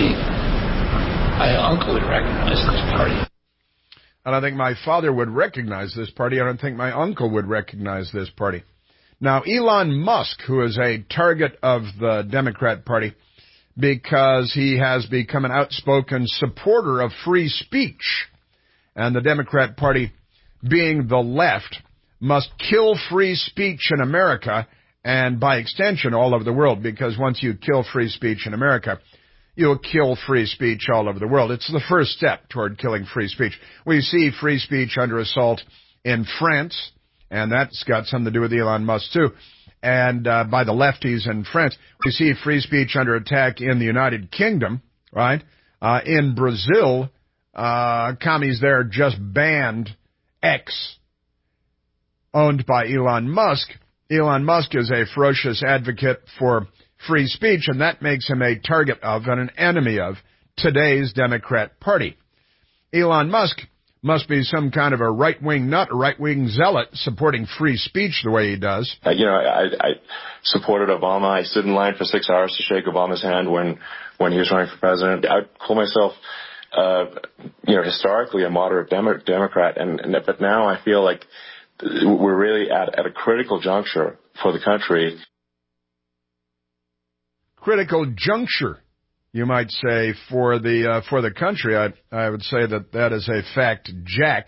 my uncle would recognize this party. I don't think my father would recognize this party. I don't think my uncle would recognize this party. Now, Elon Musk, who is a target of the Democrat Party because he has become an outspoken supporter of free speech, and the Democrat Party, being the left, must kill free speech in America and, by extension, all over the world, because once you kill free speech in America, you'll kill free speech all over the world. It's the first step toward killing free speech. We see free speech under assault in France, and that's got something to do with Elon Musk, too, and by the lefties in France. We see free speech under attack in the United Kingdom, right? In Brazil, commies there just banned X, owned by Elon Musk. Elon Musk is a ferocious advocate for free speech, and that makes him a target of and an enemy of today's Democrat Party. Elon Musk must be some kind of a right-wing nut, a right-wing zealot supporting free speech the way he does. I supported Obama. I stood in line for 6 hours to shake Obama's hand when he was running for president. I would call myself, historically a moderate Democrat, but now I feel like we're really at a critical juncture for the country. Critical juncture, you might say, for the country. I would say that is a fact, Jack.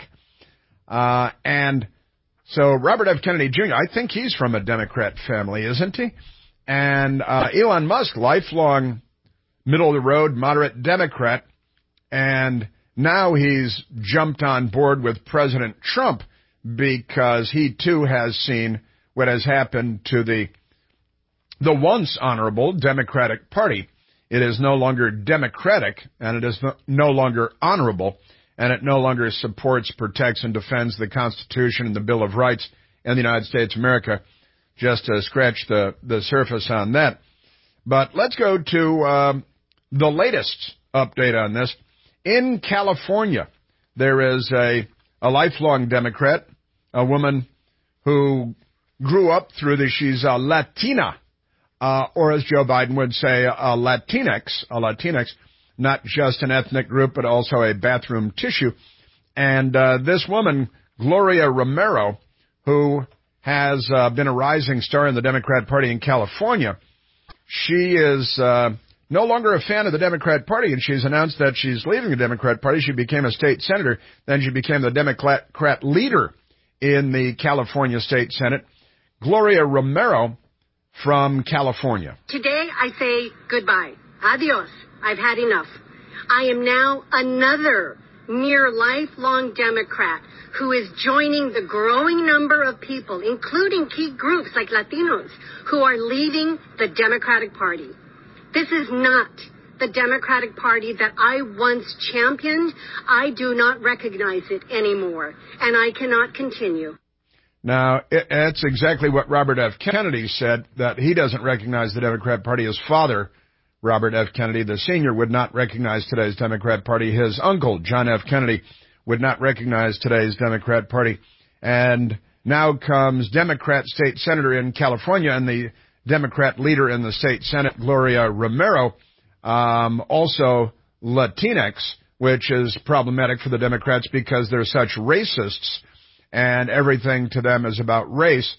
And so Robert F. Kennedy Jr., I think he's from a Democrat family, isn't he? And Elon Musk, lifelong middle-of-the-road, moderate Democrat, and now he's jumped on board with President Trump because he, too, has seen what has happened to the once honorable Democratic Party. It is no longer democratic, and it is no longer honorable, and it no longer supports, protects, and defends the Constitution and the Bill of Rights in the United States of America, just to scratch the surface on that. But let's go to the latest update on this. In California, there is a lifelong Democrat, a woman who grew up through she's a Latina, or as Joe Biden would say, a Latinx, not just an ethnic group, but also a bathroom tissue. And this woman, Gloria Romero, who has been a rising star in the Democrat Party in California, she is no longer a fan of the Democrat Party, and she's announced that she's leaving the Democrat Party. She became a state senator, then she became the Democrat leader in the California State Senate. Gloria Romero from California. Today I say goodbye. Adios. I've had enough. I am now another near lifelong Democrat who is joining the growing number of people, including key groups like Latinos, who are leaving the Democratic Party. This is not the Democratic Party that I once championed. I do not recognize it anymore, and I cannot continue. Now, that's exactly what Robert F. Kennedy said, that he doesn't recognize the Democrat Party. His father, Robert F. Kennedy, the senior, would not recognize today's Democrat Party. His uncle, John F. Kennedy, would not recognize today's Democrat Party. And now comes Democrat state senator in California and the Democrat leader in the state Senate, Gloria Romero, also Latinx, which is problematic for the Democrats because they're such racists and everything to them is about race.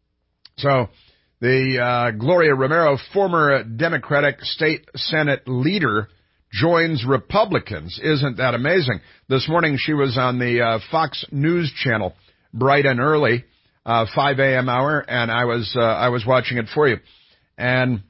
So the Gloria Romero, former Democratic state Senate leader, joins Republicans. Isn't that amazing? This morning she was on the Fox News channel, bright and early, 5 a.m. hour, and I was watching it for you. And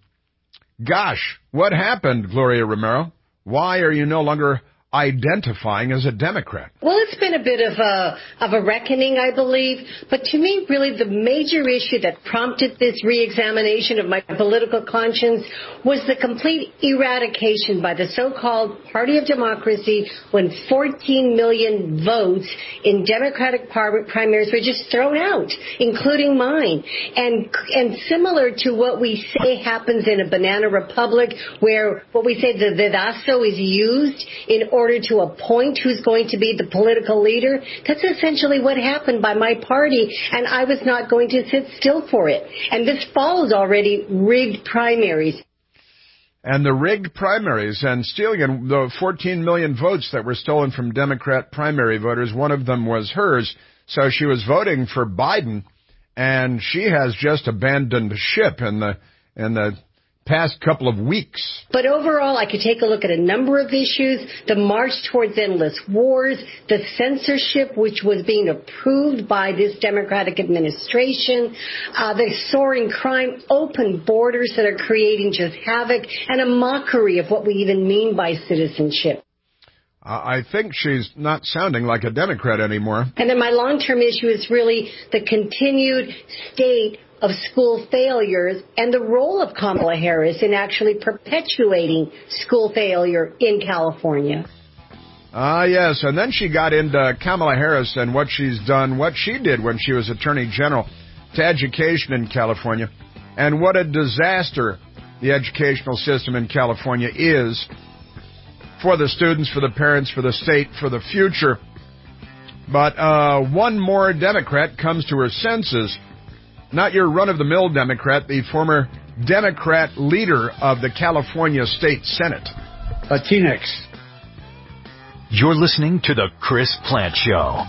gosh, what happened, Gloria Romero? Why are you no longer identifying as a Democrat? Well, it's been a bit of a reckoning, I believe. But to me, really, the major issue that prompted this reexamination of my political conscience was the complete eradication by the so-called Party of Democracy when 14 million votes in Democratic primaries were just thrown out, including mine. And similar to what we say happens in a banana republic, where what we say the dedazo is used in order to appoint who's going to be the political leader. That's essentially what happened by my party, and I was not going to sit still for it. And this follows already rigged primaries. And the rigged primaries and stealing the 14 million votes that were stolen from Democrat primary voters, one of them was hers. So she was voting for Biden, and she has just abandoned ship in the past couple of weeks. But overall, I could take a look at a number of issues: the march towards endless wars, the censorship which was being approved by this Democratic administration, the soaring crime, open borders that are creating just havoc, and a mockery of what we even mean by citizenship. I think she's not sounding like a Democrat anymore. And then my long-term issue is really the continued state of school failures and the role of Kamala Harris in actually perpetuating school failure in California. Yes, and then she got into Kamala Harris and what she's done, what she did when she was Attorney General to education in California, and what a disaster the educational system in California is for the students, for the parents, for the state, for the future. But one more Democrat comes to her senses. Not your run-of-the-mill Democrat, the former Democrat leader of the California State Senate. Latinx. You're listening to The Chris Plant Show.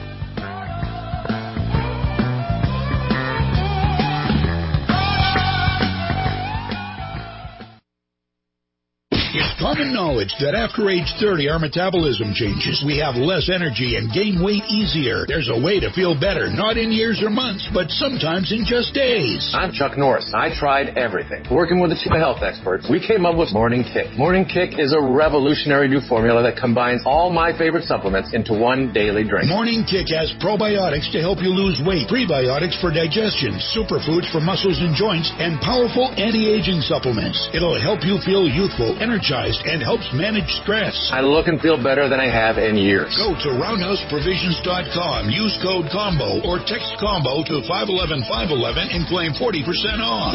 It's common knowledge that after age 30, our metabolism changes. We have less energy and gain weight easier. There's a way to feel better, not in years or months, but sometimes in just days. I'm Chuck Norris. I tried everything. Working with a team of health experts, we came up with Morning Kick. Morning Kick is a revolutionary new formula that combines all my favorite supplements into one daily drink. Morning Kick has probiotics to help you lose weight, prebiotics for digestion, superfoods for muscles and joints, and powerful anti-aging supplements. It'll help you feel youthful, energized, and helps manage stress. I look and feel better than I have in years. Go to RoundhouseProvisions.com, use code COMBO, or text COMBO to 511-511 and claim 40% off.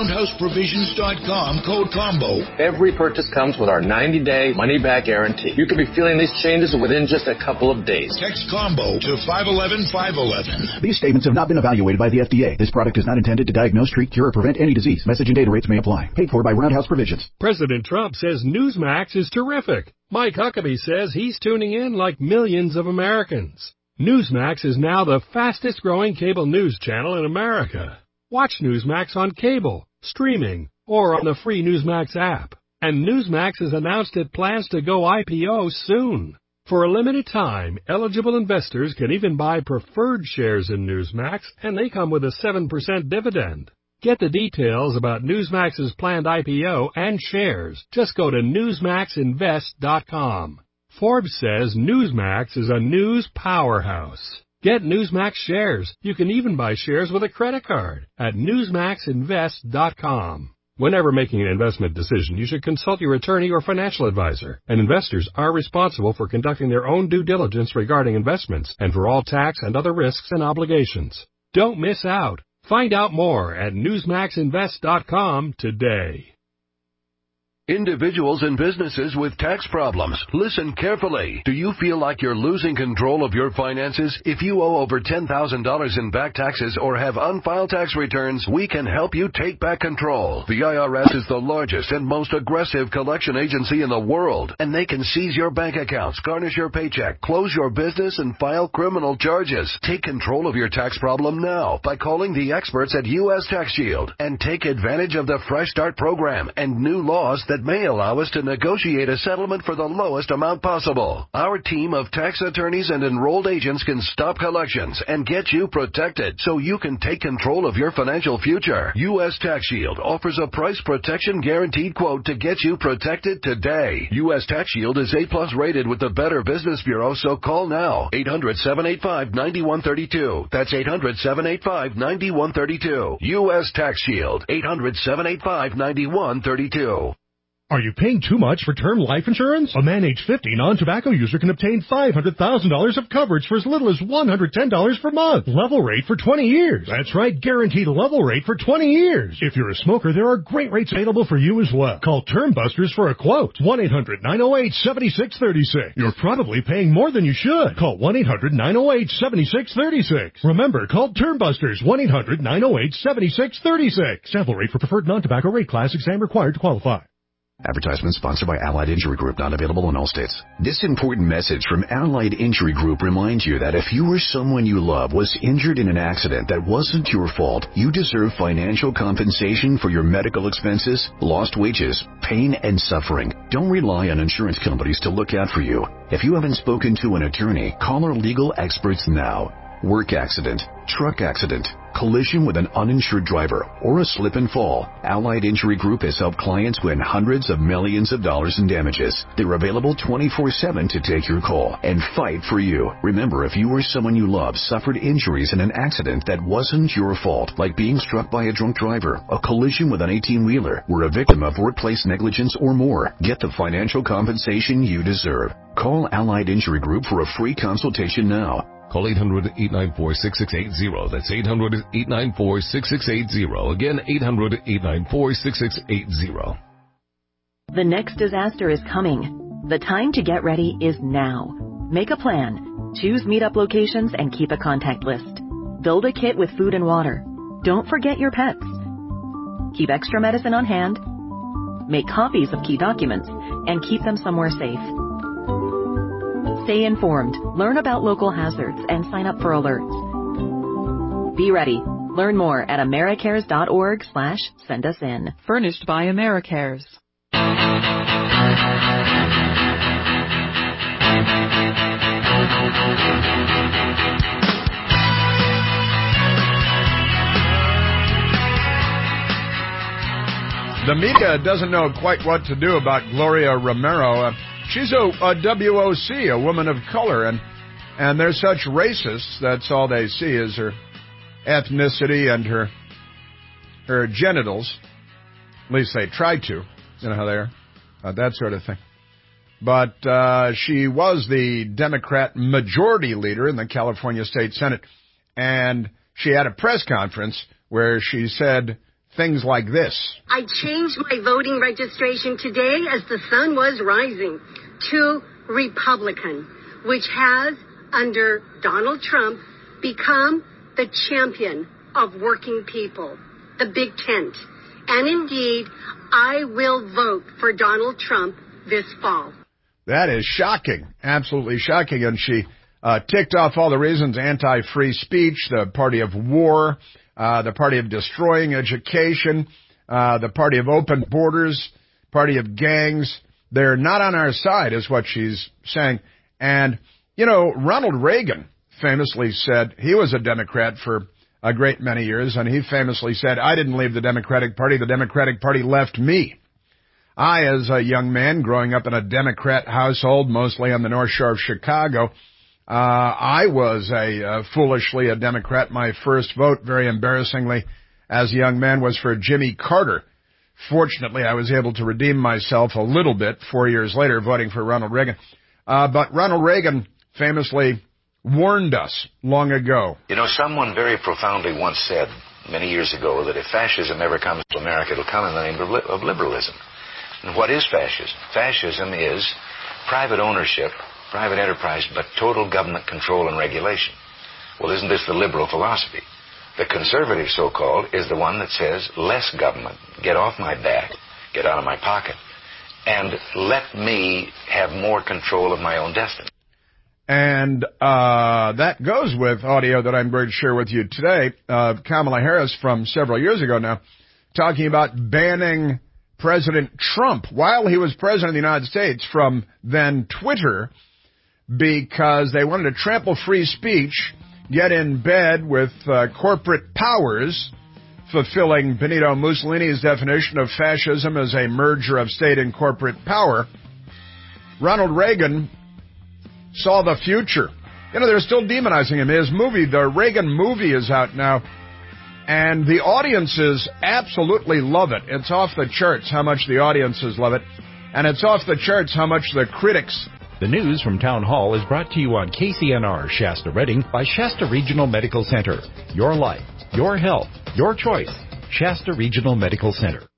RoundhouseProvisions.com, code COMBO. Every purchase comes with our 90-day money-back guarantee. You could be feeling these changes within just a couple of days. Text COMBO to 511-511. These statements have not been evaluated by the FDA. This product is not intended to diagnose, treat, cure, or prevent any disease. Message and data rates may apply. Paid for by Roundhouse Provisions. President Trump says Newsmax is terrific. Mike Huckabee says he's tuning in like millions of Americans. Newsmax is now the fastest growing cable news channel in America. Watch Newsmax on cable, streaming, or on the free Newsmax app. And Newsmax has announced it plans to go IPO soon. For a limited time, eligible investors can even buy preferred shares in Newsmax, and they come with a 7% dividend. Get the details about Newsmax's planned IPO and shares. Just go to newsmaxinvest.com. Forbes says Newsmax is a news powerhouse. Get Newsmax shares. You can even buy shares with a credit card at newsmaxinvest.com. Whenever making an investment decision, you should consult your attorney or financial advisor. And investors are responsible for conducting their own due diligence regarding investments and for all tax and other risks and obligations. Don't miss out. Find out more at newsmaxinvest.com today. Individuals and businesses with tax problems, listen carefully. Do you feel like you're losing control of your finances? If you owe over $10,000 in back taxes or have unfiled tax returns, we can help you take back control. The IRS is the largest and most aggressive collection agency in the world, and they can seize your bank accounts, garnish your paycheck, close your business, and file criminal charges. Take control of your tax problem now by calling the experts at U.S. Tax Shield and take advantage of the Fresh Start program and new laws that may allow us to negotiate a settlement for the lowest amount possible. Our team of tax attorneys and enrolled agents can stop collections and get you protected so you can take control of your financial future. U.S. Tax Shield offers a price protection guaranteed quote to get you protected today. U.S. Tax Shield is A+ rated with the Better Business Bureau, so call now. 800-785-9132. That's 800-785-9132. U.S. Tax Shield. 800-785-9132. Are you paying too much for term life insurance? A man age 50 non-tobacco user can obtain $500,000 of coverage for as little as $110 per month. Level rate for 20 years. That's right, guaranteed level rate for 20 years. If you're a smoker, there are great rates available for you as well. Call Term Busters for a quote. 1-800-908-7636. You're probably paying more than you should. Call 1-800-908-7636. Remember, call Term Busters. 1-800-908-7636. Sample rate for preferred non-tobacco rate. Class exam required to qualify. Advertisement sponsored by Allied Injury Group, not available in all states. This important message from Allied Injury Group reminds you that if you or someone you love was injured in an accident that wasn't your fault, you deserve financial compensation for your medical expenses, lost wages, pain, and suffering. Don't rely on insurance companies to look out for you. If you haven't spoken to an attorney, call our legal experts now. Work accident, truck accident, collision with an uninsured driver, or a slip and fall. Allied Injury Group has helped clients win hundreds of millions of dollars in damages. They're available 24/7 to take your call and fight for you. Remember, if you or someone you love suffered injuries in an accident that wasn't your fault, like being struck by a drunk driver, a collision with an 18-wheeler, were a victim of workplace negligence or more, get the financial compensation you deserve. Call Allied Injury Group for a free consultation now. Call 800-894-6680. That's 800-894-6680. Again, 800-894-6680. The next disaster is coming. The time to get ready is now. Make a plan. Choose meetup locations and keep a contact list. Build a kit with food and water. Don't forget your pets. Keep extra medicine on hand. Make copies of key documents and keep them somewhere safe. Stay informed, learn about local hazards, and sign up for alerts. Be ready. Learn more at americares.org/send-us-in. Furnished by Americares. The media doesn't know quite what to do about Gloria Romero. She's a WOC, a woman of color, and they're such racists. That's all they see is her ethnicity and her genitals. At least they try to. You know how they are? That sort of thing. But she was the Democrat majority leader in the California State Senate, and she had a press conference where she said things like this. I changed my voting registration today as the sun was rising to Republican, which has, under Donald Trump, become the champion of working people, the big tent. And indeed, I will vote for Donald Trump this fall. That is shocking, absolutely shocking. And she ticked off all the reasons: anti-free speech, the party of war, the party of destroying education, the party of open borders, party of gangs. They're not on our side, is what she's saying. And, you know, Ronald Reagan famously said, he was a Democrat for a great many years, and he famously said, I didn't leave the Democratic Party, the Democratic Party left me. I, as a young man growing up in a Democrat household, mostly on the North Shore of Chicago, I was foolishly a Democrat. My first vote, very embarrassingly, as a young man, was for Jimmy Carter. Fortunately, I was able to redeem myself a little bit 4 years later, voting for Ronald Reagan. But Ronald Reagan famously warned us long ago. You know, someone very profoundly once said many years ago that if fascism ever comes to America, it'll come in the name of liberalism. And what is fascism? Fascism is private ownership, private enterprise, but total government control and regulation. Well, isn't this the liberal philosophy? The conservative, so-called, is the one that says less government, get off my back, get out of my pocket, and let me have more control of my own destiny. And that goes with audio that I'm going to share with you today. Kamala Harris from several years ago now, talking about banning President Trump while he was president of the United States from then Twitter because they wanted to trample free speech, get in bed with corporate powers, fulfilling Benito Mussolini's definition of fascism as a merger of state and corporate power. Ronald Reagan saw the future. You know, they're still demonizing him. His movie, the Reagan movie, is out now, and the audiences absolutely love it. It's off the charts how much the audiences love it, and it's off the charts how much the critics. The news from Town Hall is brought to you on KCNR Shasta Redding by Shasta Regional Medical Center. Your life, your health, your choice. Shasta Regional Medical Center.